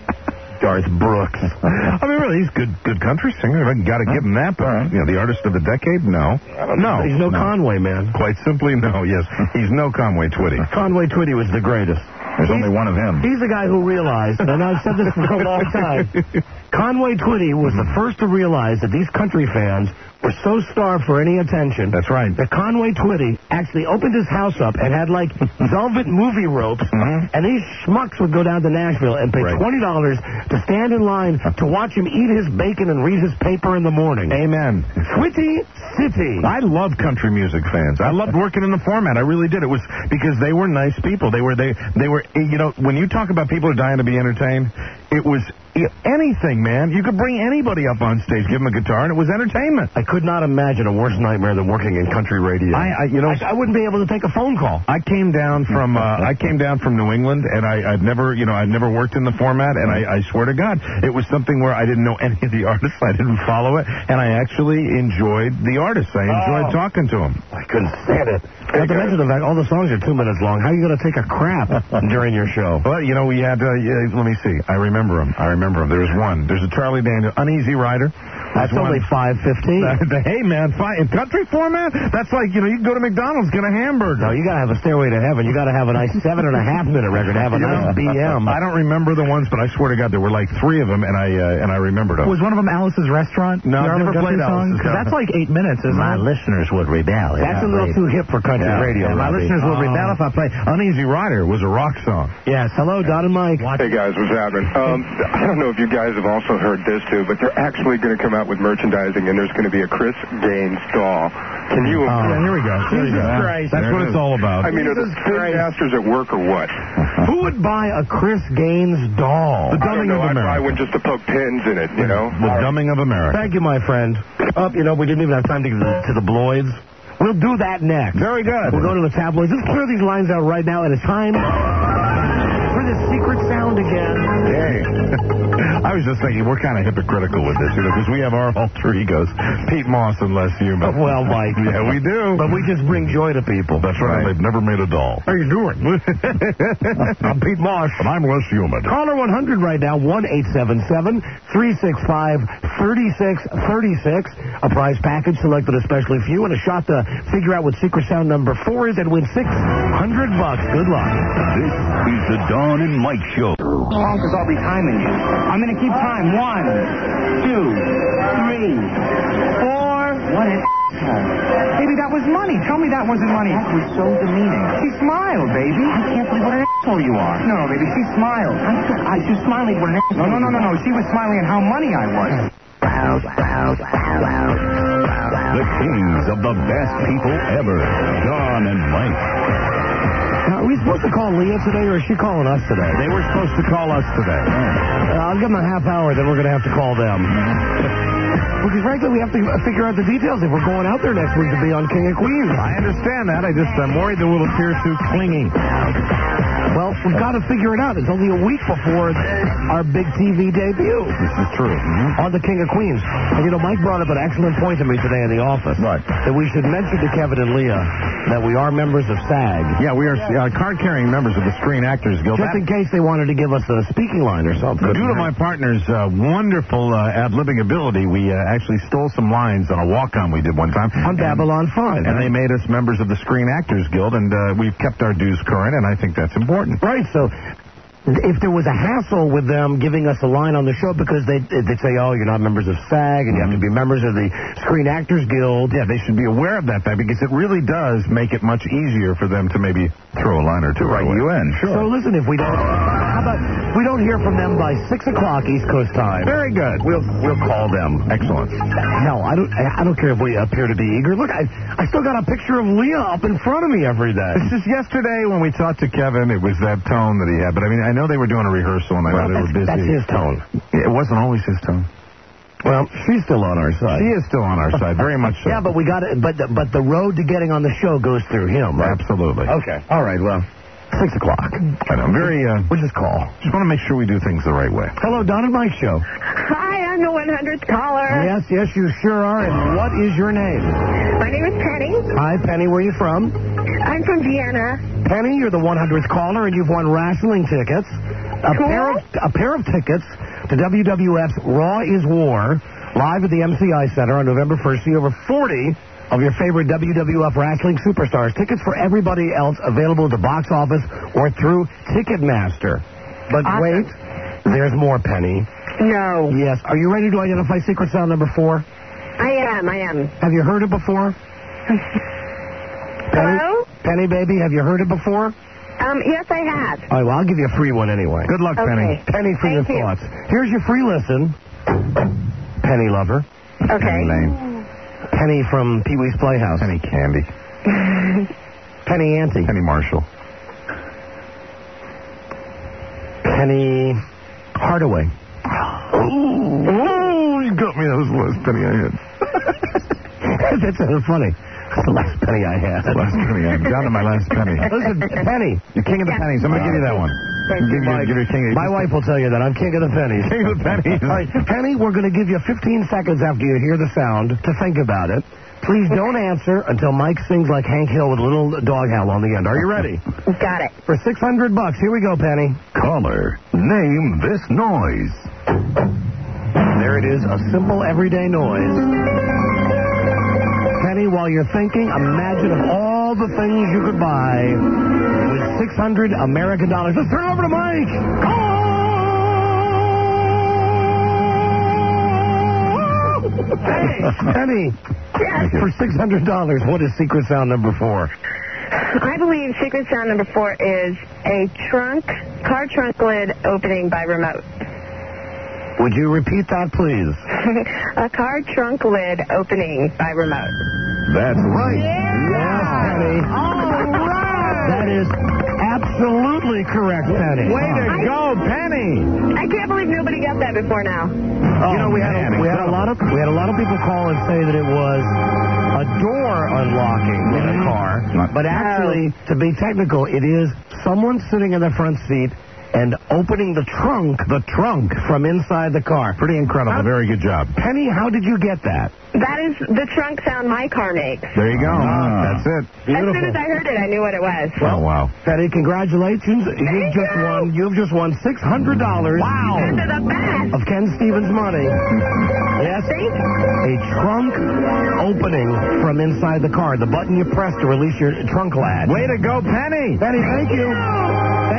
Garth Brooks. I mean, really, he's good country singer. I got to give him that. But, the artist of the decade, no. No. He's no Conway, man. Quite simply, no, yes. He's no Conway Twitty. Conway Twitty was the greatest. There's only one of him. He's the guy who realized, and I've said this for a long time, Conway Twitty was the first to realize that these country fans were so starved for any attention. That's right. That Conway Twitty actually opened his house up and had like velvet movie ropes, and these schmucks would go down to Nashville and pay $20 to stand in line to watch him eat his bacon and read his paper in the morning. Amen. Twitty City. I love country music fans. I loved working in the format. I really did. It was because they were nice people. They were, you know, when you talk about people who are dying to be entertained, it was anything, man. You could bring anybody up on stage, give them a guitar, and it was entertainment. I could not imagine a worse nightmare than working in country radio. I wouldn't be able to take a phone call. I came down from New England, and I'd never worked in the format, and I swear to God, it was something where I didn't know any of the artists. I didn't follow it, and I actually enjoyed the artists. I enjoyed talking to them. I couldn't stand it. Not to mention the fact all the songs are 2 minutes long. How are you going to take a crap during your show? Well, you know, we had, let me see. I remember them. There was one. There's a Charlie Daniels, Uneasy Rider. That's only $5.15. Hey, man, in country format, that's like, you can go to McDonald's, get a hamburger. No, you got to have a Stairway to Heaven. You got to have a nice 7.5-minute record. Have a nice BM. I don't remember the ones, but I swear to God, there were like 3 of them, and I remembered them. Was one of them Alice's Restaurant? No, I've never played Alice's Restaurant. That's like 8 minutes, isn't My it? listeners would rebel. That's a little too hip for country radio. My listeners would rebel if I played Uneasy Rider was a rock song. Yes. Hello, Don and Mike. Hey, guys, what's happening? I don't know if you guys have also heard this, too, but they're actually going to come out with merchandising, and there's going to be a Chris Gaines doll. Can you... here we go. Jesus Christ. That's what it's all about. I mean, are the spin masters at work or what? Who would buy a Chris Gaines doll? The dumbing of America. I went just to poke pins in it, you know? The dumbing of America. Thank you, my friend. We didn't even have time to get to the Bloids. We'll do that next. Very good. We'll go to the tabloids. Let's clear these lines out right now, and it's time for the secret sound again. Hey. I was just thinking, we're kind of hypocritical with this, because we have our alter egos, Pete Moss and Les Human. Well, Mike. Yeah, we do. But we just bring joy to people. That's right. They've never made a doll. How you doing? I'm Pete Moss. And I'm Les Human. Caller 100 right now, 1-877-365-3636. A prize package selected especially for you, and a shot to figure out what secret sound number 4 is and win $600. Good luck. This is the Don and Mike Show. Because I'll be timing you. I'm going to keep time. 1, 2, What an Baby, that was money. Tell me that wasn't money. That was so demeaning. She smiled, baby. I can't believe what an asshole you are. No, baby, she smiled. She was smiling what an asshole. No. She was smiling at how money I was. The kings of the best people ever, Don and Mike. Now, are we supposed to call Leah today, or is she calling us today? They were supposed to call us today. I'll give them a half hour, then we're going to have to call them. Because, frankly, we have to figure out the details if we're going out there next week to be on King of Queens. I understand that. I'm worried that we'll appear too clinging. Well, we've got to figure it out. It's only a week before our big TV debut. This is true. On the King of Queens. And, Mike brought up an excellent point to me today in the office. What? That we should mention to Kevin and Leah that we are members of SAG. Yeah, we are card-carrying members of the Screen Actors Guild. Just in case they wanted to give us a speaking line or something. Due to my partner's wonderful ad-libbing ability, we actually stole some lines on a walk-on we did one time. On Babylon 5. And they made us members of the Screen Actors Guild, and we've kept our dues current, and I think that's important. Right, so if there was a hassle with them giving us a line on the show because they'd say, oh, you're not members of SAG and you have to be members of the Screen Actors Guild. Yeah, they should be aware of that, because it really does make it much easier for them to maybe throw a line or two right you in. Sure. So listen, if we don't, how about we don't hear from them by 6 o'clock East Coast time? Very good. We'll call them. Excellent. No, I don't care if we appear to be eager. Look, I still got a picture of Leah up in front of me every day. It's just yesterday when we talked to Kevin, it was that tone that he had. But I know they were doing a rehearsal and I know they were busy. That's his tone. It wasn't always his tone. Well, she's still on our side. She is still on our side, very much so. Yeah, but we got it. But the road to getting on the show goes through him, right? Absolutely. Okay. All right. Well, 6 o'clock. I know. We'll just call. Just want to make sure we do things the right way. Hello, Don and Mike Show. Hi, I'm the 100th caller. Yes, you sure are. And what is your name? My name is Penny. Hi, Penny. Where are you from? I'm from Vienna. Penny, you're the 100th caller, and you've won wrestling tickets. A pair of tickets to WWF's Raw is War, live at the MCI Center on November 1st. See over 40 of your favorite WWF wrestling superstars. Tickets for everybody else available at the box office or through Ticketmaster. But wait, there's more, Penny. No. Yes. Are you ready to identify secret sound number 4? I am. Have you heard it before? Hello? Penny, baby, have you heard it before? Yes, I have. All right, well, I'll give you a free one anyway. Good luck, Penny. Penny, for your thoughts. Here's your free listen. Penny Lover. Okay. Penny Lane. Penny from Pee-wee's Playhouse. Penny Candy. Penny Auntie. Penny Marshall. Penny Hardaway. Oh, you got me. That was the last penny I had. That's funny. That's the last penny I had. The last penny I had. Down to my last penny. Listen, Penny. You're king of the pennies. I'm going to give you that one. Give you king of My wife will tell you that. I'm king of the pennies. King of the pennies. All right, Penny, we're going to give you 15 seconds after you hear the sound to think about it. Please don't answer until Mike sings like Hank Hill with a little dog howl on the end. Are you ready? Got it. For $600, here we go, Penny. Caller, name this noise. There it is, a simple everyday noise. Penny, while you're thinking, imagine of all the things you could buy with $600 American dollars. Let's turn it over to Mike. Hey, Penny. Yes. For $600, what is secret sound number 4? I believe secret sound number 4 is a car trunk lid opening by remote. Would you repeat that, please? A car trunk lid opening by remote. That's right. Yes, Penny. All right. That is absolutely correct, Penny. Way to go, Penny. I can't believe nobody got that before now. We had a lot of people call and say that it was a door unlocking in a car, but actually, to be technical, it is someone sitting in the front seat and opening the trunk from inside the car. Pretty incredible. Very good job. Penny, how did you get that? That is the trunk sound my car makes. There you go. That's it. As Beautiful. soon as I heard it, I knew what it was. Oh, wow. Penny, congratulations. You've just won $600. Wow. Of Ken Stevens' money. Yes. A trunk opening from inside the car. The button you press to release your trunk latch. Way to go, Penny. Penny, thank you.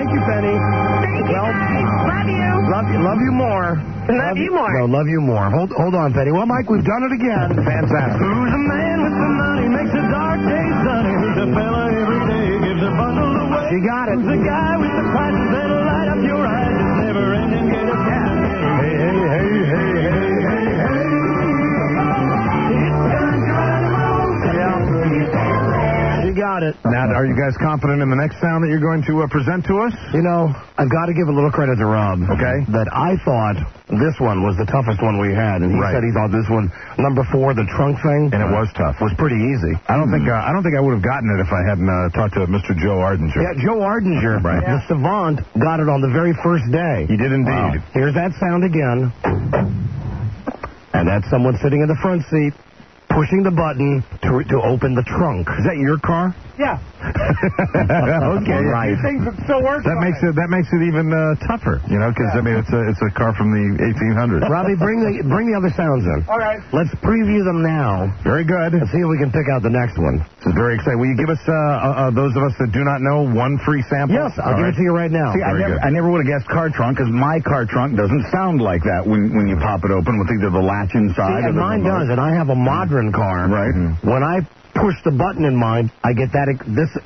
Thank you, Penny. Thank you, guys. Love you. Love you more. Love you more. No, love you more. Hold on, Penny. Well, Mike, we've done it again. Fantastic. Who's a man with some money, makes a dark day sunny. Who's a fella every day, gives a bundle away. She got it. Who's a guy with the prices that'll light up your eyes? It's never ending, get a cat. Hey, hey, hey, hey, hey, hey, hey. It's Don Geronimo. Yeah. She got it. Now, are you guys confident in the next sound that you're going to present to us? You know, I've got to give a little credit to Rob. Okay. That I thought this one was the toughest one we had, and he said he thought this one, number 4, the trunk thing, and it was tough. Was pretty easy. I don't think I would have gotten it if I hadn't talked to Mr. Joe Ardinger. Yeah, Joe Ardinger, the savant, got it on the very first day. He did indeed. Wow. Here's that sound again, and that's someone sitting in the front seat, pushing the button to open the trunk. Is that your car? Yeah. Okay. Right. Things that still work. That makes it even tougher, you know, because I mean it's a car from the 1800s. Robbie, bring the other sounds in. All right. Let's preview them now. Very good. Let's see if we can pick out the next one. This is very exciting. Will you give us those of us that do not know one free sample? Yes, I'll give it to you right now. See, I never would have guessed car trunk because my car trunk doesn't sound like that when you pop it open with either the latch inside. See, and mine does, and I have a modern car. Right. When I push the button in mine, I get that's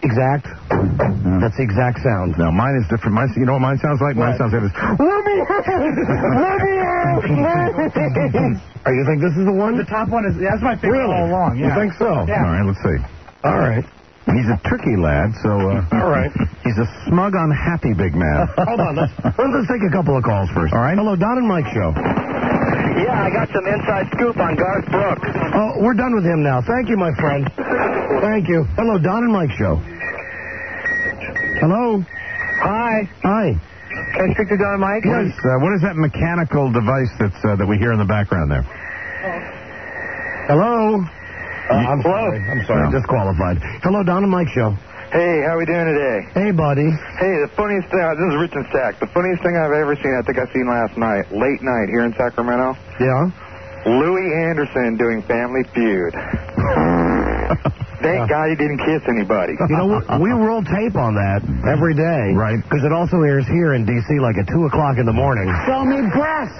the exact sound. No, mine is different. You know what mine sounds like? Mine sounds like this. You think this is the one? The top one that's my favorite all along. Yeah. You think so? Yeah. All right, let's see. All right. He's a tricky lad, so all right. He's a smug, unhappy big man. Hold on, let's take a couple of calls first. All right. Hello, Don and Mike show. Yeah, I got some inside scoop on Garth Brooks. Oh, we're done with him now. Thank you, my friend. Thank you. Hello, Don and Mike show. Hello. Hi. Hi. Can I speak to Don and Mike? Yes. What is that mechanical device that we hear in the background there? Hello. I'm sorry. Disqualified. Hello, Don and Mike show. Hey, how we doing today? Hey, buddy. Hey, the funniest thing, this is Rich and Stack. The funniest thing I've ever seen, I think I seen last night, late night here in Sacramento. Yeah? Louis Anderson doing Family Feud. Thank God he didn't kiss anybody. You know, we roll tape on that every day. Right. Because it also airs here in D.C. like at 2 o'clock in the morning. Show me breasts.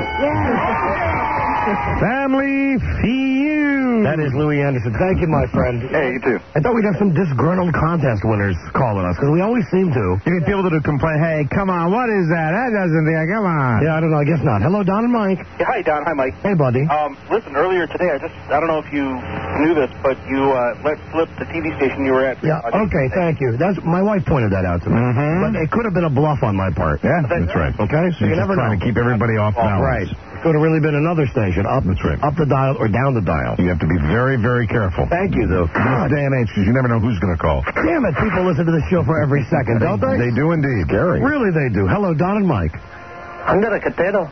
Family Feud. That is Louis Anderson. Thank you, my friend. Hey, you too. I thought we'd have some disgruntled contest winners calling us, because we always seem to. You need people to complain, hey, come on, what is that? That doesn't come on. Yeah, I don't know. I guess not. Hello, Don and Mike. Yeah, hi, Don. Hi, Mike. Hey, buddy. Listen, earlier today, I don't know if you knew this, but you let slip the TV station you were at. Yeah, okay, thank you. My wife pointed that out to me. Mm-hmm. But it could have been a bluff on my part. Yeah, that's right. Okay, so you never know. Trying to keep everybody off balance. Right. Could have really been another station. Up the dial or down the dial. You have to be very, very careful. Thank you, though. In this day and age, because you never know who's going to call. Damn it, people listen to this show for every second, don't they? They do indeed. Gary. Really, they do. Hello, Don and Mike. Under Catero.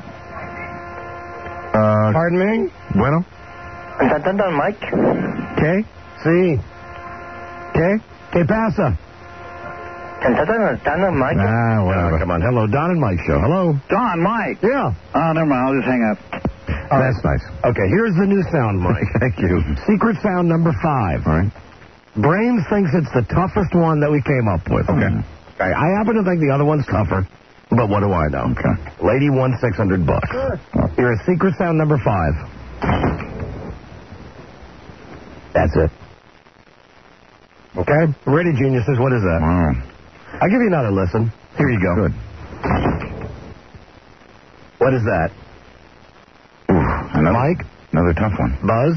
Pardon me? Bueno. Don Mike. ¿Qué? Sí. ¿Qué? ¿Qué pasa? Don and Mike. Whatever. Come on. Hello, Don and Mike show. Hello. Don, Mike. Yeah. Oh, never mind. I'll just hang up. Oh, that's nice. Okay, here's the new sound, Mike. Thank you. Secret sound number 5. All right. Brains thinks it's the toughest one that we came up with. Okay. I happen to think the other one's tougher, but what do I know? Okay. Lady won $600. Sure. Here's secret sound number 5. That's it. Okay? Ready, geniuses. What is that? Wow. I'll give you another listen. Here you go. Good. What is that? Mike? Another tough one. Buzz?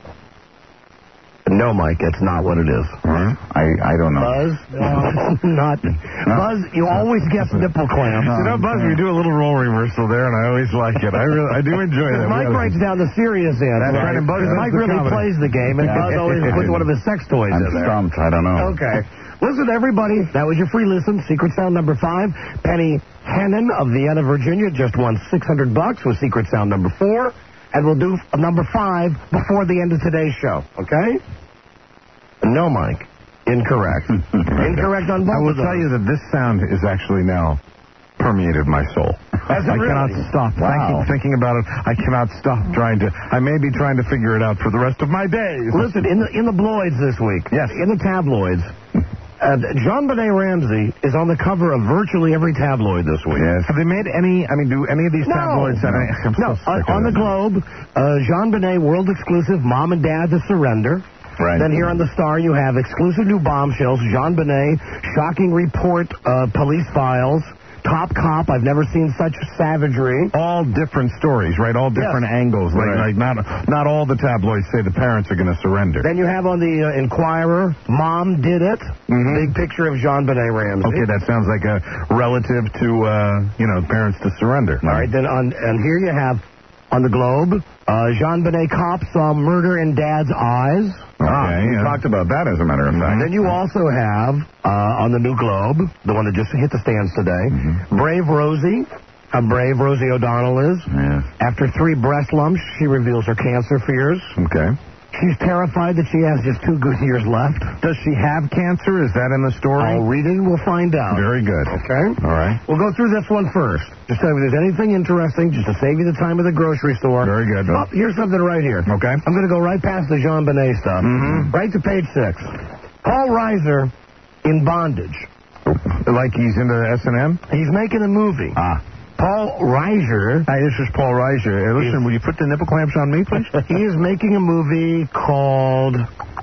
No, Mike, it's not what it is. I don't know. Buzz? No, not. Buzz, you always guess nipple clamps. You know, Buzz, we do a little role reversal there, and I always like it. I do enjoy that. Mike writes down the serious answer. That's right. And Buzz Mike really plays the game, and Buzz always puts one of his sex toys in there. I'm stumped. I don't know. Okay. Listen, everybody, that was your free listen. Secret sound number 5. Penny Hannon of Vienna, Virginia, just won $600 with secret sound number 4. And we'll do number 5 before the end of today's show, okay? No, Mike. Incorrect. Incorrect on both. I will tell you that this sound is actually now permeated my soul. I cannot stop thinking about it. I cannot stop trying to. I may be trying to figure it out for the rest of my days. Listen, in the Bloids this week. Yes. In the tabloids, JonBenet Ramsey is on the cover of virtually every tabloid this week. Yes. Have they made any, do any of these tabloids have any? On the Globe, JonBenet world exclusive, Mom and Dad to Surrender. Right. Then here on the Star, you have exclusive new bombshells, JonBenet, shocking report, police files, Top Cop, I've never seen such savagery. All different stories, right? All different angles. Like not all the tabloids say the parents are going to surrender. Then you have on the Inquirer, Mom Did It. Big picture of JonBenet Ramsey. Okay, that sounds like a relative to, parents to surrender. All right, then and here you have on the Globe, JonBenet cop saw murder in Dad's eyes. Okay, we talked about that, as a matter of fact. Then you also have, on the New Globe, the one that just hit the stands today, Brave Rosie, how brave Rosie O'Donnell is. Yeah. After 3 breast lumps, she reveals her cancer fears. Okay. She's terrified that she has just 2 good years left. Does she have cancer? Is that in the story? I'll read it and we'll find out. Very good. Okay? All right. We'll go through this one first. Just tell me if there's anything interesting, just to save you the time of the grocery store. Very good. Oh, here's something right here. Okay. I'm going to go right past the JonBenet stuff. Right to page 6. Paul Reiser in bondage. Like he's into S&M? He's making a movie. Paul Reiser. Hi, this is Paul Reiser. Listen, will you put the nipple clamps on me, please? He is making a movie called...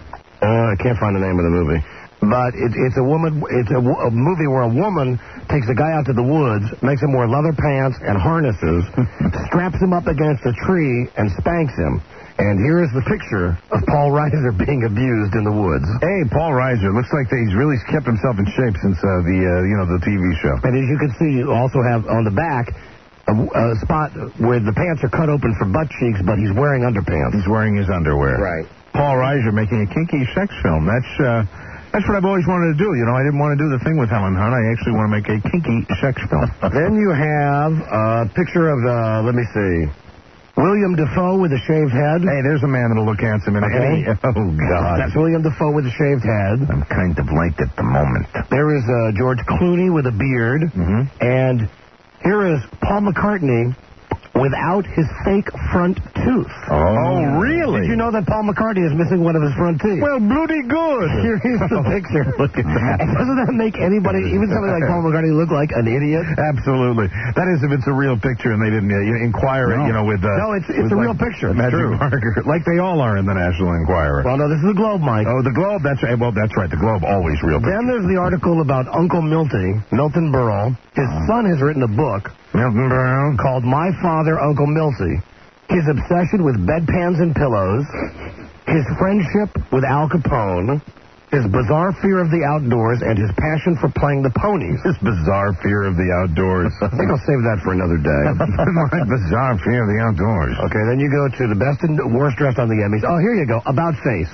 I can't find the name of the movie. But it's a woman. It's a movie where a woman takes a guy out to the woods, makes him wear leather pants and harnesses, straps him up against a tree, and spanks him. And here is the picture of Paul Reiser being abused in the woods. Hey, Paul Reiser. Looks like he's really kept himself in shape since the TV show. And as you can see, you also have on the back a spot where the pants are cut open for butt cheeks, but he's wearing underpants. He's wearing his underwear. Right. Paul Reiser making a kinky sex film. That's what I've always wanted to do. I didn't want to do the thing with Helen Hunt. I actually want to make a kinky sex film. Then you have a picture of let me see. William Dafoe with a shaved head. Hey, there's a man that'll look handsome in any... Oh, God. That's William Dafoe with a shaved head. I'm kind of late at the moment. There is George Clooney with a beard. And here is Paul McCartney without his fake front tooth. Oh, really? Did you know that Paul McCartney is missing one of his front teeth? Well, bloody good. Here's the picture. Look at that. And doesn't that make anybody, even somebody like Paul McCartney, look like an idiot? Absolutely. That is if it's a real picture and they didn't inquire it, with... no, it's a real picture. Magic marker. Like they all are in the National Enquirer. Well, no, this is the Globe, Mike. Oh, the Globe. That's right. Well, that's right. The Globe, always real picture. Then there's the article about Uncle Milton Berle. His son has written a book called My Father, Uncle Milty. His obsession with bedpans and pillows, his friendship with Al Capone, his bizarre fear of the outdoors, and his passion for playing the ponies. His bizarre fear of the outdoors. I think I'll save that for another day. My bizarre fear of the outdoors. Okay, then you go to the best and worst dressed on the Emmys. Oh, here you go. About face.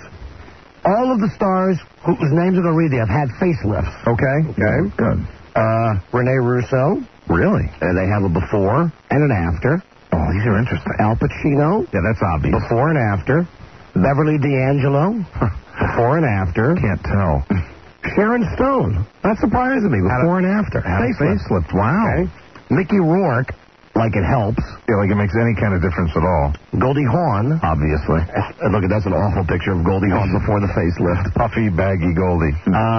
All of the stars whose names I'm going to read, they have had facelifts. Okay. Good. Rene Russo. Really? They have a before and an after. Oh, these are interesting. Al Pacino. Yeah, that's obvious. Before and after. Beverly D'Angelo. Before and after. Can't tell. Sharon Stone. That surprises me. Before and after. Facelift. Wow. Okay. Mickey Rourke. Like it helps. Yeah, like it makes any kind of difference at all. Goldie Hawn. Obviously. Look, that's an awful picture of Goldie Hawn before the facelift. Puffy, baggy Goldie.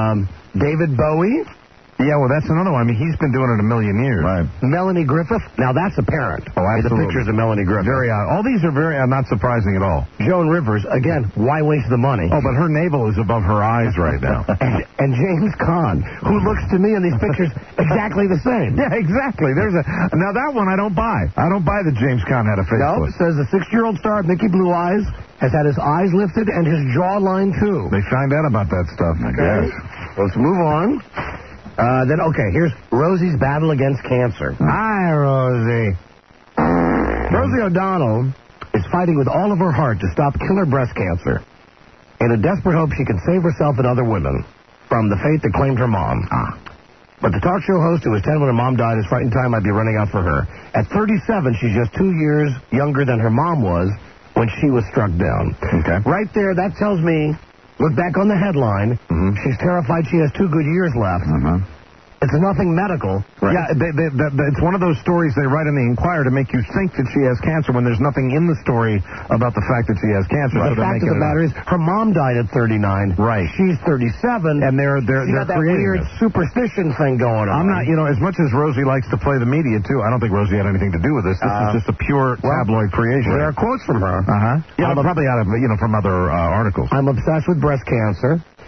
David Bowie. Yeah, well, that's another one. I mean, he's been doing it a million years. Right. Melanie Griffith. Now, that's apparent. Oh, absolutely. The pictures of Melanie Griffith. Very odd. All these are very not surprising at all. Joan Rivers. Again, why waste the money? Oh, but her navel is above her eyes right now. and James Caan, who looks to me in these pictures exactly the same. Yeah, exactly. Now, that one I don't buy. I don't buy that James Caan had a facelift. No, it says the 6-year-old star, Mickey Blue Eyes, has had his eyes lifted and his jawline, too. They find out about that stuff, I guess. Let's move on. Here's Rosie's battle against cancer. Hi, Rosie. Rosie O'Donnell is fighting with all of her heart to stop killer breast cancer in a desperate hope she can save herself and other women from the fate that claimed her mom. But the talk show host who was 10 when her mom died is frightened time might be running out for her. At 37, she's just 2 years younger than her mom was when she was struck down. Okay. Right there, that tells me... Look back on the headline. She's terrified she has 2 good years left. It's nothing medical. Yeah, it's one of those stories they write in the Inquirer to make you think that she has cancer when there's nothing in the story about the fact that she has cancer. The fact of the matter is, her mom died at 39. Right. She's 37. And they're got that weird superstition thing going on. I'm not, as much as Rosie likes to play the media, too, I don't think Rosie had anything to do with this. This is just a pure tabloid creation. There are quotes from her. Yeah, probably out of, from other articles. I'm obsessed with breast cancer.